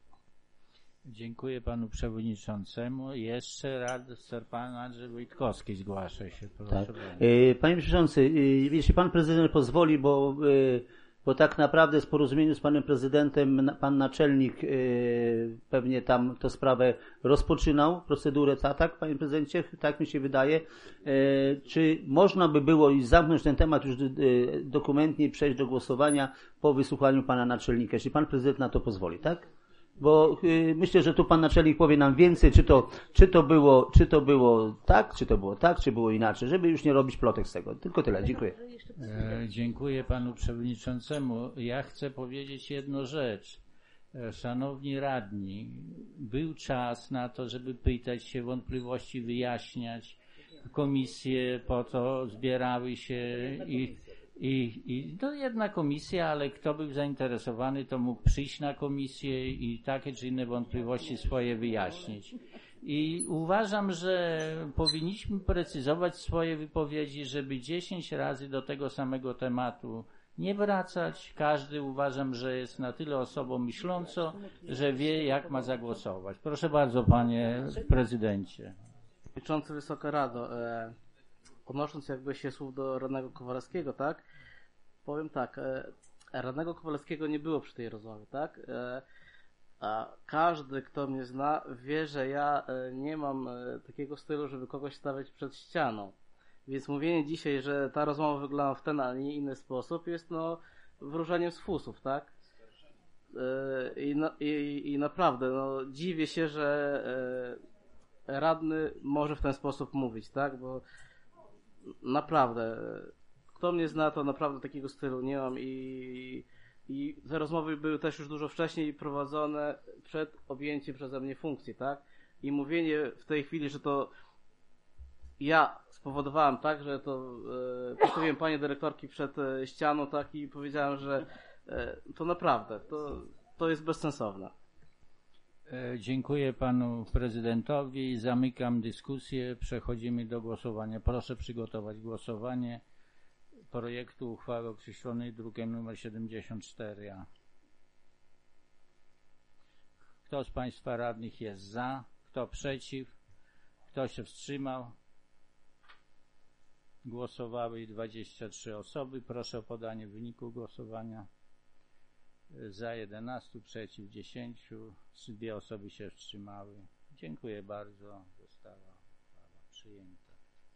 Dziękuję panu przewodniczącemu. Jeszcze rad, ser pan Andrzej Wojtkowski zgłasza się. Proszę tak. Panie przewodniczący, jeśli pan prezydent pozwoli, bo, bo tak naprawdę w porozumieniu z panem prezydentem pan naczelnik pewnie tam tę sprawę rozpoczynał, procedurę, tak, panie prezydencie? Tak mi się wydaje. Czy można by było już zamknąć ten temat już dokumentnie i przejść do głosowania po wysłuchaniu pana naczelnika, jeśli pan prezydent na to pozwoli, tak? Bo y, myślę, że tu pan naczelnik powie nam więcej, czy to, czy to było, czy to było tak, czy to było tak, czy było inaczej, żeby już nie robić plotek z tego. Tylko tyle. Dziękuję. E, dziękuję panu przewodniczącemu. Ja chcę powiedzieć jedną rzecz. E, szanowni radni, był czas na to, żeby pytać się, wątpliwości wyjaśniać. Komisje po to zbierały się i I, i to jedna komisja, ale kto był zainteresowany, to mógł przyjść na komisję i takie czy inne wątpliwości swoje wyjaśnić. I uważam, że powinniśmy precyzować swoje wypowiedzi, żeby dziesięć razy do tego samego tematu nie wracać. Każdy uważam, że jest na tyle osobą myślącą, że wie, jak ma zagłosować. Proszę bardzo, panie prezydencie. Przewodniczący, Wysoka Rado, e, odnosząc jakby się słów do radnego Kowalewskiego, tak, powiem tak, e, radnego Kowalewskiego nie było przy tej rozmowie, tak, e, a każdy, kto mnie zna, wie, że ja e, nie mam e, takiego stylu, żeby kogoś stawiać przed ścianą, więc mówienie dzisiaj, że ta rozmowa wygląda w ten, a nie inny sposób, jest no wróżeniem z fusów, tak. E, i, no, i, I naprawdę, no dziwię się, że e, radny może w ten sposób mówić, tak, bo naprawdę, kto mnie zna, to naprawdę takiego stylu nie mam i, i te rozmowy były też już dużo wcześniej prowadzone przed objęciem przeze mnie funkcji, tak? I mówienie w tej chwili, że to ja spowodowałem, tak, że to e, postawiłem panie dyrektorki przed e, ścianą, tak, i powiedziałem, że e, to naprawdę, to, to jest bezsensowne. Dziękuję panu prezydentowi. Zamykam dyskusję. Przechodzimy do głosowania. Proszę przygotować głosowanie. projektu uchwały określonej drukiem nr siedemdziesiąt cztery a. Kto z Państwa radnych jest za? Kto przeciw? Kto się wstrzymał? Głosowały dwadzieścia trzy osoby. Proszę o podanie wyniku głosowania. Za jedenaście, przeciw dziesięć. Dwie osoby się wstrzymały. Dziękuję bardzo. Została uchwała przyjęta.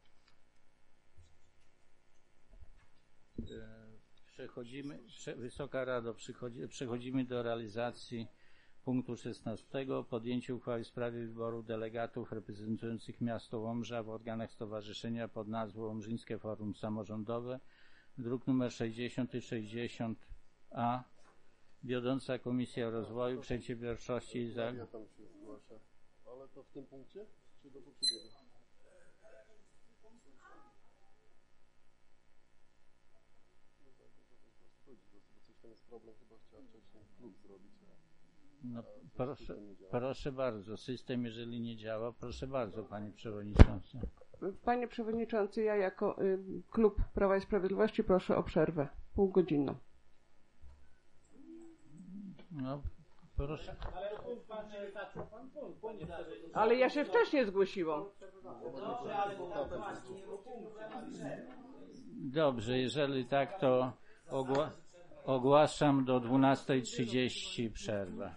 Przechodzimy, Wysoka Rado, przechodzimy do realizacji punktu szesnastego. Podjęcie uchwały w sprawie wyboru delegatów reprezentujących miasto Łomża w organach stowarzyszenia pod nazwą Łomżyńskie Forum Samorządowe, druk nr sześćdziesiąt i sześćdziesiąt a. Wiodąca Komisja Rozwoju, Przedsiębiorczości i za... Ja tam się zgłasza. Ale to w tym punkcie, czy do poprzedniego? Coś tam jest problem, chyba chciała wcześniej klub zrobić. No, proszę, proszę bardzo, system jeżeli nie działa, proszę bardzo, Panie Przewodniczący. Panie Przewodniczący, ja jako y, klub Prawa i Sprawiedliwości proszę o przerwę półgodzinną. No, proszę. Ale ja się wcześniej zgłosiłam. Dobrze, jeżeli tak, to ogła ogłaszam do dwunastej trzydzieści przerwę.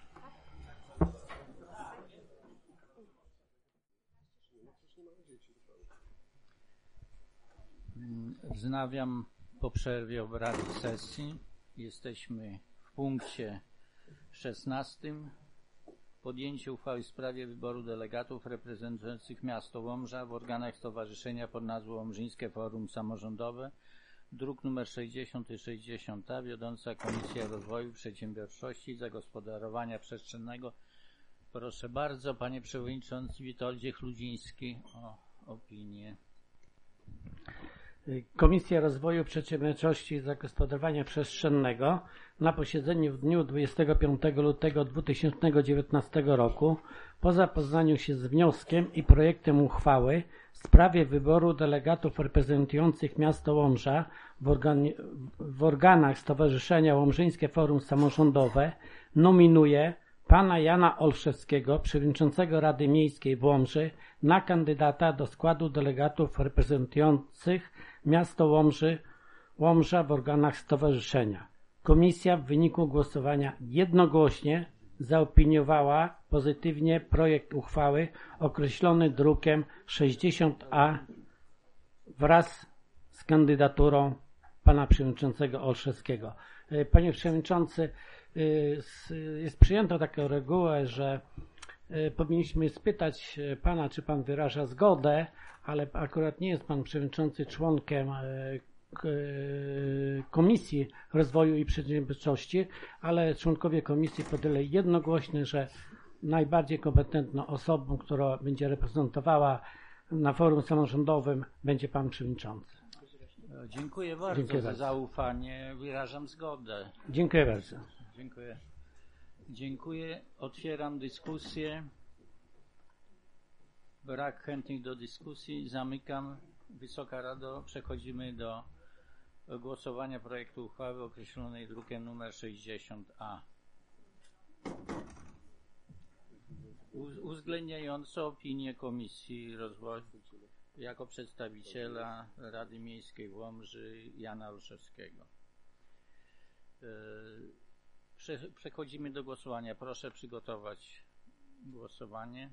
Wznawiam po przerwie obrady sesji. Jesteśmy w punkcie szesnastym. Podjęcie uchwały w sprawie wyboru delegatów reprezentujących miasto Łomża w organach stowarzyszenia pod nazwą Łomżyńskie Forum Samorządowe, druk nr sześćdziesiąt i sześćdziesiąt a. Wiodąca Komisja Rozwoju, Przedsiębiorczości i Zagospodarowania Przestrzennego. Proszę bardzo, Panie Przewodniczący Witoldzie Chludziński o opinię. Komisja Rozwoju, Przedsiębiorczości i Zagospodarowania Przestrzennego na posiedzeniu w dniu dwudziestego piątego lutego dwa tysiące dziewiętnastego roku po zapoznaniu się z wnioskiem i projektem uchwały w sprawie wyboru delegatów reprezentujących miasto Łomża w, organi- w organach Stowarzyszenia Łomżyńskie Forum Samorządowe nominuje pana Jana Olszewskiego, przewodniczącego Rady Miejskiej w Łomży, na kandydata do składu delegatów reprezentujących miasto Łomży, Łomża w organach stowarzyszenia. Komisja w wyniku głosowania jednogłośnie zaopiniowała pozytywnie projekt uchwały określony drukiem sześćdziesiąt a wraz z kandydaturą pana przewodniczącego Olszewskiego. Panie Przewodniczący, jest przyjęta taka reguła, że powinniśmy spytać pana, czy pan wyraża zgodę, ale akurat nie jest pan przewodniczący członkiem Komisji Rozwoju i Przedsiębiorczości, ale członkowie komisji podjęli jednogłośnie, że najbardziej kompetentną osobą, która będzie reprezentowała na forum samorządowym, będzie pan przewodniczący. Dziękuję bardzo Dziękuję za bardzo. zaufanie. Wyrażam zgodę. Dziękuję bardzo. Dziękuję. Dziękuję. Otwieram dyskusję. Brak chętnych do dyskusji. Zamykam. Wysoka Rado, przechodzimy do głosowania projektu uchwały określonej drukiem nr sześćdziesiąt a. Uwzględniająco opinię Komisji Rozwoju jako przedstawiciela Rady Miejskiej w Łomży Jana Olszewskiego. Przechodzimy do głosowania. Proszę przygotować głosowanie.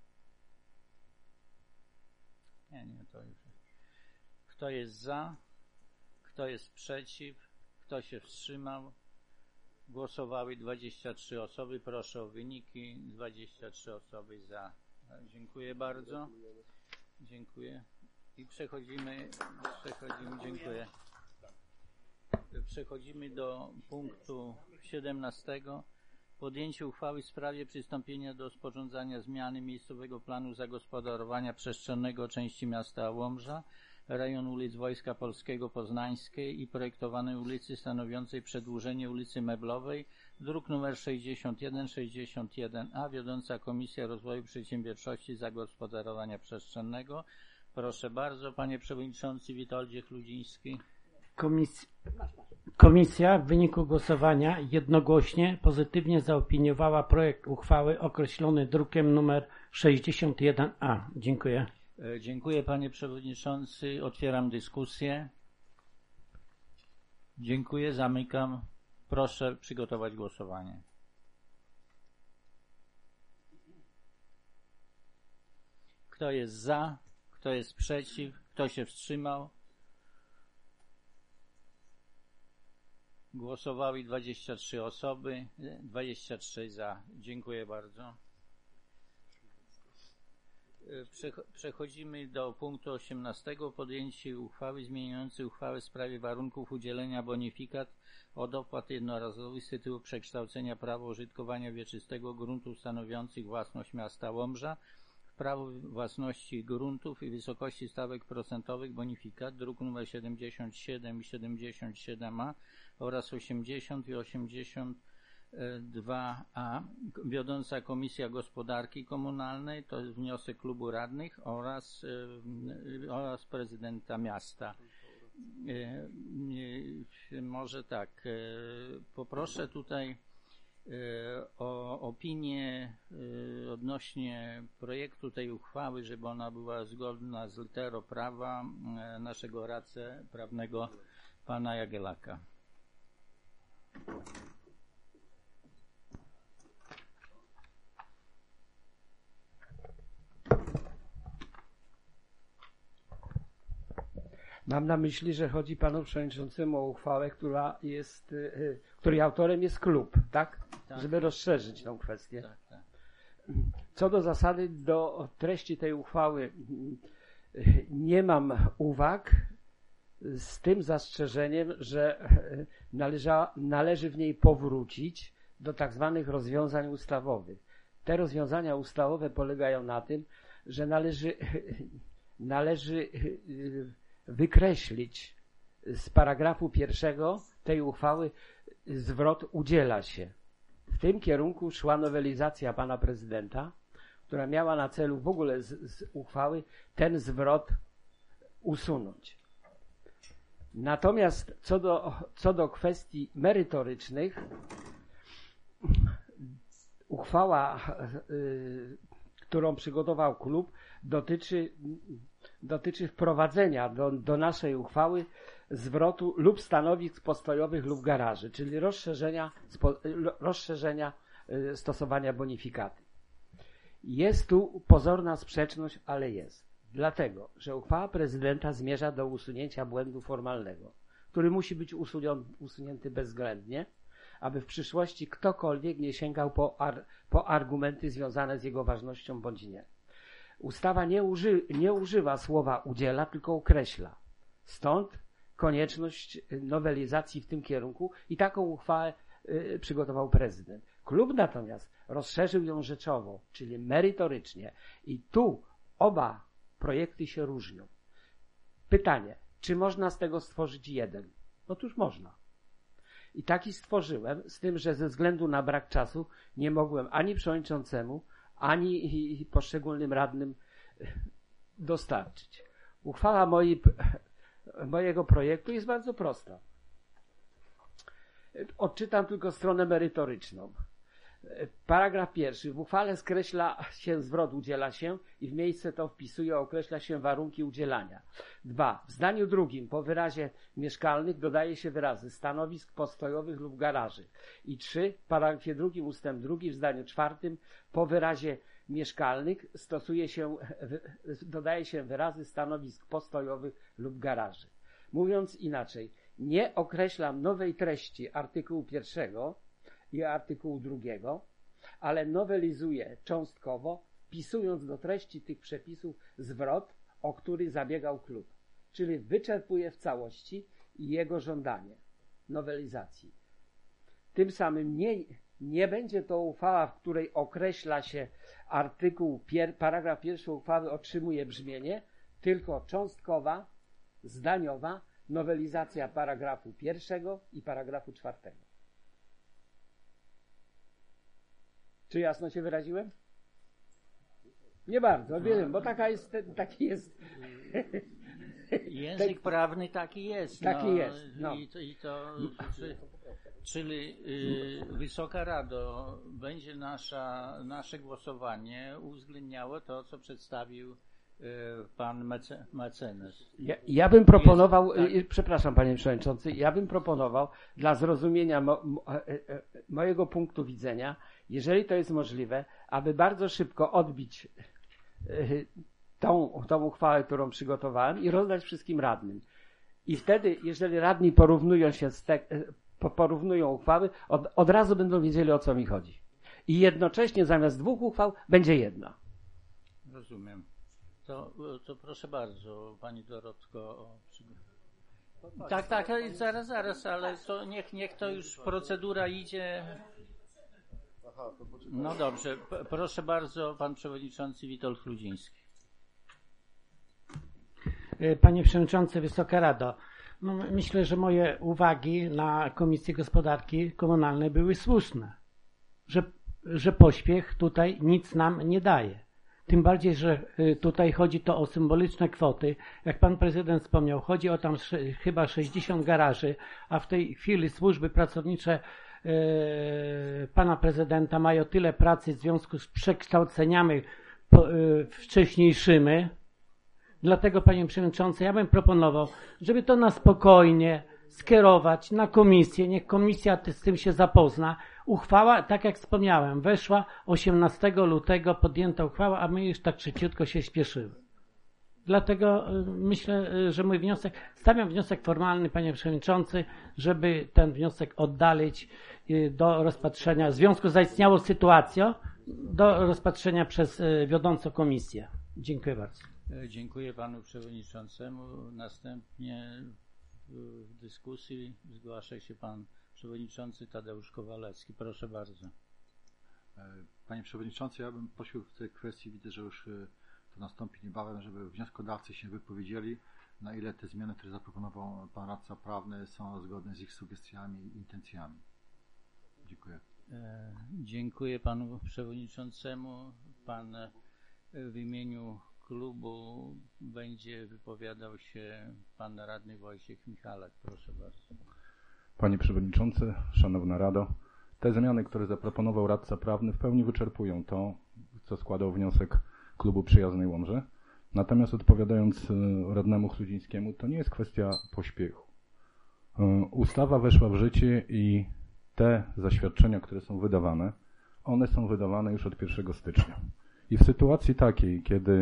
Nie, nie, to już. Kto jest za? Kto jest przeciw? Kto się wstrzymał? Głosowały dwadzieścia trzy osoby. Proszę o wyniki. dwadzieścia trzy osoby za. Dziękuję bardzo. Dziękuję. I przechodzimy, przechodzimy, dziękuję. Przechodzimy do punktu siedemnastego. Podjęcie uchwały w sprawie przystąpienia do sporządzania zmiany miejscowego planu zagospodarowania przestrzennego części miasta Łomża, rejon ulic Wojska Polskiego Poznańskiej i projektowanej ulicy stanowiącej przedłużenie ulicy Meblowej, druk nr sześćdziesiąt jeden sześćdziesiąt jeden a, wiodąca Komisja Rozwoju Przedsiębiorczości i Zagospodarowania Przestrzennego. Proszę bardzo, Panie Przewodniczący Witoldzie Chludziński. Komis... Komisja w wyniku głosowania jednogłośnie pozytywnie zaopiniowała projekt uchwały określony drukiem nr sześćdziesiąt jeden A. Dziękuję. Dziękuję panie przewodniczący. Otwieram dyskusję. Dziękuję. Zamykam. Proszę przygotować głosowanie. Kto jest za? Kto jest przeciw? Kto się wstrzymał? Głosowały dwadzieścia trzy osoby, dwadzieścia trzy za. Dziękuję bardzo. Przechodzimy do punktu osiemnastego. Podjęcie uchwały zmieniającej uchwałę w sprawie warunków udzielenia bonifikat od opłat jednorazowych z tytułu przekształcenia prawa użytkowania wieczystego gruntów stanowiących własność miasta Łomża w prawo własności gruntów i wysokości stawek procentowych bonifikat, druk nr siedemdziesiąt siedem i siedemdziesiąt siedem A oraz osiemdziesiąt i osiemdziesiąt dwa A. Wiodąca Komisja Gospodarki Komunalnej, to jest wniosek klubu radnych oraz, oraz prezydenta miasta. Może tak, poproszę tutaj o opinię odnośnie projektu tej uchwały, żeby ona była zgodna z literą prawa naszego radcę prawnego pana Jagielaka. Mam na myśli, że chodzi panu przewodniczącemu o uchwałę, która jest, której autorem jest klub, tak? Tak. Żeby rozszerzyć tą kwestię. Tak, tak. Co do zasady, do treści tej uchwały nie mam uwag, z tym zastrzeżeniem, że należa, należy w niej powrócić do tak zwanych rozwiązań ustawowych. Te rozwiązania ustawowe polegają na tym, że należy, należy wykreślić z paragrafu pierwszego tej uchwały zwrot udziela się. W tym kierunku szła nowelizacja pana prezydenta, która miała na celu w ogóle z, z uchwały ten zwrot usunąć. Natomiast co do, co do kwestii merytorycznych, uchwała, y, którą przygotował klub, dotyczy, dotyczy wprowadzenia do, do naszej uchwały zwrotu lub stanowisk postojowych lub garaży, czyli rozszerzenia, spo, rozszerzenia y, stosowania bonifikaty. Jest tu pozorna sprzeczność, ale jest. Dlatego, że uchwała prezydenta zmierza do usunięcia błędu formalnego, który musi być usunięty bezwzględnie, aby w przyszłości ktokolwiek nie sięgał po, ar, po argumenty związane z jego ważnością bądź nie. Ustawa nie, uży, nie używa słowa udziela, tylko określa. Stąd konieczność nowelizacji w tym kierunku i taką uchwałę y, przygotował prezydent. Klub natomiast rozszerzył ją rzeczowo, czyli merytorycznie i tu oba projekty się różnią. Pytanie, czy można z tego stworzyć jeden? Otóż można. I taki stworzyłem, z tym, że ze względu na brak czasu nie mogłem ani przewodniczącemu, ani poszczególnym radnym dostarczyć. Uchwała mojej, mojego projektu jest bardzo prosta. Odczytam tylko stronę merytoryczną. Paragraf pierwszy. W uchwale skreśla się zwrot udziela się i w miejsce to wpisuje, określa się warunki udzielania. Dwa. W zdaniu drugim po wyrazie mieszkalnych dodaje się wyrazy stanowisk postojowych lub garaży. I trzy. W paragrafie drugim ustęp drugi w zdaniu czwartym po wyrazie mieszkalnych stosuje się, dodaje się wyrazy stanowisk postojowych lub garaży. Mówiąc inaczej, nie określam nowej treści artykułu pierwszego i artykułu drugiego, ale nowelizuje cząstkowo, wpisując do treści tych przepisów zwrot, o który zabiegał klub. Czyli wyczerpuje w całości jego żądanie nowelizacji. Tym samym nie, nie będzie to uchwała, w której określa się artykuł, pier, paragraf pierwszy uchwały otrzymuje brzmienie, tylko cząstkowa, zdaniowa nowelizacja paragrafu pierwszego i paragrafu czwartego. Czy jasno się wyraziłem? Nie bardzo, wiem, bo taka jest, taki jest, Język te, prawny taki jest. Taki no, jest. No. I to, i to czy, czyli y, Wysoka Rado, będzie nasza, nasze głosowanie uwzględniało to, co przedstawił y, pan mece, mecenas. Ja, ja bym proponował, jest, tak. przepraszam panie przewodniczący, ja bym proponował dla zrozumienia mo, mo, mojego punktu widzenia, jeżeli to jest możliwe, aby bardzo szybko odbić y, tą, tą uchwałę, którą przygotowałem i rozdać wszystkim radnym. I wtedy, jeżeli radni porównują się z te, porównują uchwały, od, od razu będą wiedzieli, o co mi chodzi. I jednocześnie zamiast dwóch uchwał będzie jedna. Rozumiem. To, to proszę bardzo, pani Dorotko. O, tak, tak, zaraz, zaraz, ale to niech, niech to już procedura idzie. No dobrze, P- proszę bardzo, pan przewodniczący Witold Chludziński. Panie Przewodniczący, Wysoka Rado, no myślę, że moje uwagi na Komisji Gospodarki Komunalnej były słuszne, że, że pośpiech tutaj nic nam nie daje. Tym bardziej, że tutaj chodzi to o symboliczne kwoty. Jak pan prezydent wspomniał, chodzi o tam sz- chyba sześćdziesiąt garaży, a w tej chwili służby pracownicze yy, pana prezydenta mają tyle pracy w związku z przekształceniami po, yy, wcześniejszymi. Dlatego, panie przewodniczący, ja bym proponował, żeby to na spokojnie skierować na komisję. Niech komisja z tym się zapozna. Uchwała, tak jak wspomniałem, weszła osiemnastego lutego, podjęta uchwała, a my już tak szybciutko się śpieszymy. Dlatego myślę, że mój wniosek, stawiam wniosek formalny, panie przewodniczący, żeby ten wniosek oddalić do rozpatrzenia, w związku z zaistniałą sytuacją, do rozpatrzenia przez wiodącą komisję. Dziękuję bardzo. Dziękuję panu przewodniczącemu. Następnie w dyskusji zgłasza się pan przewodniczący Tadeusz Kowalewski. Proszę bardzo. Panie przewodniczący, ja bym prosił w tej kwestii, widzę, że już to nastąpi niebawem, żeby wnioskodawcy się wypowiedzieli, na ile te zmiany, które zaproponował pan radca prawny, są zgodne z ich sugestiami i intencjami. Dziękuję. Dziękuję panu przewodniczącemu. Pan w imieniu klubu będzie wypowiadał się pan radny Wojciech Michalak. Proszę bardzo. Panie Przewodniczący, Szanowna Rado, te zmiany, które zaproponował radca prawny, w pełni wyczerpują to, co składał wniosek klubu Przyjaznej Łomży. Natomiast odpowiadając radnemu Chludzińskiemu, to nie jest kwestia pośpiechu. Ustawa weszła w życie i te zaświadczenia, które są wydawane, one są wydawane już od pierwszego stycznia. I w sytuacji takiej, kiedy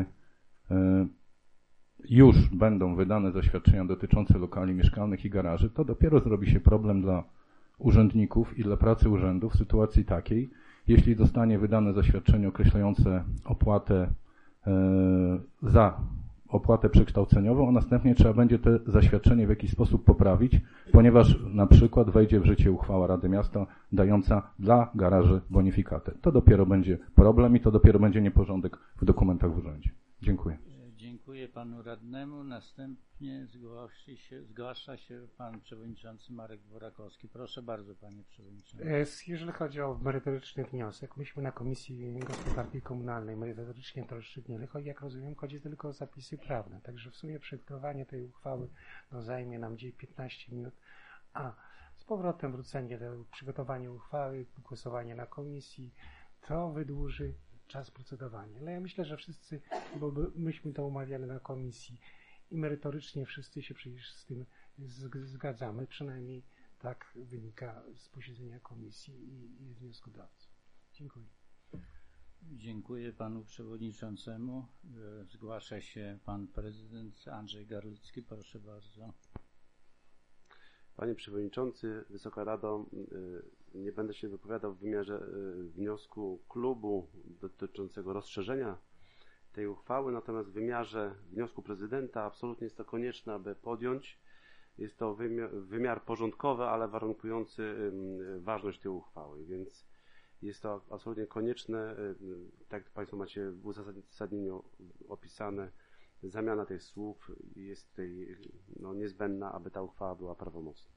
już będą wydane zaświadczenia dotyczące lokali mieszkalnych i garaży, to dopiero zrobi się problem dla urzędników i dla pracy urzędu w sytuacji takiej, jeśli zostanie wydane zaświadczenie określające opłatę za opłatę przekształceniową, a następnie trzeba będzie to zaświadczenie w jakiś sposób poprawić, ponieważ na przykład wejdzie w życie uchwała Rady Miasta dająca dla garaży bonifikatę. To dopiero będzie problem i to dopiero będzie nieporządek w dokumentach w urzędzie. Dziękuję. Dziękuję panu radnemu. Następnie zgłosi się, zgłasza się pan przewodniczący Marek Dworakowski. Proszę bardzo, panie przewodniczący. Jeżeli chodzi o merytoryczny wniosek, myśmy na Komisji Gospodarki Komunalnej merytorycznie to rozstrzygnęli, choć jak rozumiem, chodzi tylko o zapisy prawne. Także w sumie przygotowanie tej uchwały no, zajmie nam gdzieś piętnaście minut, a z powrotem wrócenie do przygotowania uchwały, głosowanie na komisji, to wydłuży czas procedowania. Ale ja myślę, że wszyscy, bo myśmy to umawiali na komisji i merytorycznie wszyscy się przecież z tym zgadzamy, przynajmniej tak wynika z posiedzenia komisji i, i wnioskodawców. Dziękuję. Dziękuję panu przewodniczącemu. Zgłasza się pan prezydent Andrzej Garlicki. Proszę bardzo. Panie Przewodniczący, Wysoka Rado, nie będę się wypowiadał w wymiarze wniosku klubu dotyczącego rozszerzenia tej uchwały, natomiast w wymiarze wniosku prezydenta absolutnie jest to konieczne, aby podjąć. Jest to wymiar, wymiar porządkowy, ale warunkujący ważność tej uchwały, więc jest to absolutnie konieczne, tak jak Państwo macie w uzasadnieniu opisane, zamiana tych słów jest tutaj no, niezbędna, aby ta uchwała była prawomocna.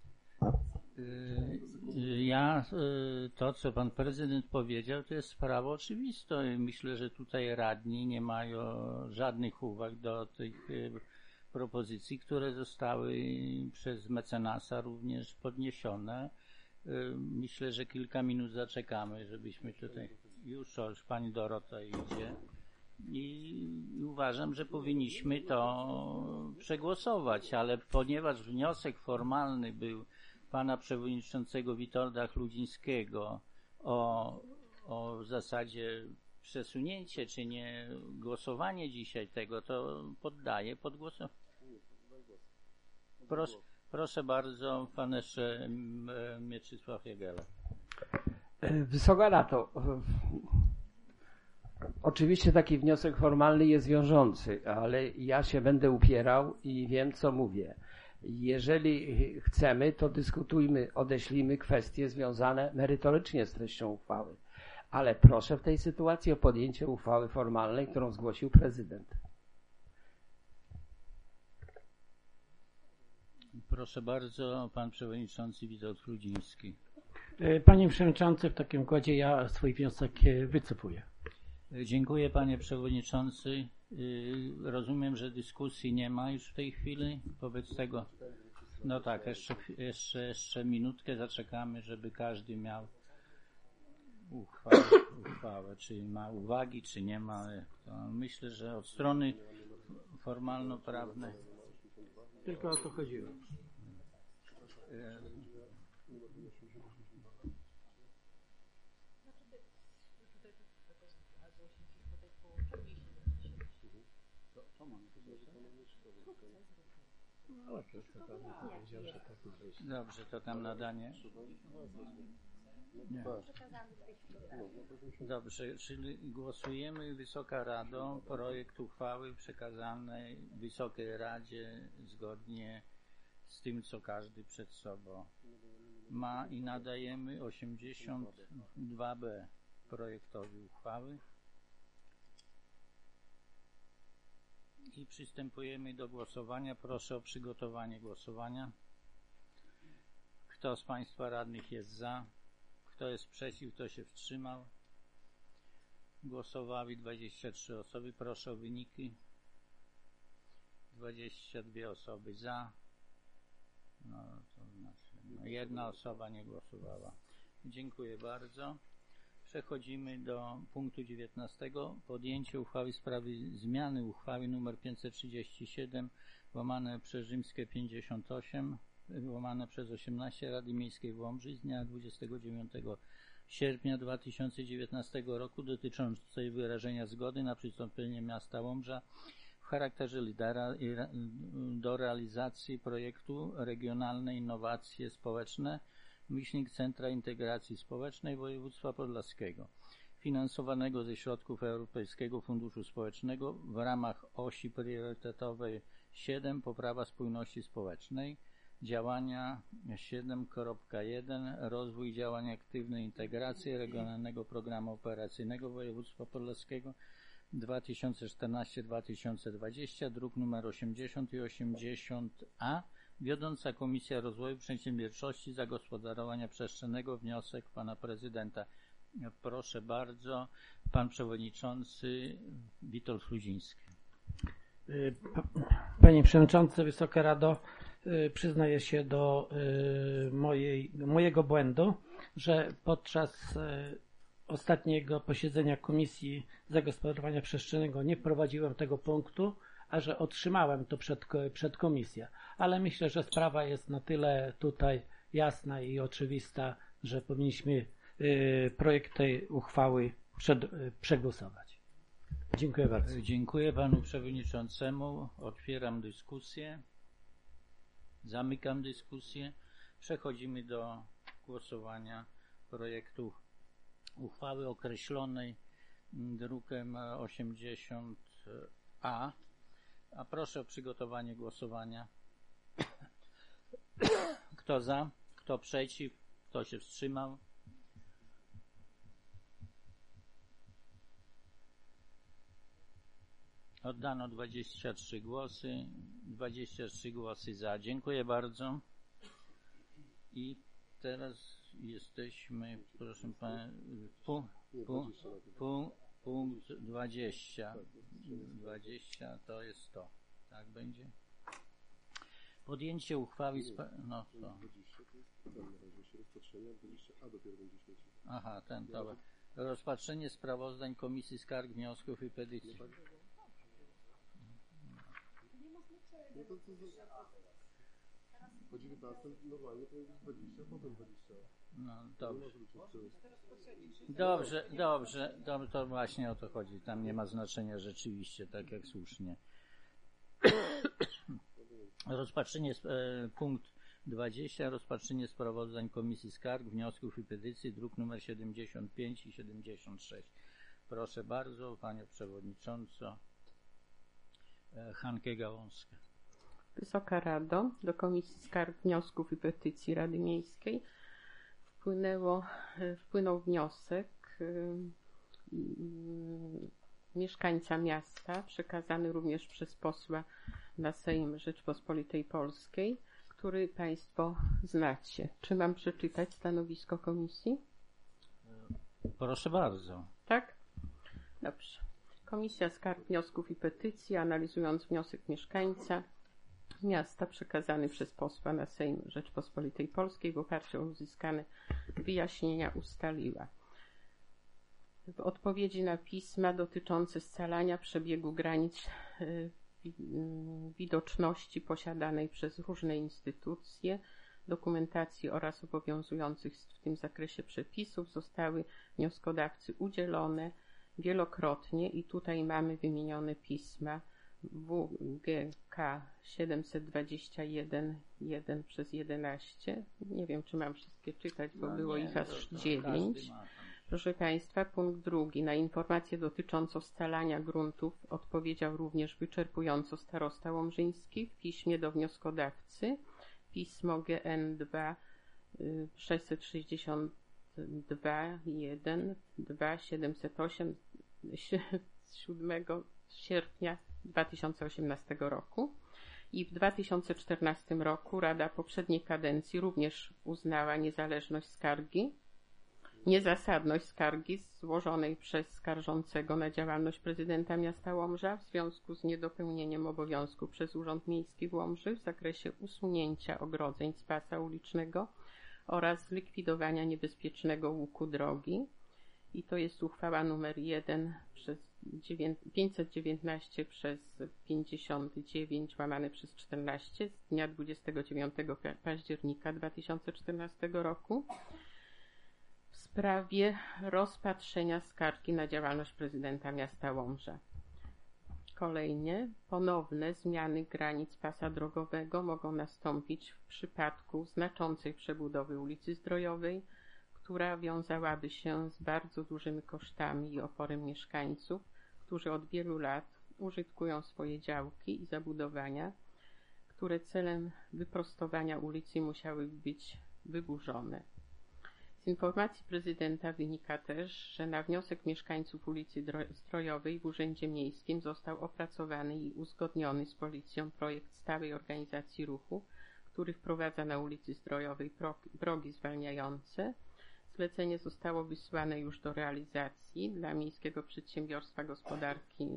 Ja, to co pan prezydent powiedział, to jest sprawa oczywista. Myślę, że tutaj radni nie mają żadnych uwag do tych propozycji, które zostały przez mecenasa również podniesione. Myślę, że kilka minut zaczekamy, żebyśmy tutaj... Już, już pani Dorota idzie. I uważam, że powinniśmy to przegłosować, ale ponieważ wniosek formalny był pana przewodniczącego Witolda Chludzińskiego o, o w zasadzie przesunięcie czy nie głosowanie dzisiaj tego, to poddaję pod głosowanie. Proszę, proszę bardzo, pan jeszcze Mieczysław Jagela. Wysoka Rado, oczywiście taki wniosek formalny jest wiążący, ale ja się będę upierał i wiem, co mówię. Jeżeli chcemy, to dyskutujmy, odeślijmy kwestie związane merytorycznie z treścią uchwały. Ale proszę w tej sytuacji o podjęcie uchwały formalnej, którą zgłosił prezydent. Proszę bardzo, pan przewodniczący Witold Chludziński. Panie przewodniczący, w takim układzie ja swój wniosek wycofuję. Dziękuję, panie przewodniczący. Rozumiem, że dyskusji nie ma już w tej chwili wobec tego. No tak, jeszcze, jeszcze, jeszcze minutkę zaczekamy, żeby każdy miał uchwałę, uchwałę, czy ma uwagi, czy nie ma. To myślę, że od strony formalno-prawnej. Tylko o to chodziło. Dobrze, to tam nadanie. Nie. Dobrze, czyli głosujemy, Wysoka Rado, projekt uchwały przekazanej Wysokiej Radzie zgodnie z tym, co każdy przed sobą ma, i nadajemy osiemdziesiąt dwa B projektowi uchwały. I przystępujemy do głosowania. Proszę o przygotowanie głosowania. Kto z Państwa radnych jest za? Kto jest przeciw? Kto się wstrzymał? Głosowały dwadzieścia trzy osoby. Proszę o wyniki. dwadzieścia dwie osoby za. No, to znaczy, no, jedna osoba nie głosowała. Dziękuję bardzo. Przechodzimy do punktu dziewiętnastego. Podjęcie uchwały w sprawie zmiany uchwały nr pięćset trzydzieści siedem łamane przez rzymskie pięćdziesiąt osiem łamane przez osiemnaście Rady Miejskiej w Łomży z dnia dwudziestego dziewiątego sierpnia dwa tysiące dziewiętnastego roku dotyczącej wyrażenia zgody na przystąpienie miasta Łomża w charakterze lidera do realizacji projektu Regionalne Innowacje Społeczne myślnik Centra Integracji Społecznej Województwa Podlaskiego, finansowanego ze środków Europejskiego Funduszu Społecznego w ramach osi priorytetowej siedem Poprawa spójności społecznej, działania siedem kropka jeden Rozwój działań aktywnej integracji Regionalnego Programu Operacyjnego Województwa Podlaskiego dwa tysiące czternaście do dwa tysiące dwudziestego, druk nr osiemdziesiąt i osiemdziesiąt A. Wiodąca Komisja Rozwoju Przedsiębiorczości i Zagospodarowania Przestrzennego, wniosek pana prezydenta. Proszę bardzo, pan przewodniczący Witold Chludziński. Panie przewodniczący, Wysoka Rado, przyznaję się do mojej, mojego błędu, że podczas ostatniego posiedzenia Komisji Zagospodarowania Przestrzennego nie wprowadziłem tego punktu, a że otrzymałem to przed, przed komisją. Ale myślę, że sprawa jest na tyle tutaj jasna i oczywista, że powinniśmy y, projekt tej uchwały przed, y, przegłosować. Dziękuję bardzo. Dziękuję panu przewodniczącemu. Otwieram dyskusję. Zamykam dyskusję. Przechodzimy do głosowania projektu uchwały określonej drukiem osiemdziesiąt A. A proszę o przygotowanie głosowania. Kto za? Kto przeciw? Kto się wstrzymał? Oddano dwadzieścia trzy głosy. dwadzieścia trzy głosy za. Dziękuję bardzo. I teraz jesteśmy, proszę pana, pu, pu, pu, punkt dwadzieścia. dwadzieścia to jest to. Tak będzie? Podjęcie uchwały... Spra- no, to. dwadzieścia to jest ten na razie się rozpatrzenia, dwadzieścia a dopiero będzie śmieci. Aha, ten, dobra. Rozpatrzenie sprawozdań Komisji Skarg, Wniosków i Petycji. No to co za... Po dziewiętnastym normalnie powinno być dwadzieścia, potem dwadzieścia. No dobrze. Dobrze, dobrze, dobrze, to właśnie o to chodzi. Tam nie ma znaczenia rzeczywiście, tak jak słusznie. Rozpatrzenie, e, punkt dwadzieścia, rozpatrzenie sprawozdań Komisji Skarg, Wniosków i Petycji, druk nr siedemdziesiąt pięć i siedemdziesiąt sześć. Proszę bardzo, Panie Przewodnicząco, e, Hankę Gałązkę. Wysoka Rado, do Komisji Skarg, Wniosków i Petycji Rady Miejskiej wpłynęło, wpłynął wniosek y, y, mieszkańca miasta, przekazany również przez posła na Sejm Rzeczpospolitej Polskiej, który Państwo znacie. Czy mam przeczytać stanowisko komisji? Proszę bardzo. Tak? Dobrze. Komisja Skarg, Wniosków i Petycji, analizując wniosek mieszkańca miasta przekazany przez posła na Sejm Rzeczpospolitej Polskiej w oparciu o uzyskane wyjaśnienia ustaliła. W odpowiedzi na pisma dotyczące scalania przebiegu granic widoczności posiadanej przez różne instytucje, dokumentacji oraz obowiązujących w tym zakresie przepisów zostały wnioskodawcy udzielone wielokrotnie i tutaj mamy wymienione pisma W G K siedemset dwadzieścia jeden jeden przez jedenaście. Nie wiem, czy mam wszystkie czytać, bo no było nie, ich aż to, to dziewięć. Proszę Państwa, punkt drugi. Na informację dotyczącą scalania gruntów odpowiedział również wyczerpująco starosta łomżyński w piśmie do wnioskodawcy. Pismo G N dwa sześćset sześćdziesiąt dwa jeden dwa siedemset osiem siódmego sierpnia dwa tysiące osiemnastego roku i w dwa tysiące czternastym roku Rada poprzedniej kadencji również uznała niezależność skargi, niezasadność skargi złożonej przez skarżącego na działalność prezydenta miasta Łomża w związku z niedopełnieniem obowiązku przez Urząd Miejski w Łomży w zakresie usunięcia ogrodzeń z pasa ulicznego oraz zlikwidowania niebezpiecznego łuku drogi. I to jest uchwała numer jeden przez pięćset dziewiętnaście przez pięćdziesiąt dziewięć łamane przez czternaście z dnia dwudziestego dziewiątego października dwa tysiące czternastego roku w sprawie rozpatrzenia skargi na działalność prezydenta miasta Łomża. Kolejnie, ponowne zmiany granic pasa drogowego mogą nastąpić w przypadku znaczącej przebudowy ulicy Zdrojowej, która wiązałaby się z bardzo dużymi kosztami i oporem mieszkańców, którzy od wielu lat użytkują swoje działki i zabudowania, które celem wyprostowania ulicy musiały być wyburzone. Z informacji prezydenta wynika też, że na wniosek mieszkańców ulicy Zdrojowej w Urzędzie Miejskim został opracowany i uzgodniony z policją projekt stałej organizacji ruchu, który wprowadza na ulicy Zdrojowej progi zwalniające. Zlecenie zostało wysłane już do realizacji dla Miejskiego Przedsiębiorstwa Gospodarki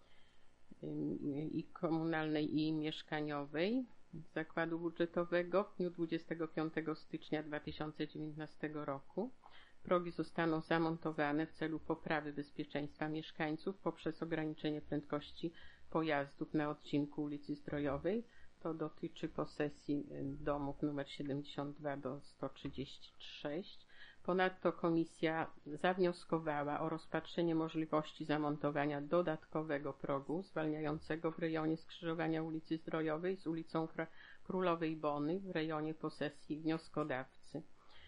i Komunalnej i Mieszkaniowej Zakładu Budżetowego w dniu dwudziestego piątego stycznia dwa tysiące dziewiętnastego roku. Progi zostaną zamontowane w celu poprawy bezpieczeństwa mieszkańców poprzez ograniczenie prędkości pojazdów na odcinku ulicy Zdrojowej. To dotyczy posesji domów nr siedemdziesiąt dwa do sto trzydzieści sześć. Ponadto komisja zawnioskowała o rozpatrzenie możliwości zamontowania dodatkowego progu zwalniającego w rejonie skrzyżowania ulicy Zdrojowej z ulicą Królowej Bony w rejonie posesji wnioskodawcy.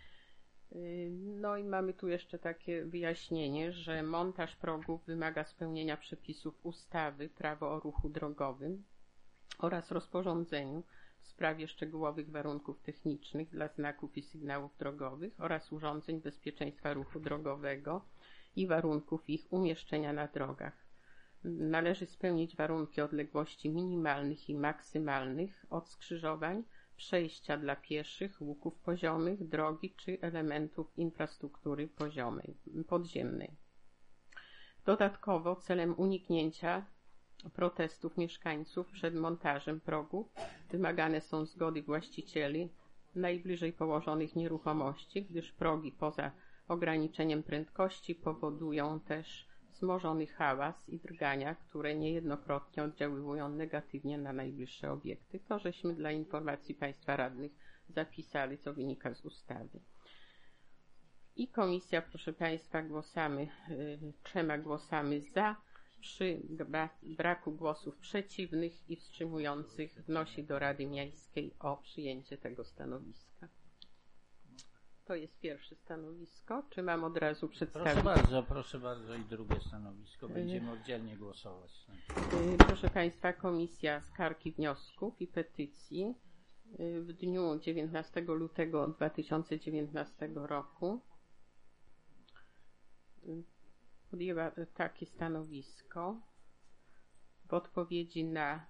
No i mamy tu jeszcze takie wyjaśnienie, że montaż progów wymaga spełnienia przepisów ustawy Prawo o ruchu drogowym oraz rozporządzeniu w sprawie szczegółowych warunków technicznych dla znaków i sygnałów drogowych oraz urządzeń bezpieczeństwa ruchu drogowego i warunków ich umieszczenia na drogach. Należy spełnić warunki odległości minimalnych i maksymalnych od skrzyżowań, przejścia dla pieszych, łuków poziomych, drogi czy elementów infrastruktury poziomej, podziemnej. Dodatkowo celem uniknięcia protestów mieszkańców przed montażem progów wymagane są zgody właścicieli najbliżej położonych nieruchomości, gdyż progi poza ograniczeniem prędkości powodują też wzmożony hałas i drgania, które niejednokrotnie oddziaływują negatywnie na najbliższe obiekty. To żeśmy dla informacji Państwa radnych zapisali, co wynika z ustawy. I komisja, proszę Państwa, głosami, y, trzema głosami za, przy braku głosów przeciwnych i wstrzymujących wnosi do Rady Miejskiej o przyjęcie tego stanowiska. To jest pierwsze stanowisko. Czy mam od razu przedstawić? Proszę bardzo, proszę bardzo i drugie stanowisko. Będziemy oddzielnie głosować. Proszę Państwa, Komisja Skarg i Wniosków i Petycji w dniu dziewiętnastego lutego dwa tysiące dziewiętnastego roku podjęła takie stanowisko w odpowiedzi na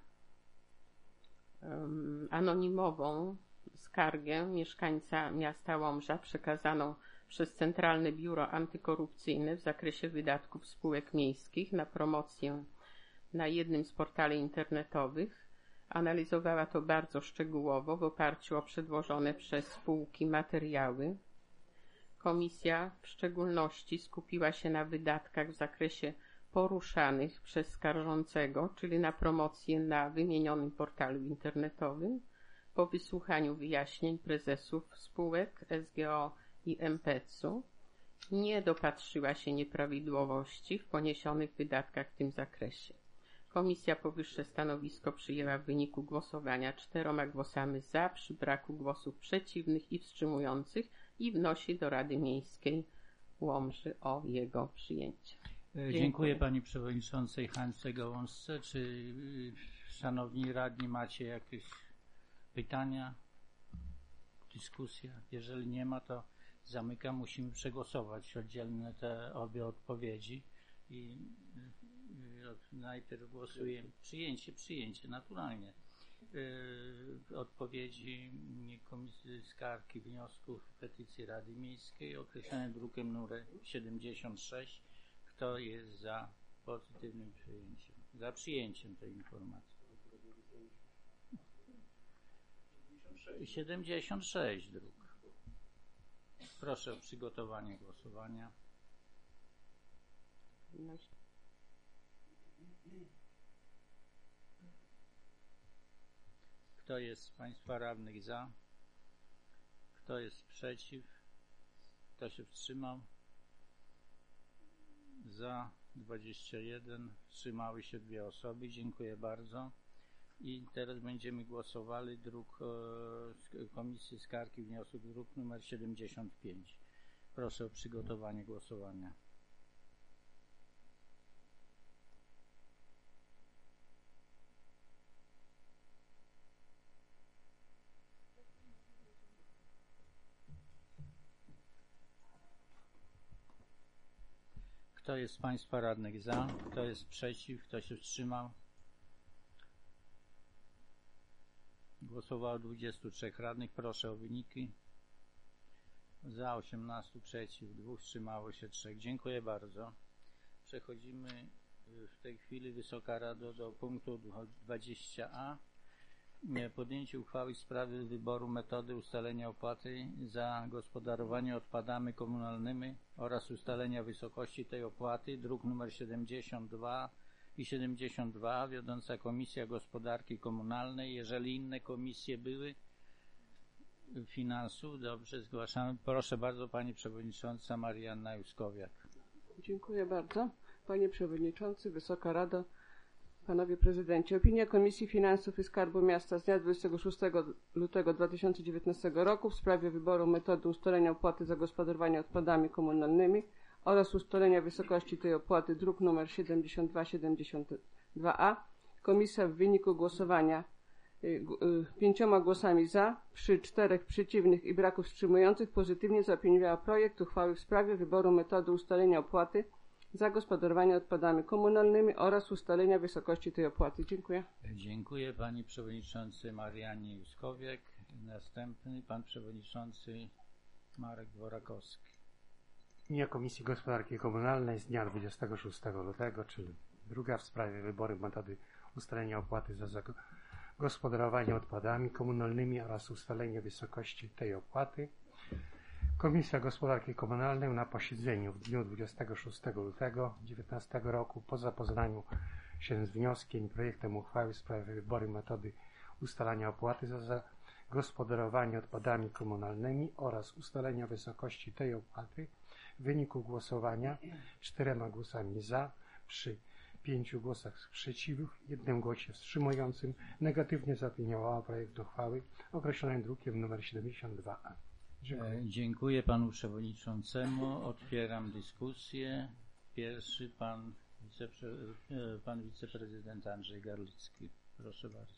um, anonimową skargę mieszkańca miasta Łomża przekazaną przez Centralne Biuro Antykorupcyjne w zakresie wydatków spółek miejskich na promocję na jednym z portali internetowych. Analizowała to bardzo szczegółowo w oparciu o przedłożone przez spółki materiały. Komisja w szczególności skupiła się na wydatkach w zakresie poruszanych przez skarżącego, czyli na promocję na wymienionym portalu internetowym. Po wysłuchaniu wyjaśnień prezesów spółek S G O i M P C u nie dopatrzyła się nieprawidłowości w poniesionych wydatkach w tym zakresie. Komisja powyższe stanowisko przyjęła w wyniku głosowania czteroma głosami za, przy braku głosów przeciwnych i wstrzymujących i wnosi do Rady Miejskiej Łomży o jego przyjęcie. Dziękuję, Dziękuję Pani Przewodniczącej Hance Gałązce. Czy y, Szanowni Radni macie jakieś pytania, dyskusja? Jeżeli nie ma, to zamykam. Musimy przegłosować oddzielne te obie odpowiedzi i y, y, najpierw głosujemy przyjęcie, przyjęcie, naturalnie. Y, odpowiedzi Komisji Skarg i Wniosków Petycji Rady Miejskiej określone drukiem numer siedemdziesiąt sześć. Kto jest za pozytywnym przyjęciem, za przyjęciem tej informacji? siedemdziesiąt sześć druk. Proszę o przygotowanie głosowania. Kto jest z Państwa radnych za? Kto jest przeciw? Kto się wstrzymał? Za dwadzieścia jeden, wstrzymały się dwie osoby. Dziękuję bardzo. I teraz będziemy głosowali druk e, Komisji Skarg i Wniosków, druk numer siedemdziesiąt pięć. Proszę o przygotowanie głosowania. Kto jest z Państwa radnych za? Kto jest przeciw? Kto się wstrzymał? Głosowało dwudziestu trzech radnych. Proszę o wyniki. Za osiemnaście, przeciw dwóch, wstrzymało się trzech. Dziękuję bardzo. Przechodzimy w tej chwili, Wysoka Rado, do punktu dwudziestego a. Podjęcie uchwały w sprawie wyboru metody ustalenia opłaty za gospodarowanie odpadami komunalnymi oraz ustalenia wysokości tej opłaty, druk nr siedemdziesiąt dwa i siedemdziesiąt dwa, wiodąca Komisja Gospodarki Komunalnej. Jeżeli inne komisje były finansów, dobrze, zgłaszamy. Proszę bardzo, Pani Przewodnicząca Marianna Juskowiak. Dziękuję bardzo. Panie Przewodniczący, Wysoka Rado, Panowie Prezydenci. Opinia Komisji Finansów i Skarbu Miasta z dnia dwudziestego szóstego lutego dwa tysiące dziewiętnastego roku w sprawie wyboru metody ustalenia opłaty za gospodarowanie odpadami komunalnymi oraz ustalenia wysokości tej opłaty, druk nr siedemdziesiąt dwa siedemdziesiąt dwa a. Komisja w wyniku głosowania y, y, pięcioma głosami za, przy czterech przeciwnych i braku wstrzymujących pozytywnie zaopiniowała projekt uchwały w sprawie wyboru metody ustalenia opłaty za gospodarowanie odpadami komunalnymi oraz ustalenia wysokości tej opłaty. Dziękuję. Dziękuję Pani Przewodniczący Mariannie Juskowiak. Następny Pan Przewodniczący Marek Dworakowski. Opinia Komisji Gospodarki Komunalnej z dnia dwudziestego szóstego lutego, czyli Druga w sprawie wyboru metody ustalenia opłaty za zagospodarowanie odpadami komunalnymi oraz ustalenie wysokości tej opłaty. Komisja Gospodarki Komunalnej na posiedzeniu w dniu dwudziestego szóstego lutego dwa tysiące dziewiętnastego roku po zapoznaniu się z wnioskiem i projektem uchwały w sprawie wyboru metody ustalania opłaty za zagospodarowanie odpadami komunalnymi oraz ustalenia wysokości tej opłaty w wyniku głosowania czterema głosami za przy pięciu głosach sprzeciwu, jednym głosie wstrzymującym negatywnie zaopiniowała projekt uchwały określony drukiem nr siedemdziesiąt dwa a. Dziękuję. Dziękuję panu przewodniczącemu. Otwieram dyskusję. Pierwszy pan, wicepre, pan wiceprezydent Andrzej Garlicki. Proszę bardzo.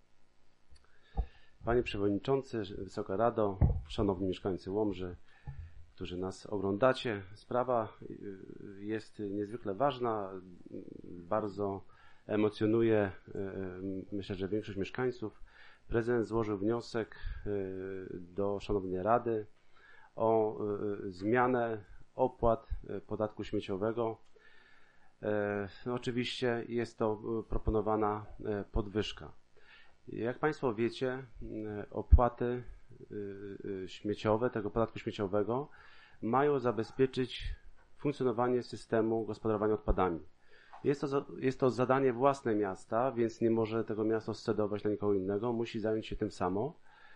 Panie Przewodniczący, Wysoka Rado, szanowni mieszkańcy Łomży, którzy nas oglądacie. Sprawa jest niezwykle ważna, bardzo emocjonuje, myślę, że większość mieszkańców. Prezydent złożył wniosek do Szanownej Rady o zmianę opłat podatku śmieciowego. No, oczywiście jest to proponowana podwyżka. Jak Państwo wiecie, opłaty śmieciowe, tego podatku śmieciowego mają zabezpieczyć funkcjonowanie systemu gospodarowania odpadami. Jest to, jest to zadanie własne miasta, więc nie może tego miasto scedować na nikogo innego, musi zająć się tym samo.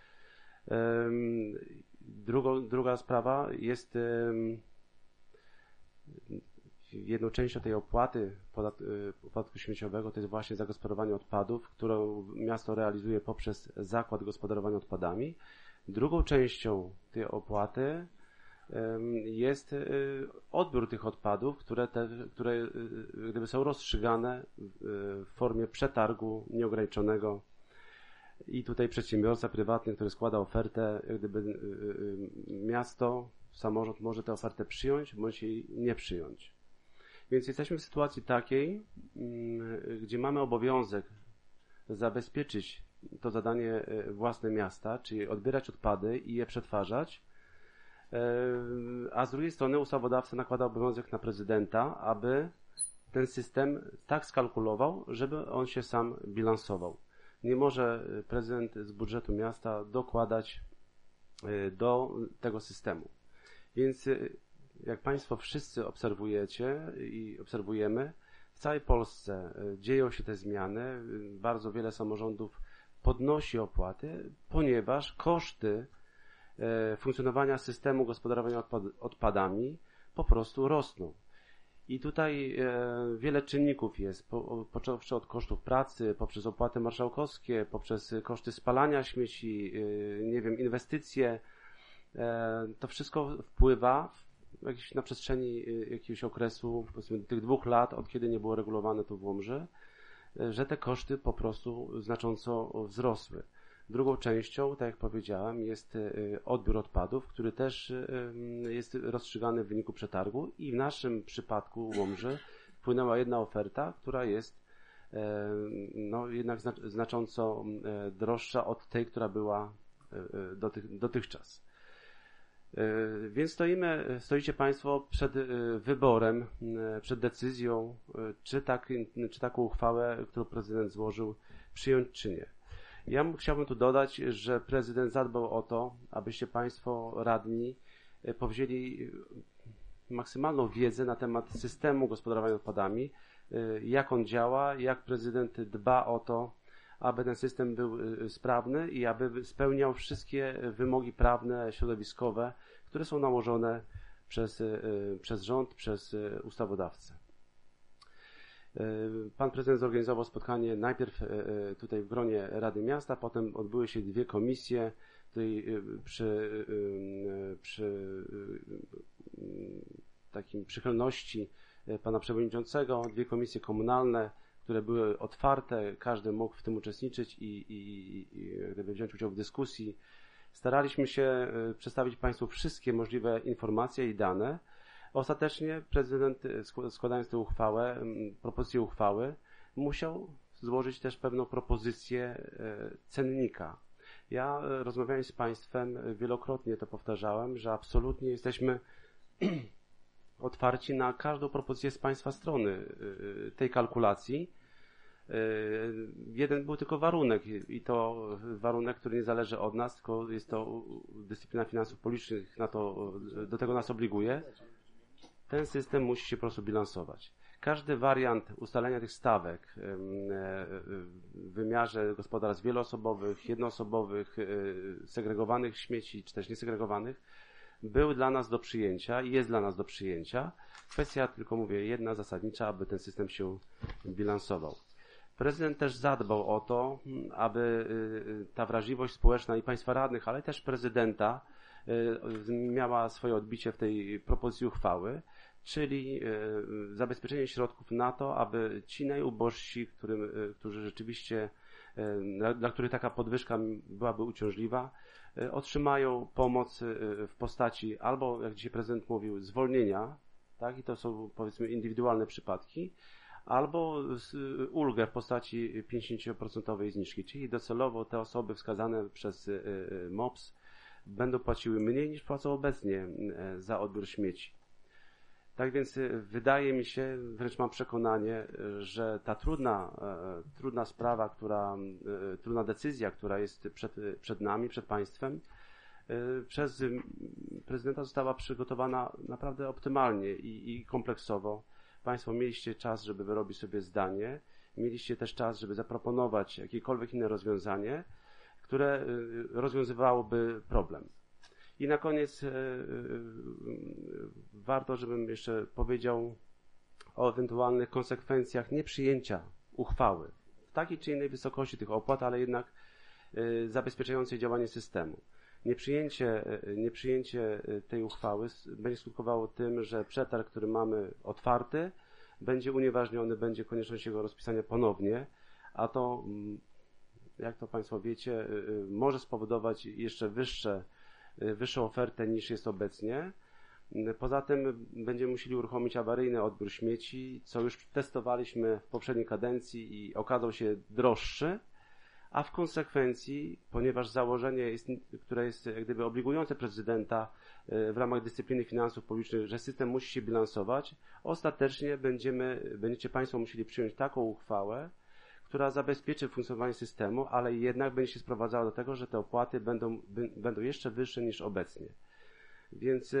Drugą, druga sprawa jest jedną częścią tej opłaty podatku śmieciowego to jest właśnie zagospodarowanie odpadów, którą miasto realizuje poprzez zakład gospodarowania odpadami. Drugą częścią tej opłaty jest odbiór tych odpadów, które, te, które gdyby są rozstrzygane w formie przetargu nieograniczonego i tutaj przedsiębiorca prywatny, który składa ofertę, gdyby miasto, samorząd może tę ofertę przyjąć bądź jej nie przyjąć. Więc jesteśmy w sytuacji takiej, gdzie mamy obowiązek zabezpieczyć to zadanie własne miasta, czyli odbierać odpady i je przetwarzać, a z drugiej strony ustawodawca nakłada obowiązek na prezydenta, aby ten system tak skalkulował, żeby on się sam bilansował. Nie może prezydent z budżetu miasta dokładać do tego systemu. Więc jak Państwo wszyscy obserwujecie i obserwujemy, w całej Polsce dzieją się te zmiany. Bardzo wiele samorządów podnosi opłaty, ponieważ koszty funkcjonowania systemu gospodarowania odpad, odpadami po prostu rosną. I tutaj wiele czynników jest, po, począwszy od kosztów pracy, poprzez opłaty marszałkowskie, poprzez koszty spalania śmieci, nie wiem, inwestycje. To wszystko wpływa na przestrzeni jakiegoś okresu, powiedzmy tych dwóch lat, od kiedy nie było regulowane to w Łomży, że te koszty po prostu znacząco wzrosły. Drugą częścią, tak jak powiedziałem, jest odbiór odpadów, który też jest rozstrzygany w wyniku przetargu i w naszym przypadku Łomży wpłynęła jedna oferta, która jest no, jednak znacząco droższa od tej, która była dotychczas. Więc stoimy, stoicie Państwo przed wyborem, przed decyzją, czy, tak, czy taką uchwałę, którą prezydent złożył, przyjąć czy nie. Ja chciałbym tu dodać, że prezydent zadbał o to, abyście Państwo radni powzięli maksymalną wiedzę na temat systemu gospodarowania odpadami, jak on działa, jak prezydent dba o to, aby ten system był sprawny i aby spełniał wszystkie wymogi prawne, środowiskowe, które są nałożone przez, przez rząd, przez ustawodawcę. Pan prezydent zorganizował spotkanie najpierw tutaj w gronie Rady Miasta, potem odbyły się dwie komisje tutaj przy, przy takim przychylności pana przewodniczącego, dwie komisje komunalne, które były otwarte, każdy mógł w tym uczestniczyć i, i, i gdyby wziąć udział w dyskusji. Staraliśmy się przedstawić Państwu wszystkie możliwe informacje i dane. Ostatecznie prezydent, składając tę uchwałę, propozycję uchwały, musiał złożyć też pewną propozycję cennika. Ja rozmawiając z Państwem wielokrotnie to powtarzałem, że absolutnie jesteśmy otwarci na każdą propozycję z Państwa strony tej kalkulacji. Jeden był tylko warunek i to warunek, który nie zależy od nas, tylko jest to dyscyplina finansów publicznych, na to, do tego nas obliguje. Ten system musi się po prostu bilansować. Każdy wariant ustalenia tych stawek w wymiarze gospodarstw wieloosobowych, jednoosobowych, segregowanych śmieci, czy też niesegregowanych, był dla nas do przyjęcia i jest dla nas do przyjęcia. Kwestia, tylko mówię, jedna zasadnicza, aby ten system się bilansował. Prezydent też zadbał o to, aby ta wrażliwość społeczna i państwa radnych, ale też prezydenta miała swoje odbicie w tej propozycji uchwały, czyli zabezpieczenie środków na to, aby ci najubożsi, którym, którzy rzeczywiście, dla których taka podwyżka byłaby uciążliwa, otrzymają pomoc w postaci albo, jak dzisiaj prezydent mówił, zwolnienia, tak, i to są, powiedzmy, indywidualne przypadki, albo ulgę w postaci pięćdziesiąt procent zniżki, czyli docelowo te osoby wskazane przez M O P S będą płaciły mniej niż płacą obecnie za odbiór śmieci. Tak więc wydaje mi się, wręcz mam przekonanie, że ta trudna, trudna sprawa, która, trudna decyzja, która jest przed, przed nami, przed państwem, przez prezydenta została przygotowana naprawdę optymalnie i, i kompleksowo. Państwo mieliście czas, żeby wyrobić sobie zdanie, mieliście też czas, żeby zaproponować jakiekolwiek inne rozwiązanie, które rozwiązywałoby problem. I na koniec e, e, warto, żebym jeszcze powiedział o ewentualnych konsekwencjach nieprzyjęcia uchwały w takiej czy innej wysokości tych opłat, ale jednak e, zabezpieczającej działanie systemu. Nieprzyjęcie, e, nieprzyjęcie tej uchwały będzie skutkowało tym, że przetarg, który mamy otwarty, będzie unieważniony, będzie konieczność jego rozpisania ponownie, a to, jak to Państwo wiecie, e, może spowodować jeszcze wyższe wyższą ofertę niż jest obecnie. Poza tym będziemy musieli uruchomić awaryjny odbiór śmieci, co już testowaliśmy w poprzedniej kadencji i okazał się droższy, a w konsekwencji, ponieważ założenie, jest, które jest jak gdyby obligujące prezydenta w ramach dyscypliny finansów publicznych, że system musi się bilansować, ostatecznie będziemy, będziecie Państwo musieli przyjąć taką uchwałę, która zabezpieczy funkcjonowanie systemu, ale jednak będzie się sprowadzała do tego, że te opłaty będą, będą jeszcze wyższe niż obecnie. Więc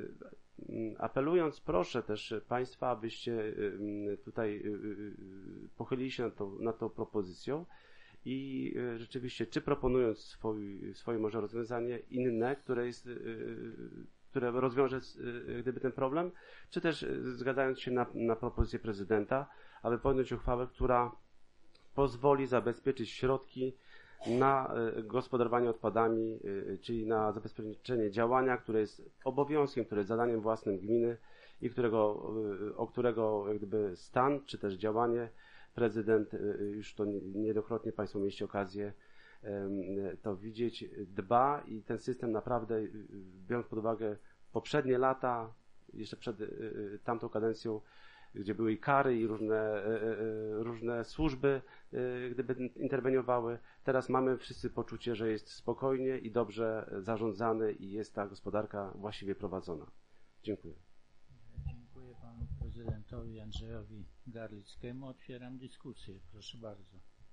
apelując, proszę też Państwa, abyście tutaj pochylili się nad tą, nad tą propozycją i rzeczywiście, czy proponując swój, swoje może rozwiązanie inne, które jest, które rozwiąże gdyby ten problem, czy też zgadzając się na, na propozycję prezydenta, aby podjąć uchwałę, która pozwoli zabezpieczyć środki na gospodarowanie odpadami, czyli na zabezpieczenie działania, które jest obowiązkiem, które jest zadaniem własnym gminy i którego, o którego jak gdyby stan, czy też działanie prezydent, już to niejednokrotnie Państwo mieliście okazję to widzieć, dba i ten system naprawdę, biorąc pod uwagę poprzednie lata, jeszcze przed tamtą kadencją, gdzie były i kary, i różne, różne służby gdyby interweniowały. Teraz mamy wszyscy poczucie, że jest spokojnie i dobrze zarządzany i jest ta gospodarka właściwie prowadzona. Dziękuję. Dziękuję panu prezydentowi Andrzejowi Garlickiemu. Otwieram dyskusję. Proszę bardzo.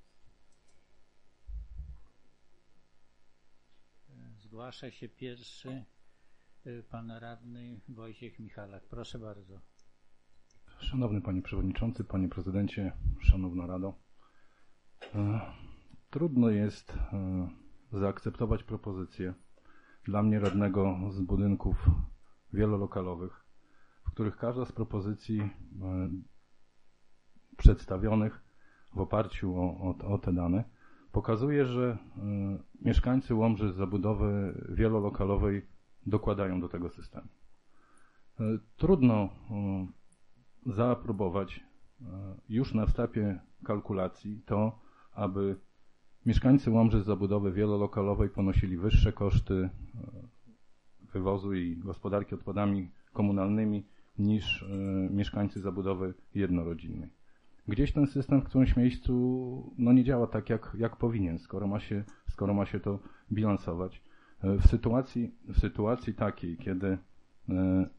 Zgłasza się pierwszy pan radny Wojciech Michalak. Proszę bardzo. Szanowny Panie Przewodniczący, Panie Prezydencie, Szanowna Rado. Trudno jest zaakceptować propozycję dla mnie radnego z budynków wielolokalowych, w których każda z propozycji przedstawionych w oparciu o, o, o te dane pokazuje, że mieszkańcy Łomży z zabudowy wielolokalowej dokładają do tego systemu. Trudno zaaprobować już na etapie kalkulacji to, aby mieszkańcy Łomży z zabudowy wielolokalowej ponosili wyższe koszty wywozu i gospodarki odpadami komunalnymi niż mieszkańcy zabudowy jednorodzinnej. Gdzieś ten system w którymś miejscu no, nie działa tak, jak, jak powinien, skoro ma się, skoro ma się to bilansować. W sytuacji, w sytuacji takiej, kiedy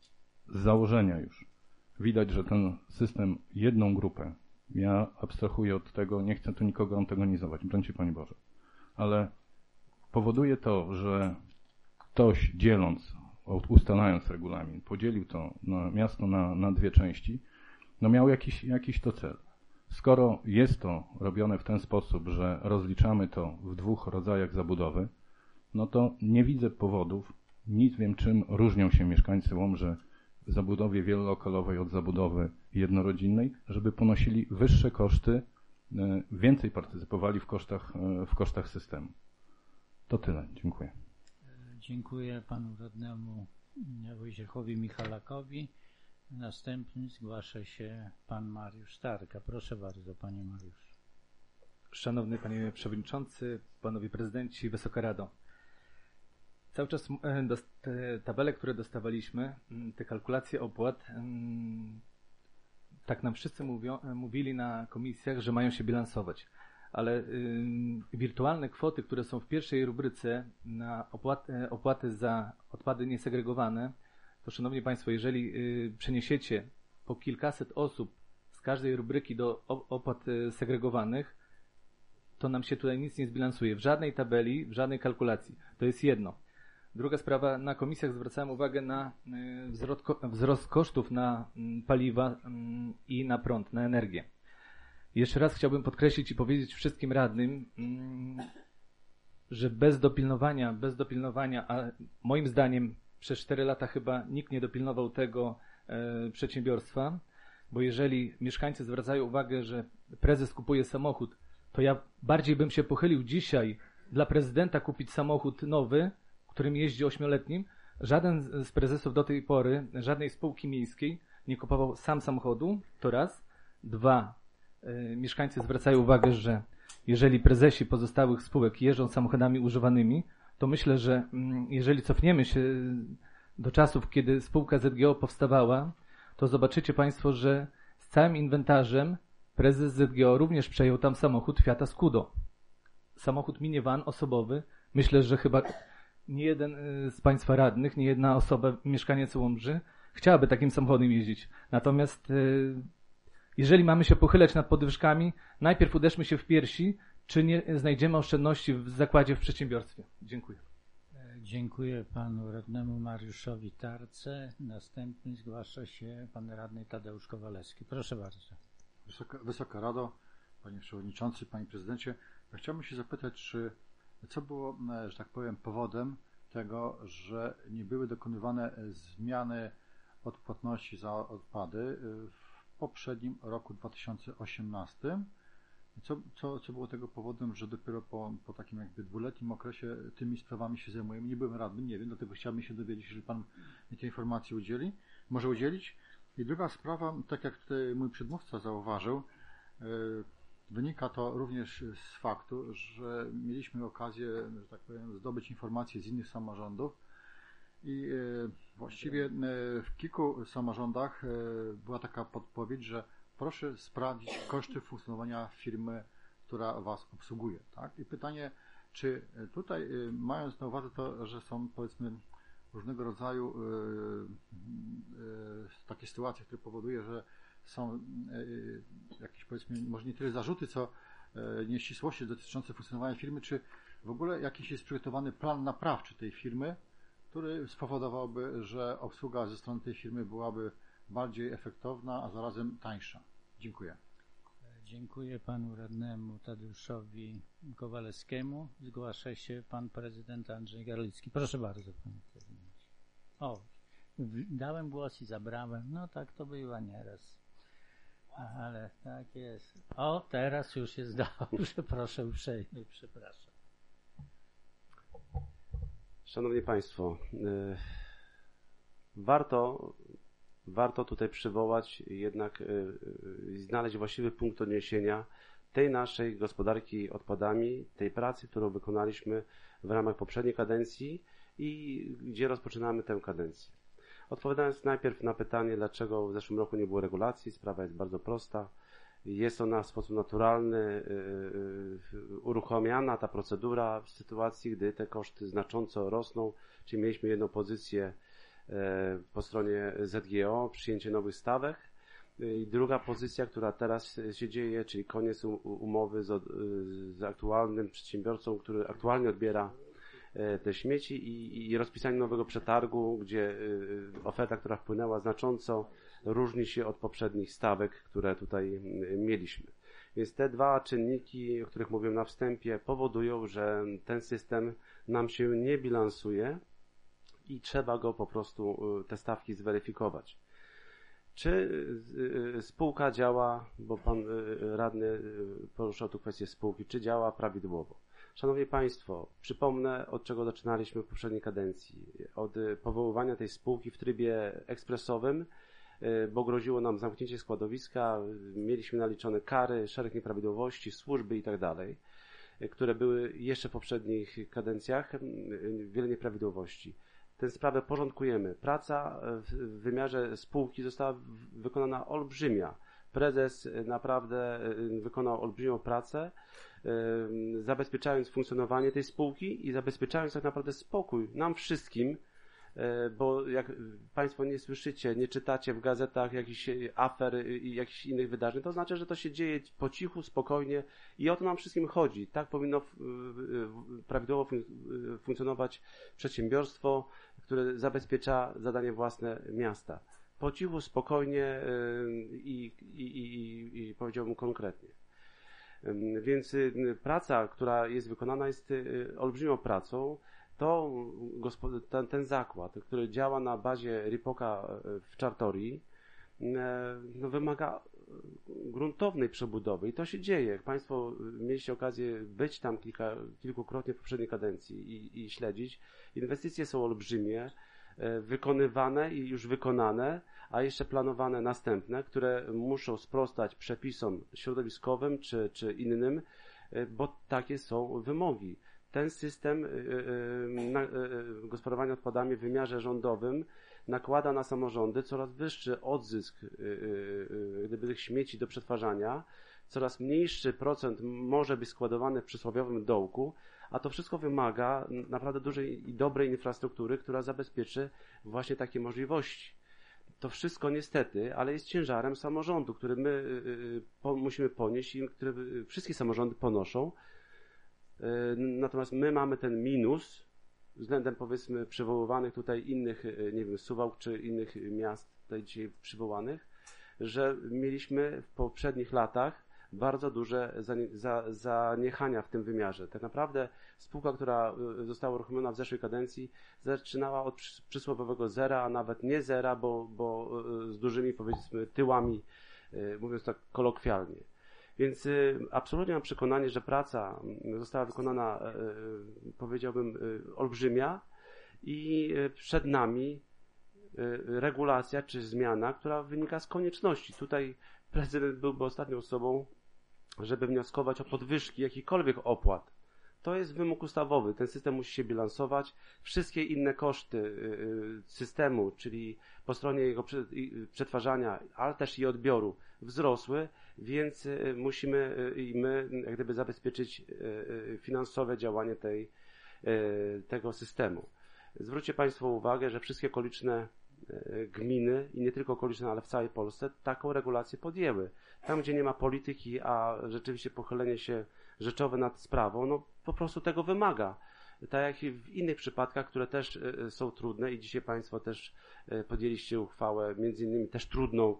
z założenia już widać, że ten system jedną grupę, ja abstrahuję od tego, nie chcę tu nikogo antagonizować, broń się Panie Boże, ale powoduje to, że ktoś dzieląc, ustalając regulamin, podzielił to na miasto na, na dwie części, no miał jakiś, jakiś to cel. Skoro jest to robione w ten sposób, że rozliczamy to w dwóch rodzajach zabudowy, no to nie widzę powodów, nic wiem czym różnią się mieszkańcy Łomży w zabudowie wielolokalowej od zabudowy jednorodzinnej, żeby ponosili wyższe koszty, więcej partycypowali w kosztach, w kosztach systemu. To tyle. Dziękuję. Dziękuję panu radnemu Wojciechowi Michalakowi. Następny zgłasza się pan Mariusz Starka. Proszę bardzo, panie Mariusz. Szanowny panie przewodniczący, panowie prezydenci, Wysoka Rado. Cały czas te tabele, które dostawaliśmy, te kalkulacje opłat, tak nam wszyscy mówią, mówili na komisjach, że mają się bilansować. Ale wirtualne kwoty, które są w pierwszej rubryce na opłaty, opłaty za odpady niesegregowane, to szanowni państwo, jeżeli przeniesiecie po kilkaset osób z każdej rubryki do opłat segregowanych, to nam się tutaj nic nie zbilansuje. W żadnej tabeli, w żadnej kalkulacji. To jest jedno. Druga sprawa, na komisjach zwracałem uwagę na wzrost, wzrost kosztów na paliwa i na prąd, na energię. Jeszcze raz chciałbym podkreślić i powiedzieć wszystkim radnym, że bez dopilnowania, bez dopilnowania, a moim zdaniem przez cztery lata chyba nikt nie dopilnował tego e, przedsiębiorstwa, bo jeżeli mieszkańcy zwracają uwagę, że prezes kupuje samochód, to ja bardziej bym się pochylił dzisiaj dla prezydenta kupić samochód nowy, którym jeździ ośmioletnim. Żaden z prezesów do tej pory, żadnej spółki miejskiej nie kupował sam samochodu, to raz. Dwa, e, mieszkańcy zwracają uwagę, że jeżeli prezesi pozostałych spółek jeżdżą samochodami używanymi, to myślę, że jeżeli cofniemy się do czasów, kiedy spółka Z G O powstawała, to zobaczycie państwo, że z całym inwentarzem prezes Z G O również przejął tam samochód Fiata Scudo. Samochód minivan osobowy. Myślę, że chyba nie jeden z państwa radnych, nie jedna osoba, mieszkaniec Łomży, chciałaby takim samochodem jeździć. Natomiast jeżeli mamy się pochylać nad podwyżkami, najpierw uderzmy się w piersi, czy nie znajdziemy oszczędności w zakładzie, w przedsiębiorstwie. Dziękuję. Dziękuję panu radnemu Mariuszowi Tarce. Następny zgłasza się pan radny Tadeusz Kowalewski. Proszę bardzo. Wysoka, Wysoka Rado, panie przewodniczący, panie prezydencie. Ja chciałbym się zapytać, czy co było, że tak powiem, powodem tego, że nie były dokonywane zmiany odpłatności za odpady w poprzednim roku dwa tysiące osiemnastym. Co, co, co było tego powodem, że dopiero po, po takim jakby dwuletnim okresie tymi sprawami się zajmujemy? Nie byłem radnym, nie wiem, dlatego chciałbym się dowiedzieć, jeżeli pan mi tej informacji udzieli, może udzielić. I druga sprawa, tak jak tutaj mój przedmówca zauważył, yy, wynika to również z faktu, że mieliśmy okazję, że tak powiem, zdobyć informacje z innych samorządów i yy, właściwie yy, w kilku samorządach yy, była taka podpowiedź, że proszę sprawdzić koszty funkcjonowania firmy, która was obsługuje. Tak? I pytanie, czy tutaj, mając na uwadze to, że są, powiedzmy, różnego rodzaju yy, yy, takie sytuacje, które powoduje, że są yy, jakieś, powiedzmy, może nie tyle zarzuty, co yy, nieścisłości dotyczące funkcjonowania firmy, czy w ogóle jakiś jest przygotowany plan naprawczy tej firmy, który spowodowałby, że obsługa ze strony tej firmy byłaby bardziej efektowna, a zarazem tańsza. Dziękuję. Dziękuję panu radnemu Tadeuszowi Kowalewskiemu. Zgłasza się pan prezydent Andrzej Garlicki. Proszę bardzo, panie prezydencie. O, dałem głos i zabrałem. No tak to bywa nieraz. Ale tak jest. O, teraz już jest dobrze. Proszę uprzejmie, przepraszam. Szanowni Państwo, yy, warto Warto tutaj przywołać jednak i znaleźć właściwy punkt odniesienia tej naszej gospodarki odpadami, tej pracy, którą wykonaliśmy w ramach poprzedniej kadencji i gdzie rozpoczynamy tę kadencję. Odpowiadając najpierw na pytanie, dlaczego w zeszłym roku nie było regulacji, sprawa jest bardzo prosta. Jest ona w sposób naturalny uruchamiana, ta procedura, w sytuacji, gdy te koszty znacząco rosną, czyli mieliśmy jedną pozycję po stronie Z G O, przyjęcie nowych stawek. I druga pozycja, która teraz się dzieje, czyli koniec umowy z, z aktualnym przedsiębiorcą, który aktualnie odbiera te śmieci i, i rozpisanie nowego przetargu, gdzie oferta, która wpłynęła znacząco, różni się od poprzednich stawek, które tutaj mieliśmy. Więc te dwa czynniki, o których mówiłem na wstępie, powodują, że ten system nam się nie bilansuje i trzeba go po prostu, te stawki zweryfikować. Czy spółka działa, bo pan radny poruszał tu kwestię spółki, czy działa prawidłowo? Szanowni Państwo, przypomnę, od czego zaczynaliśmy w poprzedniej kadencji. Od powoływania tej spółki w trybie ekspresowym, bo groziło nam zamknięcie składowiska, mieliśmy naliczone kary, szereg nieprawidłowości, służby i tak dalej, które były jeszcze w poprzednich kadencjach, wiele nieprawidłowości. Tę sprawę porządkujemy. Praca w wymiarze spółki została wykonana olbrzymia. Prezes naprawdę wykonał olbrzymią pracę, zabezpieczając funkcjonowanie tej spółki i zabezpieczając tak naprawdę spokój nam wszystkim, bo jak Państwo nie słyszycie, nie czytacie w gazetach jakichś afer i jakichś innych wydarzeń, to znaczy, że to się dzieje po cichu, spokojnie i o to nam wszystkim chodzi. Tak powinno prawidłowo funkcjonować przedsiębiorstwo, które zabezpiecza zadanie własne miasta. Po cichu, spokojnie i, i, i, i powiedziałbym konkretnie. Więc praca, która jest wykonana, jest olbrzymią pracą. To ten, ten zakład, który działa na bazie Ripoka w Czartorii, no, wymaga gruntownej przebudowy i to się dzieje. Jak Państwo mieliście okazję być tam kilka, kilkukrotnie w poprzedniej kadencji i, i śledzić, inwestycje są olbrzymie, wykonywane i już wykonane, a jeszcze planowane następne, które muszą sprostać przepisom środowiskowym czy, czy innym, bo takie są wymogi. Ten system gospodarowania odpadami w wymiarze rządowym nakłada na samorządy coraz wyższy odzysk gdyby tych śmieci do przetwarzania, coraz mniejszy procent może być składowany w przysłowiowym dołku, a to wszystko wymaga naprawdę dużej i dobrej infrastruktury, która zabezpieczy właśnie takie możliwości. To wszystko niestety, ale jest ciężarem samorządu, który my musimy ponieść i który wszystkie samorządy ponoszą. Natomiast my mamy ten minus względem, powiedzmy, przywoływanych tutaj innych, nie wiem, Suwałk czy innych miast tutaj dzisiaj przywołanych, że mieliśmy w poprzednich latach bardzo duże zaniechania w tym wymiarze. Tak naprawdę spółka, która została uruchomiona w zeszłej kadencji, zaczynała od przysłowiowego zera, a nawet nie zera, bo, bo z dużymi, powiedzmy, tyłami, mówiąc tak kolokwialnie. Więc y, absolutnie mam przekonanie, że praca została wykonana, y, powiedziałbym, y, olbrzymia i y, przed nami y, regulacja czy zmiana, która wynika z konieczności. Tutaj prezydent byłby ostatnią osobą, żeby wnioskować o podwyżki jakichkolwiek opłat. To jest wymóg ustawowy. Ten system musi się bilansować. Wszystkie inne koszty y, systemu, czyli po stronie jego przetwarzania, ale też i odbioru, wzrosły, więc musimy i my jak gdyby zabezpieczyć finansowe działanie tej, tego systemu. Zwróćcie Państwo uwagę, że wszystkie okoliczne gminy i nie tylko okoliczne, ale w całej Polsce taką regulację podjęły. Tam, gdzie nie ma polityki, a rzeczywiście pochylenie się rzeczowe nad sprawą, no po prostu tego wymaga. Tak jak i w innych przypadkach, które też są trudne i dzisiaj Państwo też podjęliście uchwałę, między innymi też trudną,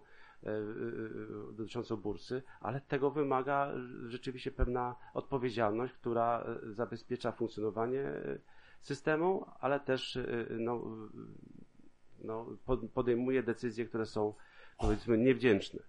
dotyczącą bursy, ale tego wymaga rzeczywiście pewna odpowiedzialność, która zabezpiecza funkcjonowanie systemu, ale też no, no, podejmuje decyzje, które są, powiedzmy, niewdzięczne.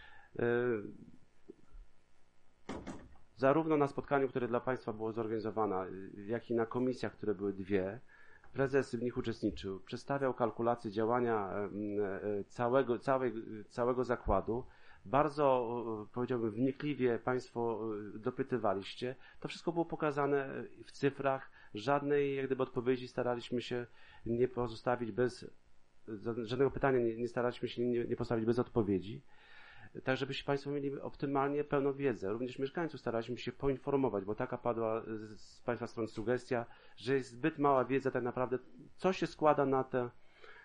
Zarówno na spotkaniu, które dla Państwa było zorganizowane, jak i na komisjach, które były dwie, prezes w nich uczestniczył, przedstawiał kalkulacje działania całego, całej, całego zakładu. Bardzo, powiedziałbym, wnikliwie Państwo dopytywaliście. To wszystko było pokazane w cyfrach. Żadnej jak gdyby odpowiedzi staraliśmy się nie pozostawić bez, żadnego pytania nie, nie staraliśmy się nie, nie postawić bez odpowiedzi. Tak, żebyście Państwo mieli optymalnie pełną wiedzę. Również mieszkańców staraliśmy się poinformować, bo taka padła z Państwa strony sugestia, że jest zbyt mała wiedza tak naprawdę, co się składa na, te,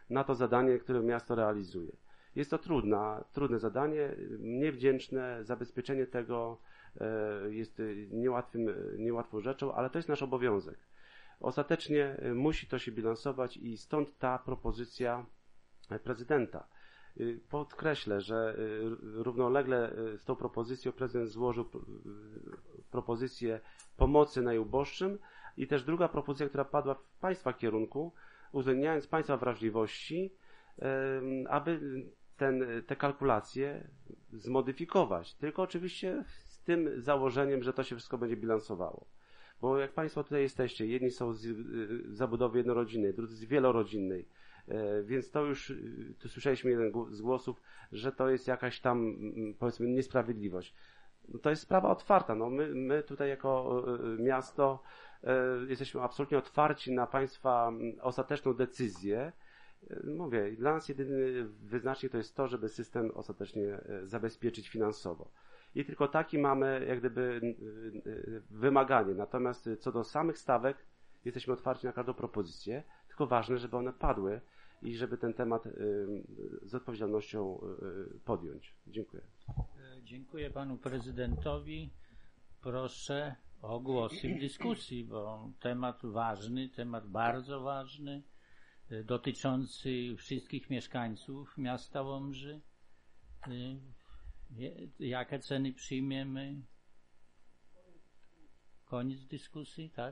na to zadanie, które miasto realizuje. Jest to trudna, trudne zadanie, niewdzięczne, zabezpieczenie tego jest niełatwym, niełatwą rzeczą, ale to jest nasz obowiązek. Ostatecznie musi to się bilansować i stąd ta propozycja prezydenta. Podkreślę, że równolegle z tą propozycją prezydent złożył propozycję pomocy najuboższym i też druga propozycja, która padła w Państwa kierunku, uwzględniając Państwa wrażliwości, aby ten, te kalkulacje zmodyfikować. Tylko oczywiście z tym założeniem, że to się wszystko będzie bilansowało. Bo jak Państwo tutaj jesteście, jedni są z zabudowy jednorodzinnej, drudzy z wielorodzinnej, więc to już, tu słyszeliśmy jeden z głosów, że to jest jakaś tam, powiedzmy, niesprawiedliwość. No to jest sprawa otwarta. No my, my tutaj jako miasto jesteśmy absolutnie otwarci na Państwa ostateczną decyzję. Mówię, dla nas jedyny wyznacznik to jest to, żeby system ostatecznie zabezpieczyć finansowo. I tylko taki mamy jak gdyby wymaganie. Natomiast co do samych stawek jesteśmy otwarci na każdą propozycję, tylko ważne, żeby one padły i żeby ten temat z odpowiedzialnością podjąć. Dziękuję. Dziękuję panu prezydentowi. Proszę o głosy w dyskusji, bo temat ważny, temat bardzo ważny, dotyczący wszystkich mieszkańców miasta Łomży. Jakie ceny przyjmiemy? Koniec dyskusji, tak?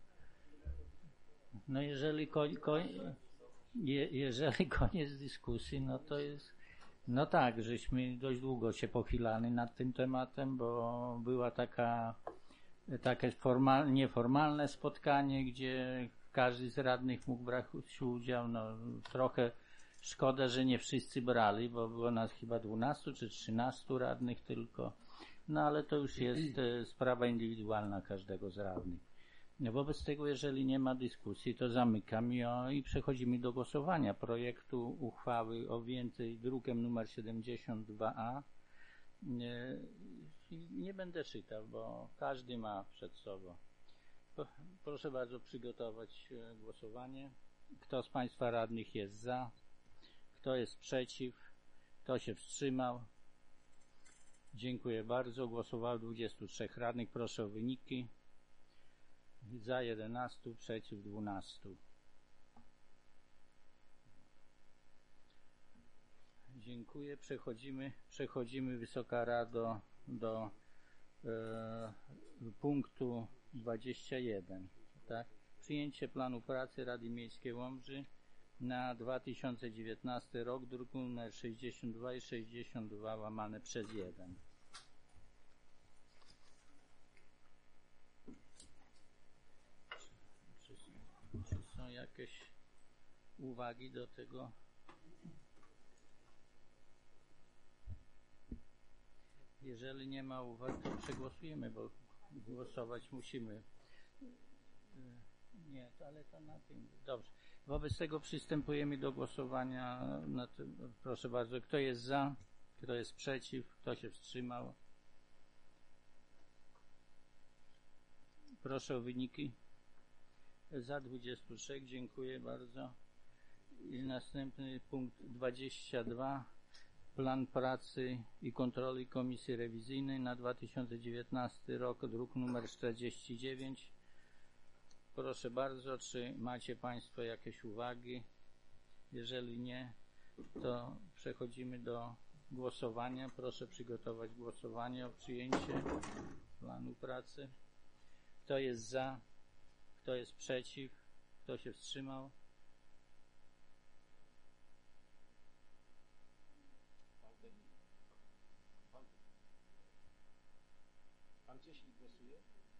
No jeżeli, ko, ko, je, jeżeli koniec dyskusji, no to jest, no tak, żeśmy dość długo się pochylali nad tym tematem, bo była taka, takie formal, nieformalne spotkanie, gdzie każdy z radnych mógł brać udział. No trochę szkoda, że nie wszyscy brali, bo było nas chyba dwunastu czy trzynastu radnych tylko. No ale to już jest e, sprawa indywidualna każdego z radnych. Wobec tego, jeżeli nie ma dyskusji, to zamykam i, o, i przechodzimy do głosowania projektu uchwały objętej drukiem numer siedemdziesiąt dwa a. Nie, nie będę czytał, bo każdy ma przed sobą. Proszę bardzo przygotować głosowanie. Kto z Państwa radnych jest za? Kto jest przeciw? Kto się wstrzymał? Dziękuję bardzo. Głosowało dwudziestu trzech radnych. Proszę o wyniki. Za jedenastu, przeciw dwunastu. Dziękuję. Przechodzimy, przechodzimy Wysoka Rado, do e, punktu dwudziestego pierwszego. Tak? Przyjęcie planu pracy Rady Miejskiej Łomży na dwa tysiące dziewiętnasty rok, druk nr sześćdziesiąt dwa i sześćdziesiąt dwa łamane przez jeden. Czy, czy są jakieś uwagi do tego? Jeżeli nie ma uwag, to przegłosujemy, bo głosować musimy. Nie, to, ale to na tym. Dobrze. Wobec tego przystępujemy do głosowania. Na tym. Proszę bardzo, kto jest za, kto jest przeciw, kto się wstrzymał. Proszę o wyniki. Za dwudziestu trzech, dziękuję bardzo. I następny punkt dwadzieścia dwa. Plan pracy i kontroli Komisji Rewizyjnej na dwa tysiące dziewiętnasty rok, druk numer czterdzieści dziewięć. Proszę bardzo, czy macie Państwo jakieś uwagi? Jeżeli nie, to przechodzimy do głosowania. Proszę przygotować głosowanie o przyjęcie planu pracy. Kto jest za? Kto jest przeciw? Kto się wstrzymał? Pan Cieślik głosuje?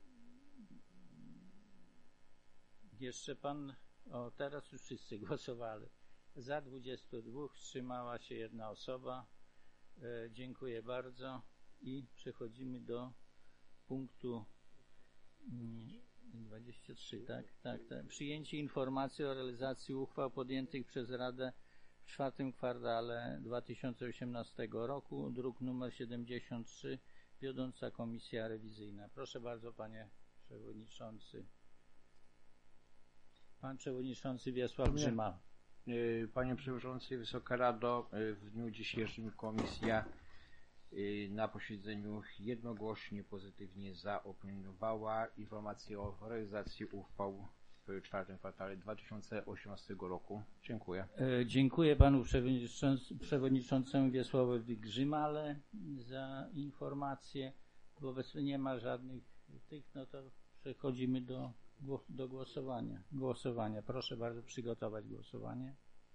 Jeszcze pan, o teraz już wszyscy głosowali. Za dwudziestu dwóch, wstrzymała się jedna osoba. E, dziękuję bardzo i przechodzimy do punktu mm, dwadzieścia trzy, tak? Tak, tak. Przyjęcie informacji o realizacji uchwał podjętych przez Radę w czwartym kwartale dwa tysiące osiemnastego roku, druk numer siedemdziesiąt trzy, wiodąca Komisja Rewizyjna. Proszę bardzo, panie przewodniczący. Pan przewodniczący Wiesław Grzyma. Panie Przewodniczący, Wysoka Rado, w dniu dzisiejszym Komisja na posiedzeniu jednogłośnie pozytywnie zaopiniowała informację o realizacji uchwał w czwartym kwartale dwa tysiące osiemnastego roku. Dziękuję. Dziękuję panu przewodniczącemu Wiesławowi Grzymale za informację. Wobec nie ma żadnych tych, no to przechodzimy do, do głosowania. Głosowania. Proszę bardzo przygotować głosowanie.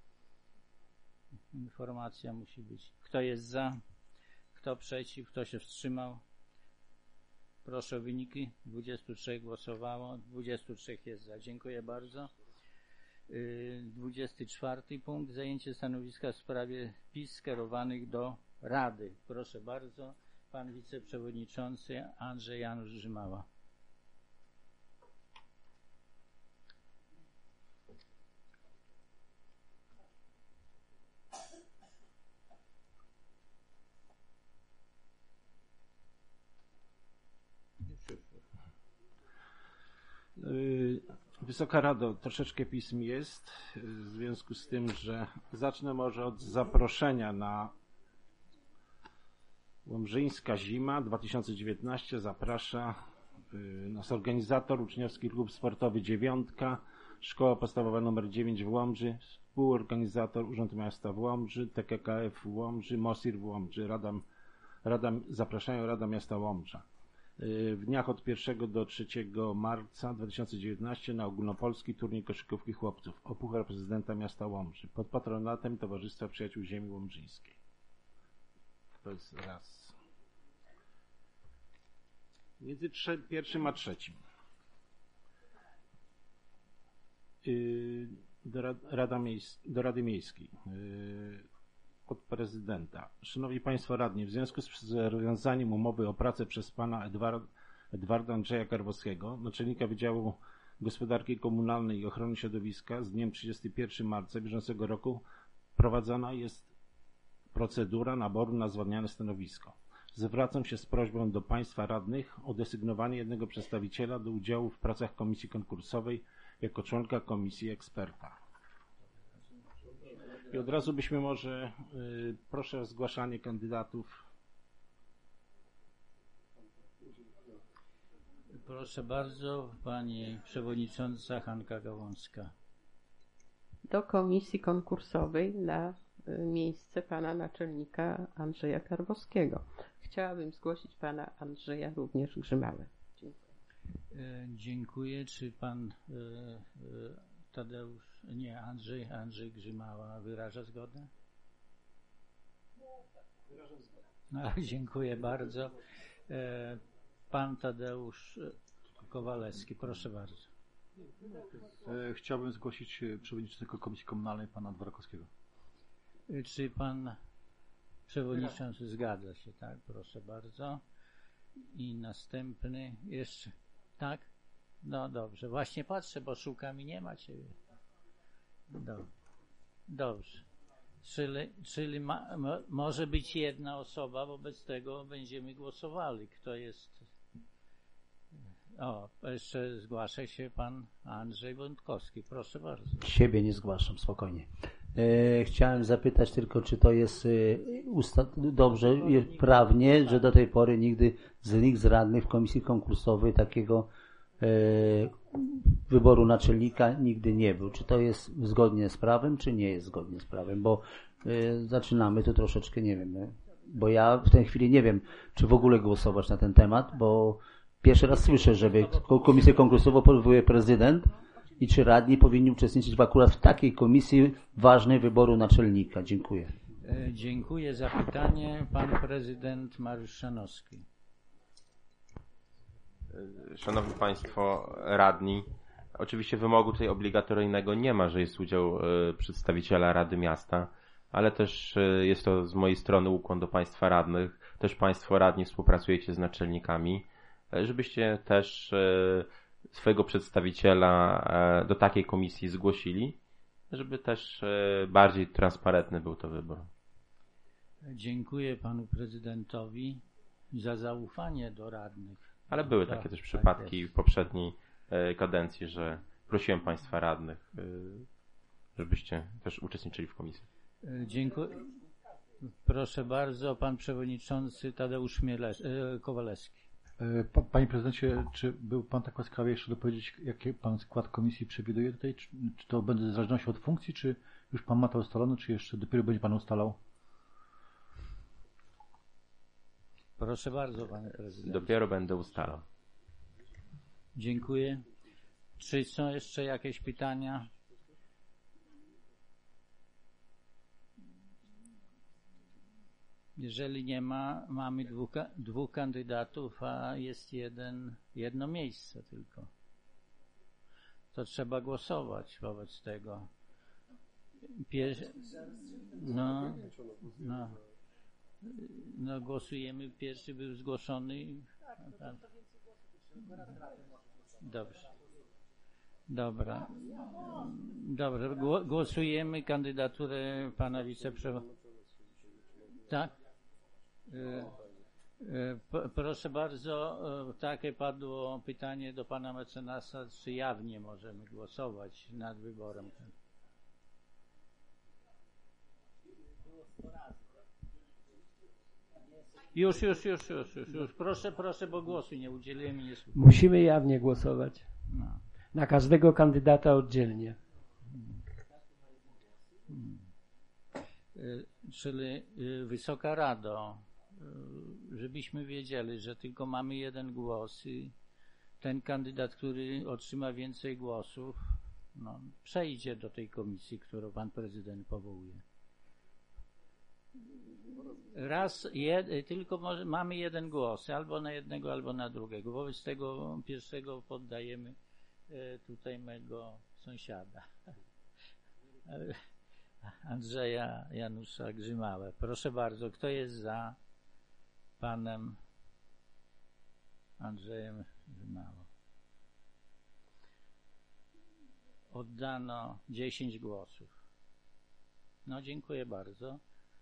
Informacja musi być. Kto jest za? Kto przeciw? Kto się wstrzymał? Proszę o wyniki. dwudziestu trzech głosowało, dwudziestu trzech jest za. Dziękuję bardzo. dwudziesty czwarty punkt. Zajęcie stanowiska w sprawie pism skierowanych do Rady. Proszę bardzo. Pan wiceprzewodniczący Andrzej Janusz Grzymała. Wysoka Rado, troszeczkę pism jest, w związku z tym, że zacznę może od zaproszenia na Łomżyńska Zima dwa tysiące dziewiętnaście. Zaprasza nas organizator, Uczniowski Klub Sportowy Dziewiątka, Szkoła Podstawowa nr dziewięć w Łomży, współorganizator Urząd Miasta w Łomży, T K K F w Łomży, MOSIR w Łomży, Rada, Rada, zapraszają Rada Miasta Łomża. W dniach od pierwszego do trzeciego marca dwa tysiące dziewiętnastego na ogólnopolski turniej koszykówki chłopców o Puchar Prezydenta Miasta Łomży pod patronatem Towarzystwa Przyjaciół Ziemi Łomżyńskiej. To jest raz. Między trze- pierwszym a trzecim. Yy, do, Rad- Rada Miejs- do Rady Miejskiej. Yy, od prezydenta. Szanowni Państwo Radni, w związku z rozwiązaniem umowy o pracę przez pana Edward, Edwarda Andrzeja Karwowskiego, naczelnika Wydziału Gospodarki Komunalnej i Ochrony Środowiska z dniem trzydziestego pierwszego marca bieżącego roku prowadzona jest procedura naboru na zwalniane stanowisko. Zwracam się z prośbą do Państwa Radnych o desygnowanie jednego przedstawiciela do udziału w pracach komisji konkursowej jako członka komisji eksperta. I od razu byśmy może, y, proszę o zgłaszanie kandydatów. Proszę bardzo, pani przewodnicząca Hanka Gałązka. Do komisji konkursowej na y, miejsce pana naczelnika Andrzeja Karwowskiego. Chciałabym zgłosić pana Andrzeja również Grzymałę. Dziękuję. E, dziękuję. Czy pan e, e, Tadeusz, nie, Andrzej, Andrzej Grzymała wyraża zgodę? Wyrażam zgodę. A, dziękuję bardzo. E, pan Tadeusz Kowalewski, proszę bardzo. Chciałbym zgłosić przewodniczącego Komisji Komunalnej pana Dworakowskiego. Czy pan przewodniczący zgadza się? Tak, proszę bardzo. I następny jeszcze, tak? No dobrze, właśnie patrzę, bo szukam i nie ma ciebie. Dobrze. Dobrze. Czyli, czyli ma, mo, może być jedna osoba, wobec tego będziemy głosowali. Kto jest... O, jeszcze zgłasza się pan Andrzej Wątkowski. Proszę bardzo. Siebie nie zgłaszam, spokojnie. E, chciałem zapytać tylko, czy to jest e, usta- dobrze e, prawnie, że do tej pory nigdy z nikt z radnych w komisji konkursowej takiego e, wyboru naczelnika nigdy nie był. Czy to jest zgodnie z prawem, czy nie jest zgodnie z prawem? Bo e, zaczynamy tu troszeczkę, nie wiem, nie? Bo ja w tej chwili nie wiem, czy w ogóle głosować na ten temat, bo pierwszy raz słyszę, że komisję konkursową powołuje prezydent i czy radni powinni uczestniczyć w akurat w takiej komisji ważnej wyboru naczelnika. Dziękuję. E, dziękuję za pytanie. Pan prezydent Mariusz Szanowski. Szanowni Państwo radni, oczywiście wymogu tutaj obligatoryjnego nie ma, że jest udział przedstawiciela Rady Miasta, ale też jest to z mojej strony ukłon do Państwa radnych. Też Państwo radni współpracujecie z naczelnikami, żebyście też swojego przedstawiciela do takiej komisji zgłosili, żeby też bardziej transparentny był to wybór. Dziękuję panu prezydentowi za zaufanie do radnych. Ale były tak, takie też tak przypadki jest. w poprzedniej kadencji, że prosiłem Państwa radnych żebyście też uczestniczyli w komisji. Dziękuję. Proszę bardzo, pan przewodniczący Tadeusz Miele, Kowalewski. Panie prezydencie, czy był pan tak łaskawy jeszcze dopowiedzieć, jaki pan skład komisji przewiduje tutaj? Czy, czy to będzie w zależności od funkcji, czy już pan ma to ustalone, czy jeszcze dopiero będzie pan ustalał? Proszę bardzo, panie prezydencie. Dopiero będę ustalał. Dziękuję. Czy są jeszcze jakieś pytania? Jeżeli nie ma, mamy dwóch, dwóch kandydatów, a jest jeden, jedno miejsce tylko. To trzeba głosować wobec tego. Pier... No, no, no głosujemy. Pierwszy był zgłoszony. Dobrze. Dobra. Dobrze. Głosujemy kandydaturę pana wiceprzewodniczącego. Tak? Proszę bardzo, takie padło pytanie do pana mecenasa, czy jawnie możemy głosować nad wyborem. Już, już, już, już, już, już. Proszę, proszę, bo głosu nie udzieliłem i nie słucham. Musimy jawnie głosować. No. Na każdego kandydata oddzielnie. Czyli Wysoka Rado, żebyśmy wiedzieli, że tylko mamy jeden głos i ten kandydat, który otrzyma więcej głosów, no, przejdzie do tej komisji, którą pan prezydent powołuje. Raz, jed, tylko może, mamy jeden głos, albo na jednego, albo na drugiego. Wobec tego pierwszego poddajemy tutaj mego sąsiada. Andrzeja Janusza Grzymałę. Proszę bardzo, kto jest za panem Andrzejem Grzymałą? Oddano dziesięć głosów. No, dziękuję bardzo.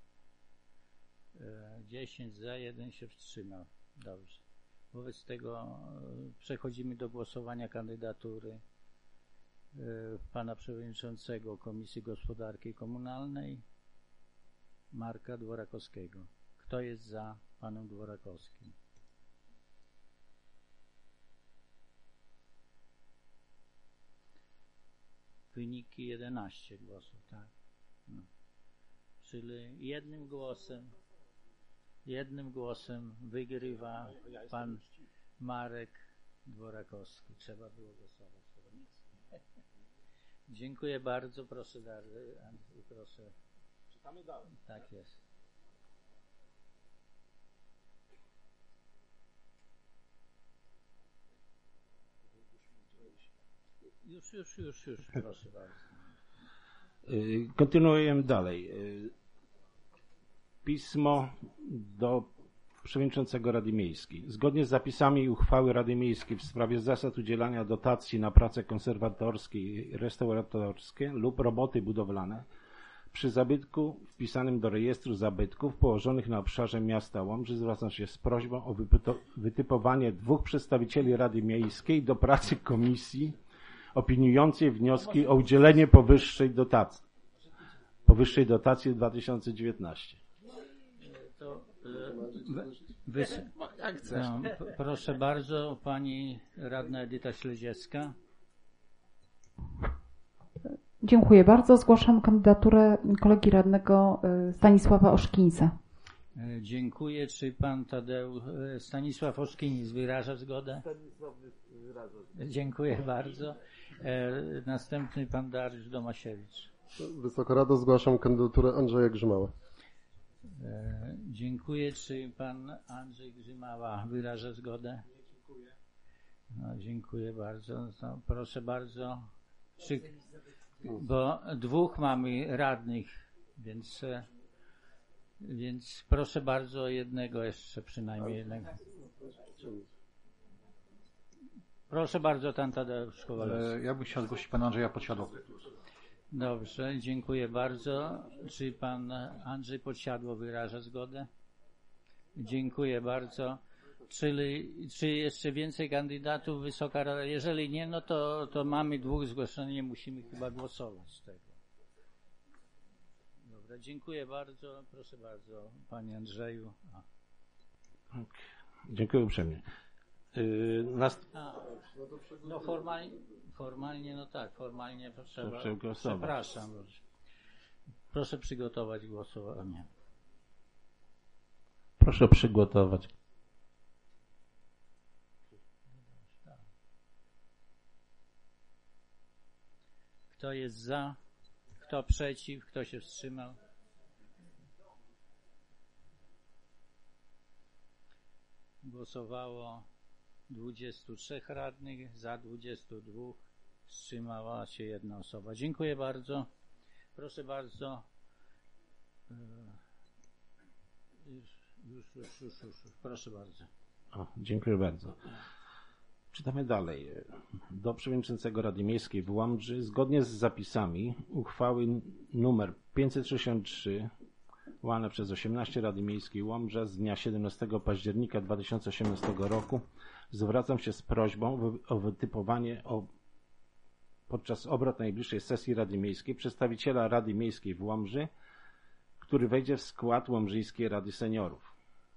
dziesięć za, jeden się wstrzymał. Dobrze. Wobec tego przechodzimy do głosowania kandydatury pana przewodniczącego Komisji Gospodarki Komunalnej Marka Dworakowskiego. Kto jest za panem Dworakowskim? Wyniki jedenaście głosów, tak. No. Czyli jednym głosem jednym głosem wygrywa pan Marek Dworakowski. Trzeba było głosować. Dziękuję bardzo. Proszę dalej. Proszę. Czytamy dalej. Tak jest. Już, już, już, już. Proszę bardzo. Kontynuujemy dalej. Pismo do przewodniczącego Rady Miejskiej. Zgodnie z zapisami uchwały Rady Miejskiej w sprawie zasad udzielania dotacji na prace konserwatorskie i restauratorskie lub roboty budowlane przy zabytku wpisanym do rejestru zabytków położonych na obszarze miasta Łomży zwracam się z prośbą o wytypowanie dwóch przedstawicieli Rady Miejskiej do pracy komisji opiniującej wnioski o udzielenie powyższej dotacji. Powyższej dotacji w dwa tysiące dziewiętnastym. To, wy, no, proszę bardzo, pani radna Edyta Śledziecka. Dziękuję bardzo. Zgłaszam kandydaturę kolegi radnego Stanisława Oszkińca. Dziękuję. Czy pan Tadeusz Stanisław Oszkinic wyraża zgodę? Stanisław wyraża zgodę. Dziękuję bardzo. Następny pan Dariusz Domasiewicz. Wysoka Rado, zgłaszam kandydaturę Andrzeja Grzymała. E, dziękuję. Czy pan Andrzej Grzymała wyraża zgodę? Dziękuję. No, dziękuję bardzo. No, proszę bardzo. Czy, bo dwóch mamy radnych, więc, więc proszę bardzo jednego jeszcze, przynajmniej jednego. Proszę bardzo, pan Tadeusz Kowalewski. Ja bym chciał zgłosić pana Andrzeja Podsiadło. Dobrze, dziękuję bardzo. Czy pan Andrzej Podsiadło wyraża zgodę? Dziękuję bardzo. Czyli, czy jeszcze więcej kandydatów, Wysoka Rada? Jeżeli nie, no to, to mamy dwóch zgłoszonych, nie musimy chyba głosować z tego. Dobra, dziękuję bardzo. Proszę bardzo, panie Andrzeju. A. Dziękuję uprzejmie. Yy, nas... A, no formalnie, formalnie, no tak, formalnie trzeba. Proszę głosować. Przepraszam. Proszę przygotować głosowanie. Proszę przygotować. Kto jest za? Kto przeciw? Kto się wstrzymał? Głosowało dwudziestu trzech radnych, za dwudziestu dwóch, wstrzymała się jedna osoba. Dziękuję bardzo. Proszę bardzo. Już, już, już, już, już. Proszę bardzo. O, dziękuję bardzo. Czytamy dalej. Do Przewodniczącego Rady Miejskiej w Łomży, zgodnie z zapisami uchwały numer pięćset sześćdziesiąt trzy łane przez osiemnaście Rady Miejskiej Łomża z dnia siedemnastego października dwa tysiące osiemnastego roku, zwracam się z prośbą o wytypowanie o, podczas obrad najbliższej sesji Rady Miejskiej przedstawiciela Rady Miejskiej w Łomży, który wejdzie w skład Łomżyjskiej Rady Seniorów.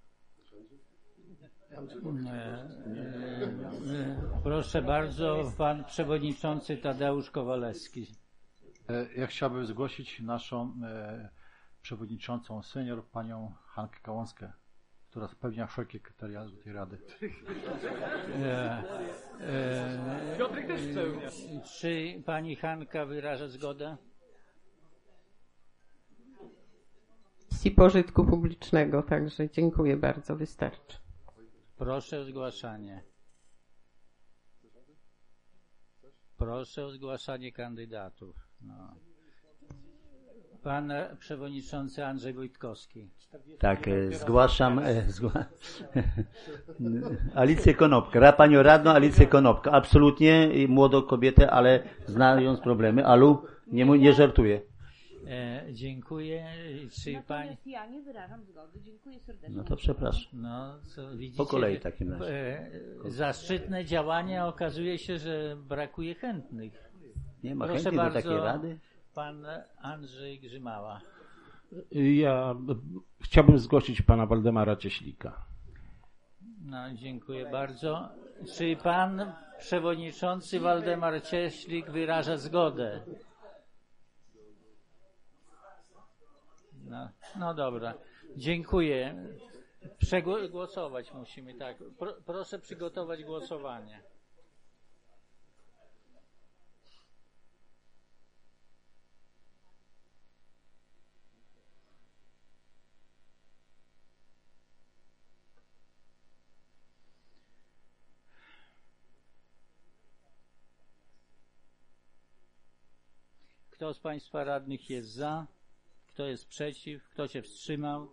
Proszę bardzo, pan przewodniczący Tadeusz Kowalewski. Ja chciałbym zgłosić naszą e, przewodniczącą senior, panią Hankę Kałąskę, która spełnia wszelkie kryteria do tej rady. E, e, Piotrek też spełnia. Czy pani Hanka wyraża zgodę? Z pożytku publicznego, także dziękuję bardzo, wystarczy. Proszę o zgłaszanie. Proszę o zgłaszanie kandydatów. No. Pan przewodniczący Andrzej Wojtkowski. Tak, e, zgłaszam e, zgła... Alicję Konopkę. Panią radną Alicję Konopkę. Absolutnie młodą kobietę, ale znając problemy, Alu, nie, nie żartuję. E, dziękuję. Czy Natomiast pani... ja nie wyrażam zgody. Dziękuję serdecznie. No to przepraszam. No, co, widzicie, Po kolei w takim razie. E, zaszczytne działania, okazuje się, że brakuje chętnych. Nie ma Proszę chętnych bardzo, do takiej rady? Pan Andrzej Grzymała. Ja chciałbym zgłosić pana Waldemara Cieślika. No, dziękuję bardzo. Czy pan przewodniczący Waldemar Cieślik wyraża zgodę? No, no dobra. Dziękuję. Przegłosować musimy, tak. Pro, proszę przygotować głosowanie. Kto z państwa radnych jest za? Kto jest przeciw? Kto się wstrzymał?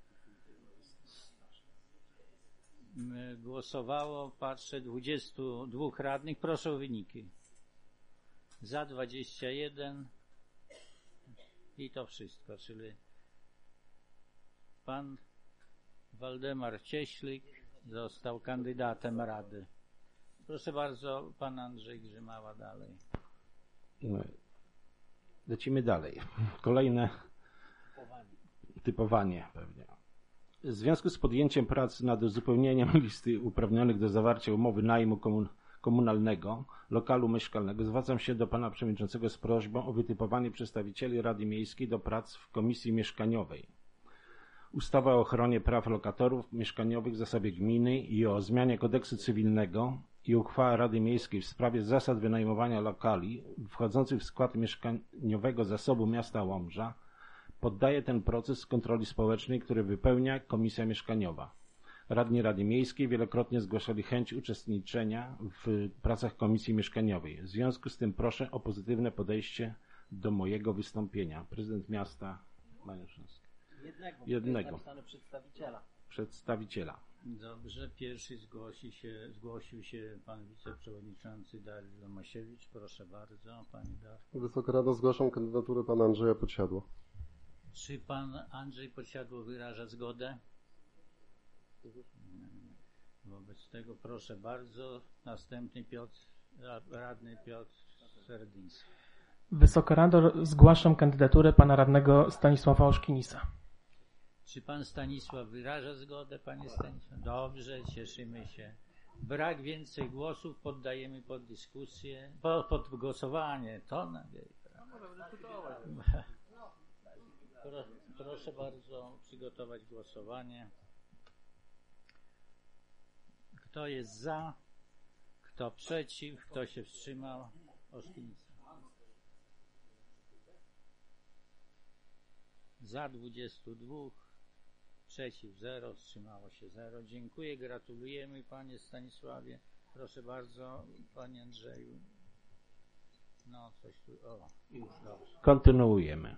Głosowało, patrzę, dwudziestu dwóch radnych. Proszę o wyniki. Za dwadzieścia jeden i to wszystko, czyli pan Waldemar Cieślik został kandydatem Rady. Proszę bardzo, pan Andrzej Grzymała dalej. Lecimy dalej. Kolejne typowanie pewnie. W związku z podjęciem prac nad uzupełnieniem listy uprawnionych do zawarcia umowy najmu komun komunalnego lokalu mieszkalnego zwracam się do pana przewodniczącego z prośbą o wytypowanie przedstawicieli Rady Miejskiej do prac w Komisji Mieszkaniowej. Ustawa o ochronie praw lokatorów mieszkaniowych w zasobie gminy i o zmianie kodeksu cywilnego i uchwała Rady Miejskiej w sprawie zasad wynajmowania lokali wchodzących w skład mieszkaniowego zasobu miasta Łomża poddaje ten proces kontroli społecznej, który wypełnia Komisja Mieszkaniowa. Radni Rady Miejskiej wielokrotnie zgłaszali chęć uczestniczenia w pracach Komisji Mieszkaniowej. W związku z tym proszę o pozytywne podejście do mojego wystąpienia. Prezydent miasta Majorszewski. Jednego. Jednego. Przedstawiciela. Przedstawiciela. Dobrze, pierwszy zgłosi się, zgłosił się pan wiceprzewodniczący Dariusz Domasiewicz. Proszę bardzo, pani Darku. Wysoka Rado, zgłaszam kandydaturę pana Andrzeja Podsiadła. Czy pan Andrzej Podsiadło wyraża zgodę? Wobec tego proszę bardzo, następny Piotr, radny Piotr Serdyński. Wysoka Rado, zgłaszam kandydaturę pana radnego Stanisława Oszkinisa. Czy pan Stanisław wyraża zgodę, panie Stanisław? Dobrze, cieszymy się. Brak więcej głosów, poddajemy pod dyskusję, pod, pod głosowanie. To na Pro, Proszę bardzo przygotować głosowanie. Kto jest za? Kto przeciw? Kto się wstrzymał? Oszkinis. Za dwudziestu dwóch, przeciw zero, wstrzymało się zero. Dziękuję, gratulujemy panie Stanisławie. Proszę bardzo, panie Andrzeju. No, coś tu, o, już dobrze. Kontynuujemy.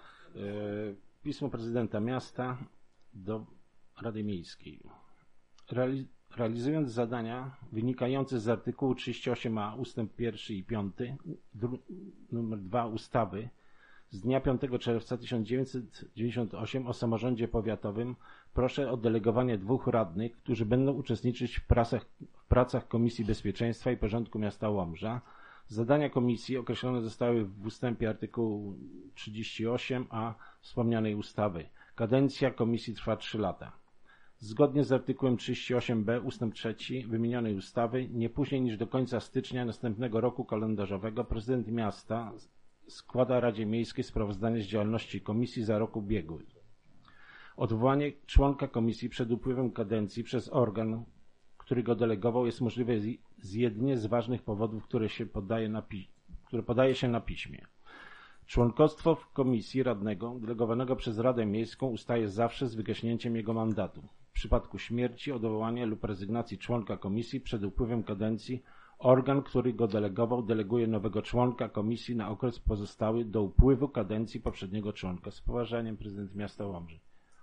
Pismo prezydenta miasta do Rady Miejskiej. Reali realizując zadania wynikające z artykułu trzydzieści osiem a ustęp pierwszy i piąty numer dwa ustawy z dnia piątego czerwca tysiąc dziewięćset dziewięćdziesiątego ósmego o samorządzie powiatowym, proszę o delegowanie dwóch radnych, którzy będą uczestniczyć w pracach, w pracach Komisji Bezpieczeństwa i Porządku Miasta Łomża. Zadania komisji określone zostały w ustępie artykułu trzydzieści osiem a wspomnianej ustawy. Kadencja komisji trwa trzy lata. Zgodnie z artykułem trzydzieści osiem b ustęp trzeci wymienionej ustawy, nie później niż do końca stycznia następnego roku kalendarzowego prezydent miasta składa Radzie Miejskiej sprawozdanie z działalności komisji za rok ubiegły. Odwołanie członka komisji przed upływem kadencji przez organ, który go delegował, jest możliwe z jedynie z ważnych powodów, które, się podaje na które podaje się na piśmie. Członkostwo w komisji radnego delegowanego przez Radę Miejską ustaje zawsze z wygaśnięciem jego mandatu. W przypadku śmierci, odwołania lub rezygnacji członka komisji przed upływem kadencji organ, który go delegował, deleguje nowego członka komisji na okres pozostały do upływu kadencji poprzedniego członka. Z poważaniem prezydent miasta Łomży.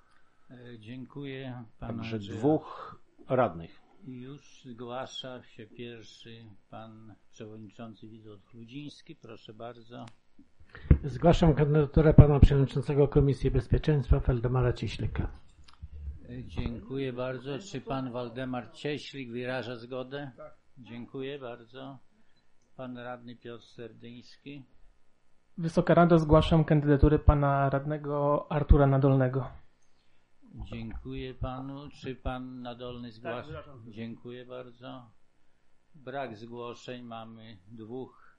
Dziękuję panu. Także dwóch radnych. Już zgłasza się pierwszy pan przewodniczący Witold Chludziński. Proszę bardzo. Zgłaszam kandydaturę pana przewodniczącego Komisji Bezpieczeństwa Waldemara Cieślika. Dziękuję bardzo. Czy pan Waldemar Cieślik wyraża zgodę? Tak. Dziękuję bardzo. Pan radny Piotr Serdyński. Wysoka Rado, zgłaszam kandydaturę pana radnego Artura Nadolnego. Dziękuję panu. Czy pan Nadolny zgłasza? Tak, dziękuję bardzo. Brak zgłoszeń, mamy dwóch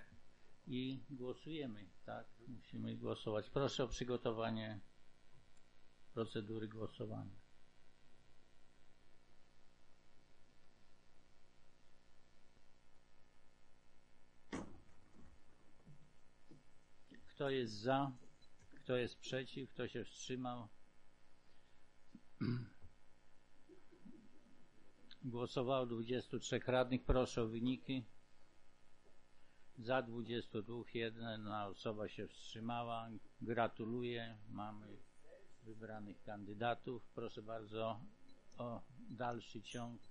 i głosujemy, tak? Musimy głosować. Proszę o przygotowanie procedury głosowania. Kto jest za? Kto jest przeciw? Kto się wstrzymał? Głosowało dwudziestu trzech radnych. Proszę o wyniki. Za dwudziestu dwóch, jedna osoba się wstrzymała. Gratuluję. Mamy wybranych kandydatów. Proszę bardzo o dalszy ciąg.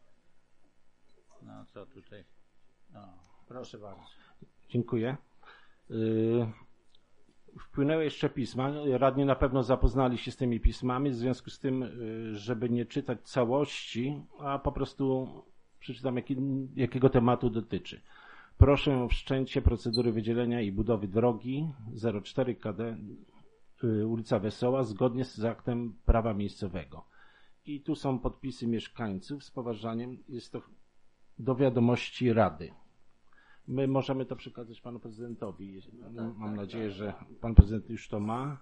No co tutaj? No, proszę bardzo. Dziękuję. Yy... Wpłynęły jeszcze pisma. Radni na pewno zapoznali się z tymi pismami, w związku z tym, żeby nie czytać całości, a po prostu przeczytam, jaki, jakiego tematu dotyczy. Proszę o wszczęcie procedury wydzielenia i budowy drogi zero cztery K D ulica Wesoła zgodnie z aktem prawa miejscowego. I tu są podpisy mieszkańców z poważaniem. Jest to do wiadomości Rady. My możemy to przekazać panu prezydentowi. Mam nadzieję, że pan prezydent już to ma.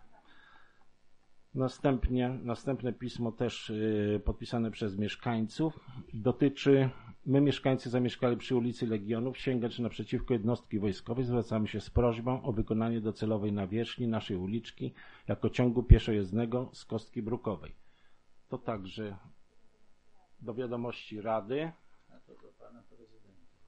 Następnie, następne pismo też y, podpisane przez mieszkańców. Dotyczy, my mieszkańcy zamieszkali przy ulicy Legionów, sięgać naprzeciwko jednostki wojskowej. Zwracamy się z prośbą o wykonanie docelowej nawierzchni naszej uliczki jako ciągu pieszojezdnego z Kostki Brukowej. To także do wiadomości Rady. A to do pana prezydenta.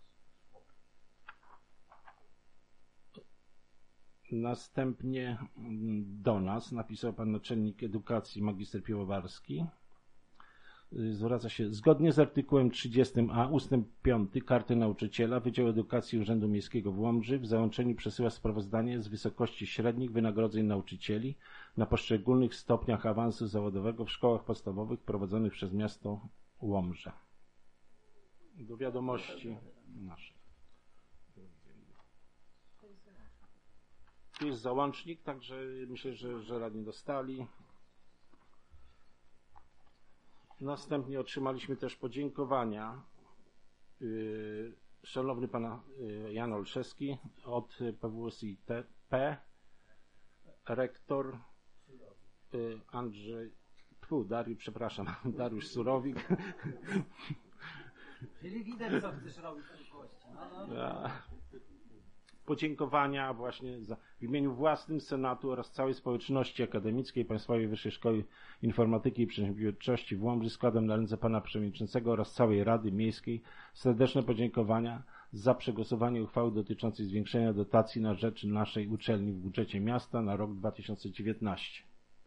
Następnie do nas napisał pan naczelnik edukacji magister Piwowarski. Zwraca się zgodnie z artykułem trzydziestym a ustęp piąty karty nauczyciela Wydział Edukacji Urzędu Miejskiego w Łomży w załączeniu przesyła sprawozdanie z wysokości średnich wynagrodzeń nauczycieli na poszczególnych stopniach awansu zawodowego w szkołach podstawowych prowadzonych przez miasto Łomża. Do wiadomości naszej. Tu jest załącznik, także myślę, że, że radni dostali. Następnie otrzymaliśmy też podziękowania. Yy, Szanowny Pan yy, Jan Olszewski od P W S I P, rektor yy, Andrzej, tfu, Dariusz, przepraszam, Dariusz Surowik. Czyli widać, co chcesz robić w przyszłości. No, no. Ja. Podziękowania właśnie za, w imieniu własnym Senatu oraz całej społeczności akademickiej Państwowej Wyższej Szkoły Informatyki i Przedsiębiorczości w Łomży składam na ręce Pana Przewodniczącego oraz całej Rady Miejskiej serdeczne podziękowania za przegłosowanie uchwały dotyczącej zwiększenia dotacji na rzecz naszej uczelni w budżecie miasta na rok dwa tysiące dziewiętnasty.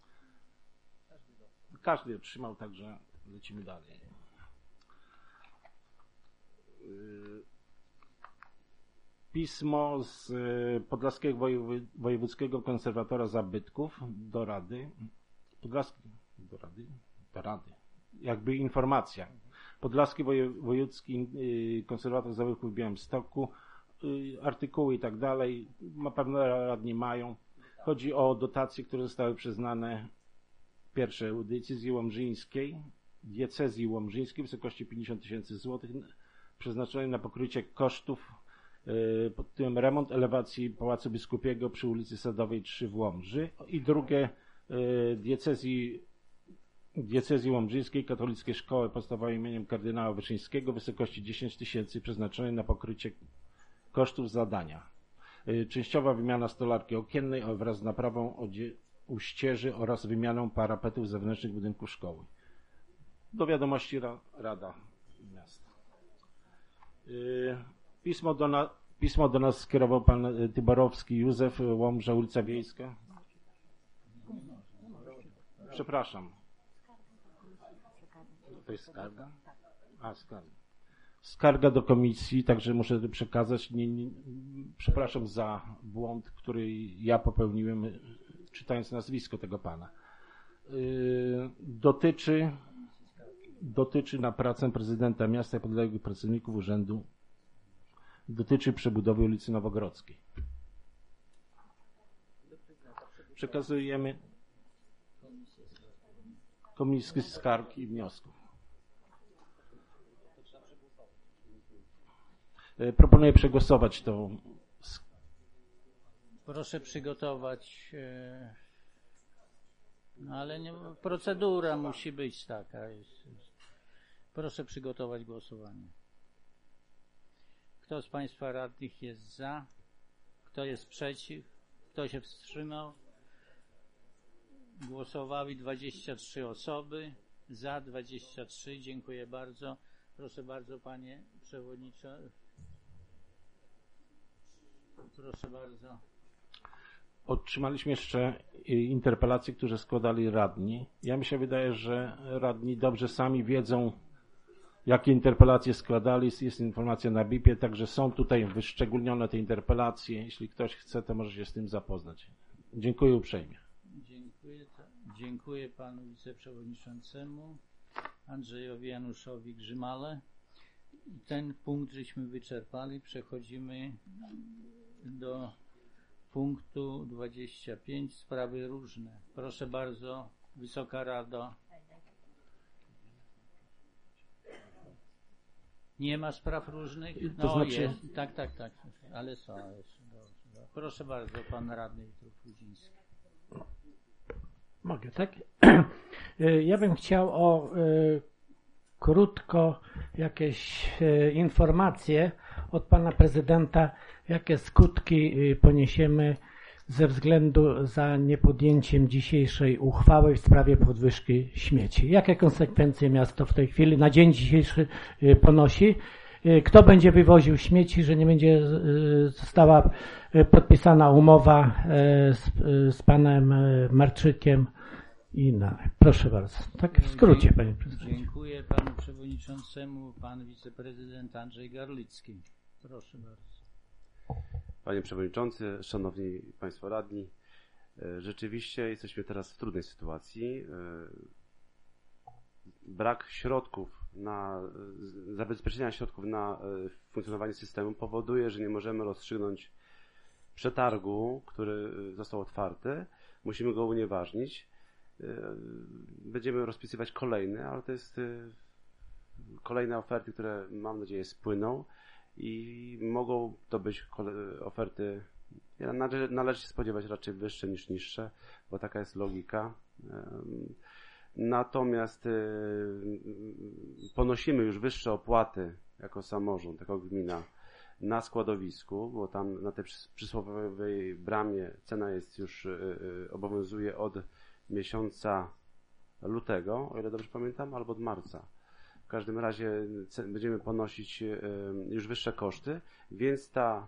Każdy otrzymał, także lecimy dalej. Pismo z Podlaskiego Wojewódzkiego Konserwatora Zabytków do Rady. Podlaski, do Rady? Do Rady. Jakby informacja. Podlaski Wojewódzki Konserwator Zabytków w Białymstoku. Artykuły i tak dalej. Na pewno radni mają. Chodzi o dotacje, które zostały przyznane pierwsze decyzji łomżyńskiej, diecezji łomżyńskiej w wysokości pięćdziesiąt tysięcy złotych przeznaczonej na pokrycie kosztów pod tytułem remont elewacji Pałacu Biskupiego przy ulicy Sadowej trzy w Łomży i drugie diecezji, diecezji łomżyńskiej Katolickiej Szkoły Podstawowej imieniem kardynała Wyszyńskiego w wysokości dziesięć tysięcy przeznaczonej na pokrycie kosztów zadania. Częściowa wymiana stolarki okiennej wraz z naprawą u ścieży oraz wymianą parapetów zewnętrznych budynków szkoły. Do wiadomości ra, Rada Miasta. Pismo do, na, pismo do nas skierował pan Tyborowski Józef, Łomża, ulica Wiejska. Przepraszam. To jest skarga? A, skarga. Skarga do komisji, także muszę to przekazać. Nie, nie, przepraszam za błąd, który ja popełniłem, czytając nazwisko tego pana. Yy, dotyczy, dotyczy na pracę prezydenta miasta i podległych pracowników urzędu. Dotyczy przebudowy ulicy Nowogrodzkiej. Przekazujemy Komisji Skarg i Wniosków. Proponuję przegłosować to. Proszę przygotować, no ale nie, procedura musi być taka. Jest. Proszę przygotować głosowanie. Kto z Państwa radnych jest za? Kto jest przeciw? Kto się wstrzymał? Głosowały dwadzieścia trzy osoby. Za dwadzieścia trzy. Dziękuję bardzo. Proszę bardzo, Panie Przewodniczący. Proszę bardzo. Otrzymaliśmy jeszcze interpelacje, które składali radni. Ja mi się wydaje, że radni dobrze sami wiedzą, jakie interpelacje składali. Jest informacja na bipie, także są tutaj wyszczególnione te interpelacje. Jeśli ktoś chce, to może się z tym zapoznać. Dziękuję uprzejmie. Dziękuję, dziękuję panu wiceprzewodniczącemu Andrzejowi Januszowi Grzymale. Ten punkt żeśmy wyczerpali. Przechodzimy do punktu dwudziestego piątego. Sprawy różne. Proszę bardzo, Wysoka Rado. Nie ma spraw różnych? No to znaczy... jest. Tak, tak, tak. Ale są. Proszę bardzo, pan radny Witold Rudziński. Mogę, tak? Ja bym chciał o y, krótko jakieś y, informacje od pana prezydenta, jakie skutki y, poniesiemy ze względu za niepodjęciem dzisiejszej uchwały w sprawie podwyżki śmieci. Jakie konsekwencje miasto w tej chwili na dzień dzisiejszy y, ponosi? Y, kto będzie wywoził śmieci, że nie będzie y, została y, podpisana umowa y, z, y, z panem y, Marczykiem i na. Proszę bardzo. Tak w skrócie, panie prezydencie. Dziękuję panu przewodniczącemu, pan wiceprezydent Andrzej Garlicki. Proszę bardzo. Panie Przewodniczący, Szanowni Państwo Radni, rzeczywiście jesteśmy teraz w trudnej sytuacji. Brak środków na zabezpieczenia środków na funkcjonowanie systemu powoduje, że nie możemy rozstrzygnąć przetargu, który został otwarty. Musimy go unieważnić. Będziemy rozpisywać kolejne, ale to jest kolejne oferty, które mam nadzieję spłyną i mogą to być oferty, należy, należy się spodziewać raczej wyższe niż niższe, bo taka jest logika. Natomiast ponosimy już wyższe opłaty jako samorząd, jako gmina na składowisku, bo tam na tej przysłowiowej bramie cena jest już, obowiązuje od miesiąca lutego, o ile dobrze pamiętam, albo od marca. W każdym razie będziemy ponosić już wyższe koszty, więc ta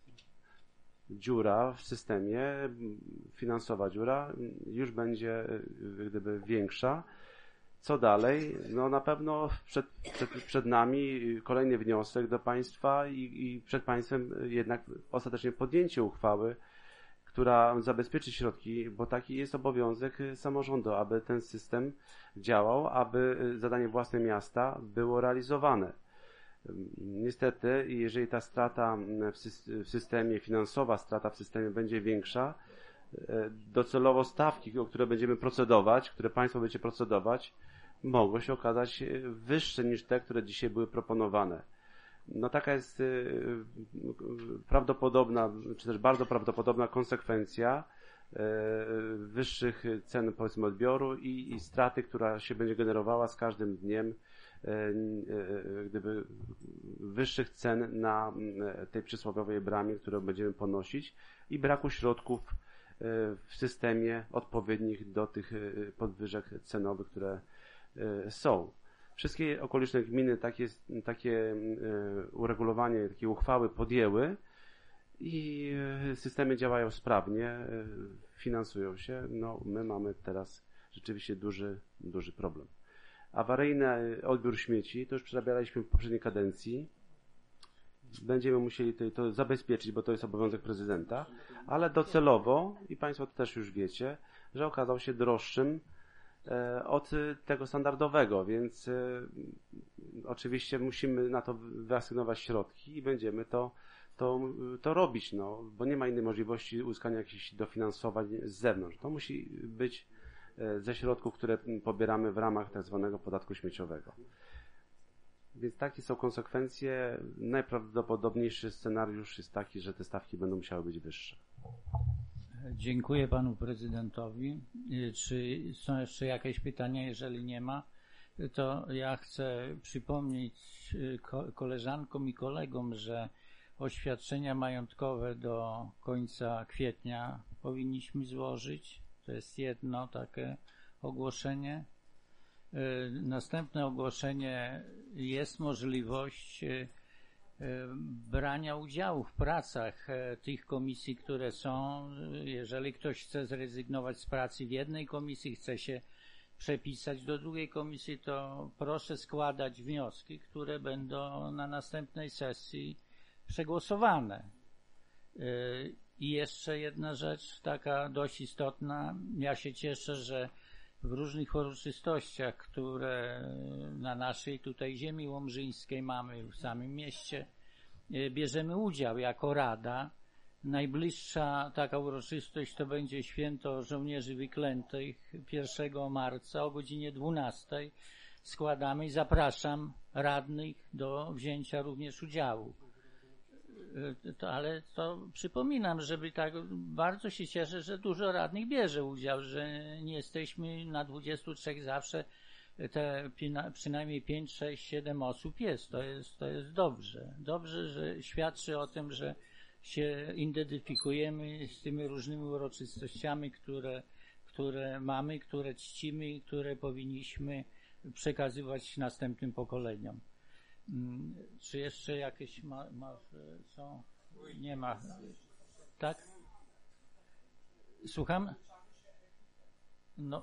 dziura w systemie, finansowa dziura, już będzie gdyby większa. Co dalej? No na pewno przed, przed, przed nami kolejny wniosek do Państwa i, i przed Państwem jednak ostatecznie podjęcie uchwały, która zabezpieczy środki, bo taki jest obowiązek samorządu, aby ten system działał, aby zadanie własne miasta było realizowane. Niestety, jeżeli ta strata w systemie, finansowa strata w systemie będzie większa, docelowo stawki, o które będziemy procedować, które Państwo będziecie procedować, mogą się okazać wyższe niż te, które dzisiaj były proponowane. No taka jest prawdopodobna, czy też bardzo prawdopodobna konsekwencja wyższych cen, powiedzmy, odbioru i, i straty, która się będzie generowała z każdym dniem, gdyby wyższych cen na tej przysłowiowej bramie, którą będziemy ponosić, i braku środków w systemie odpowiednich do tych podwyżek cenowych, które są. Wszystkie okoliczne gminy takie, takie uregulowanie, takie uchwały podjęły i systemy działają sprawnie, finansują się. No, my mamy teraz rzeczywiście duży, duży problem. Awaryjny odbiór śmieci, to już przerabialiśmy w poprzedniej kadencji. Będziemy musieli to, to zabezpieczyć, bo to jest obowiązek prezydenta, ale docelowo, i Państwo to też już wiecie, że okazał się droższym od tego standardowego, więc oczywiście musimy na to wyasygnować środki i będziemy to, to, to robić, no, bo nie ma innej możliwości uzyskania jakichś dofinansowań z zewnątrz. To musi być ze środków, które pobieramy w ramach tak zwanego podatku śmieciowego. Więc takie są konsekwencje. Najprawdopodobniejszy scenariusz jest taki, że te stawki będą musiały być wyższe. Dziękuję panu prezydentowi. Czy są jeszcze jakieś pytania? Jeżeli nie ma, to ja chcę przypomnieć koleżankom i kolegom, że oświadczenia majątkowe do końca kwietnia powinniśmy złożyć. To jest jedno takie ogłoszenie. Następne ogłoszenie: jest możliwość brania udziału w pracach tych komisji, które są. Jeżeli ktoś chce zrezygnować z pracy w jednej komisji, chce się przepisać do drugiej komisji, to proszę składać wnioski, które będą na następnej sesji przegłosowane. I jeszcze jedna rzecz taka dość istotna. Ja się cieszę, że w różnych uroczystościach, które na naszej tutaj ziemi łomżyńskiej mamy, w samym mieście, bierzemy udział jako Rada. Najbliższa taka uroczystość to będzie Święto Żołnierzy Wyklętych pierwszego marca o godzinie dwunastej. Składamy i zapraszam radnych do wzięcia również udziału. To, ale to przypominam, żeby tak, bardzo się cieszę, że dużo radnych bierze udział, że nie jesteśmy na dwudziestu trzech zawsze, te przynajmniej pięć, sześć, siedem osób jest. To jest, to jest dobrze. Dobrze, że świadczy o tym, że się identyfikujemy z tymi różnymi uroczystościami, które, które mamy, które czcimy i które powinniśmy przekazywać następnym pokoleniom. Czy jeszcze jakieś ma, ma, są? Nie ma. Tak? Słucham? No,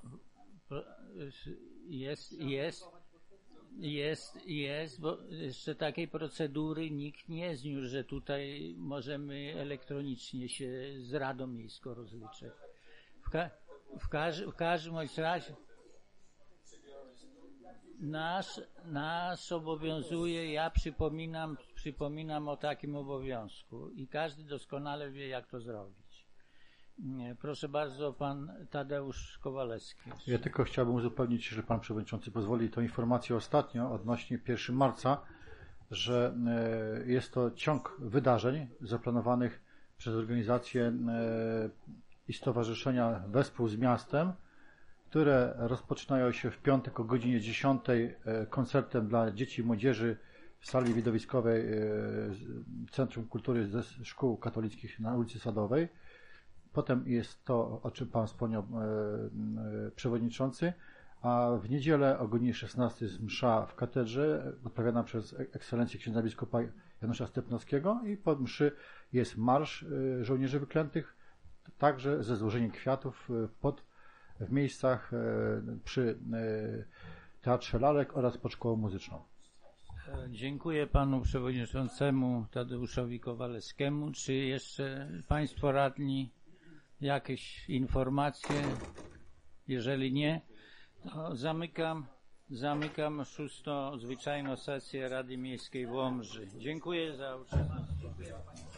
jest, jest, jest, jest, bo jeszcze takiej procedury nikt nie zniósł, że tutaj możemy elektronicznie się z Radą Miejską rozliczyć. W, ka, w, każ, w każdym razie Nas, nas obowiązuje, ja przypominam, przypominam o takim obowiązku i każdy doskonale wie, jak to zrobić. Proszę bardzo, pan Tadeusz Kowalewski. Ja tylko chciałbym uzupełnić, że pan przewodniczący pozwoli, tą informację ostatnio odnośnie pierwszego marca, że jest to ciąg wydarzeń zaplanowanych przez organizacje i stowarzyszenia wespół z miastem, które rozpoczynają się w piątek o godzinie dziesiątej koncertem dla dzieci i młodzieży w sali widowiskowej Centrum Kultury ze Szkół Katolickich na ulicy Sadowej. Potem jest to, o czym pan wspomniał przewodniczący, a w niedzielę o godzinie szesnastej jest msza w katedrze odprawiana przez ekscelencję księdza biskupa Janusza Stepnowskiego i po mszy jest marsz żołnierzy wyklętych, także ze złożeniem kwiatów pod, w miejscach przy Teatrze Lalek oraz pod Szkołą Muzyczną. Dziękuję panu przewodniczącemu Tadeuszowi Kowalewskiemu. Czy jeszcze państwo radni jakieś informacje? Jeżeli nie, to zamykam, zamykam szóstą zwyczajną sesję Rady Miejskiej w Łomży. Dziękuję za uczestnictwo.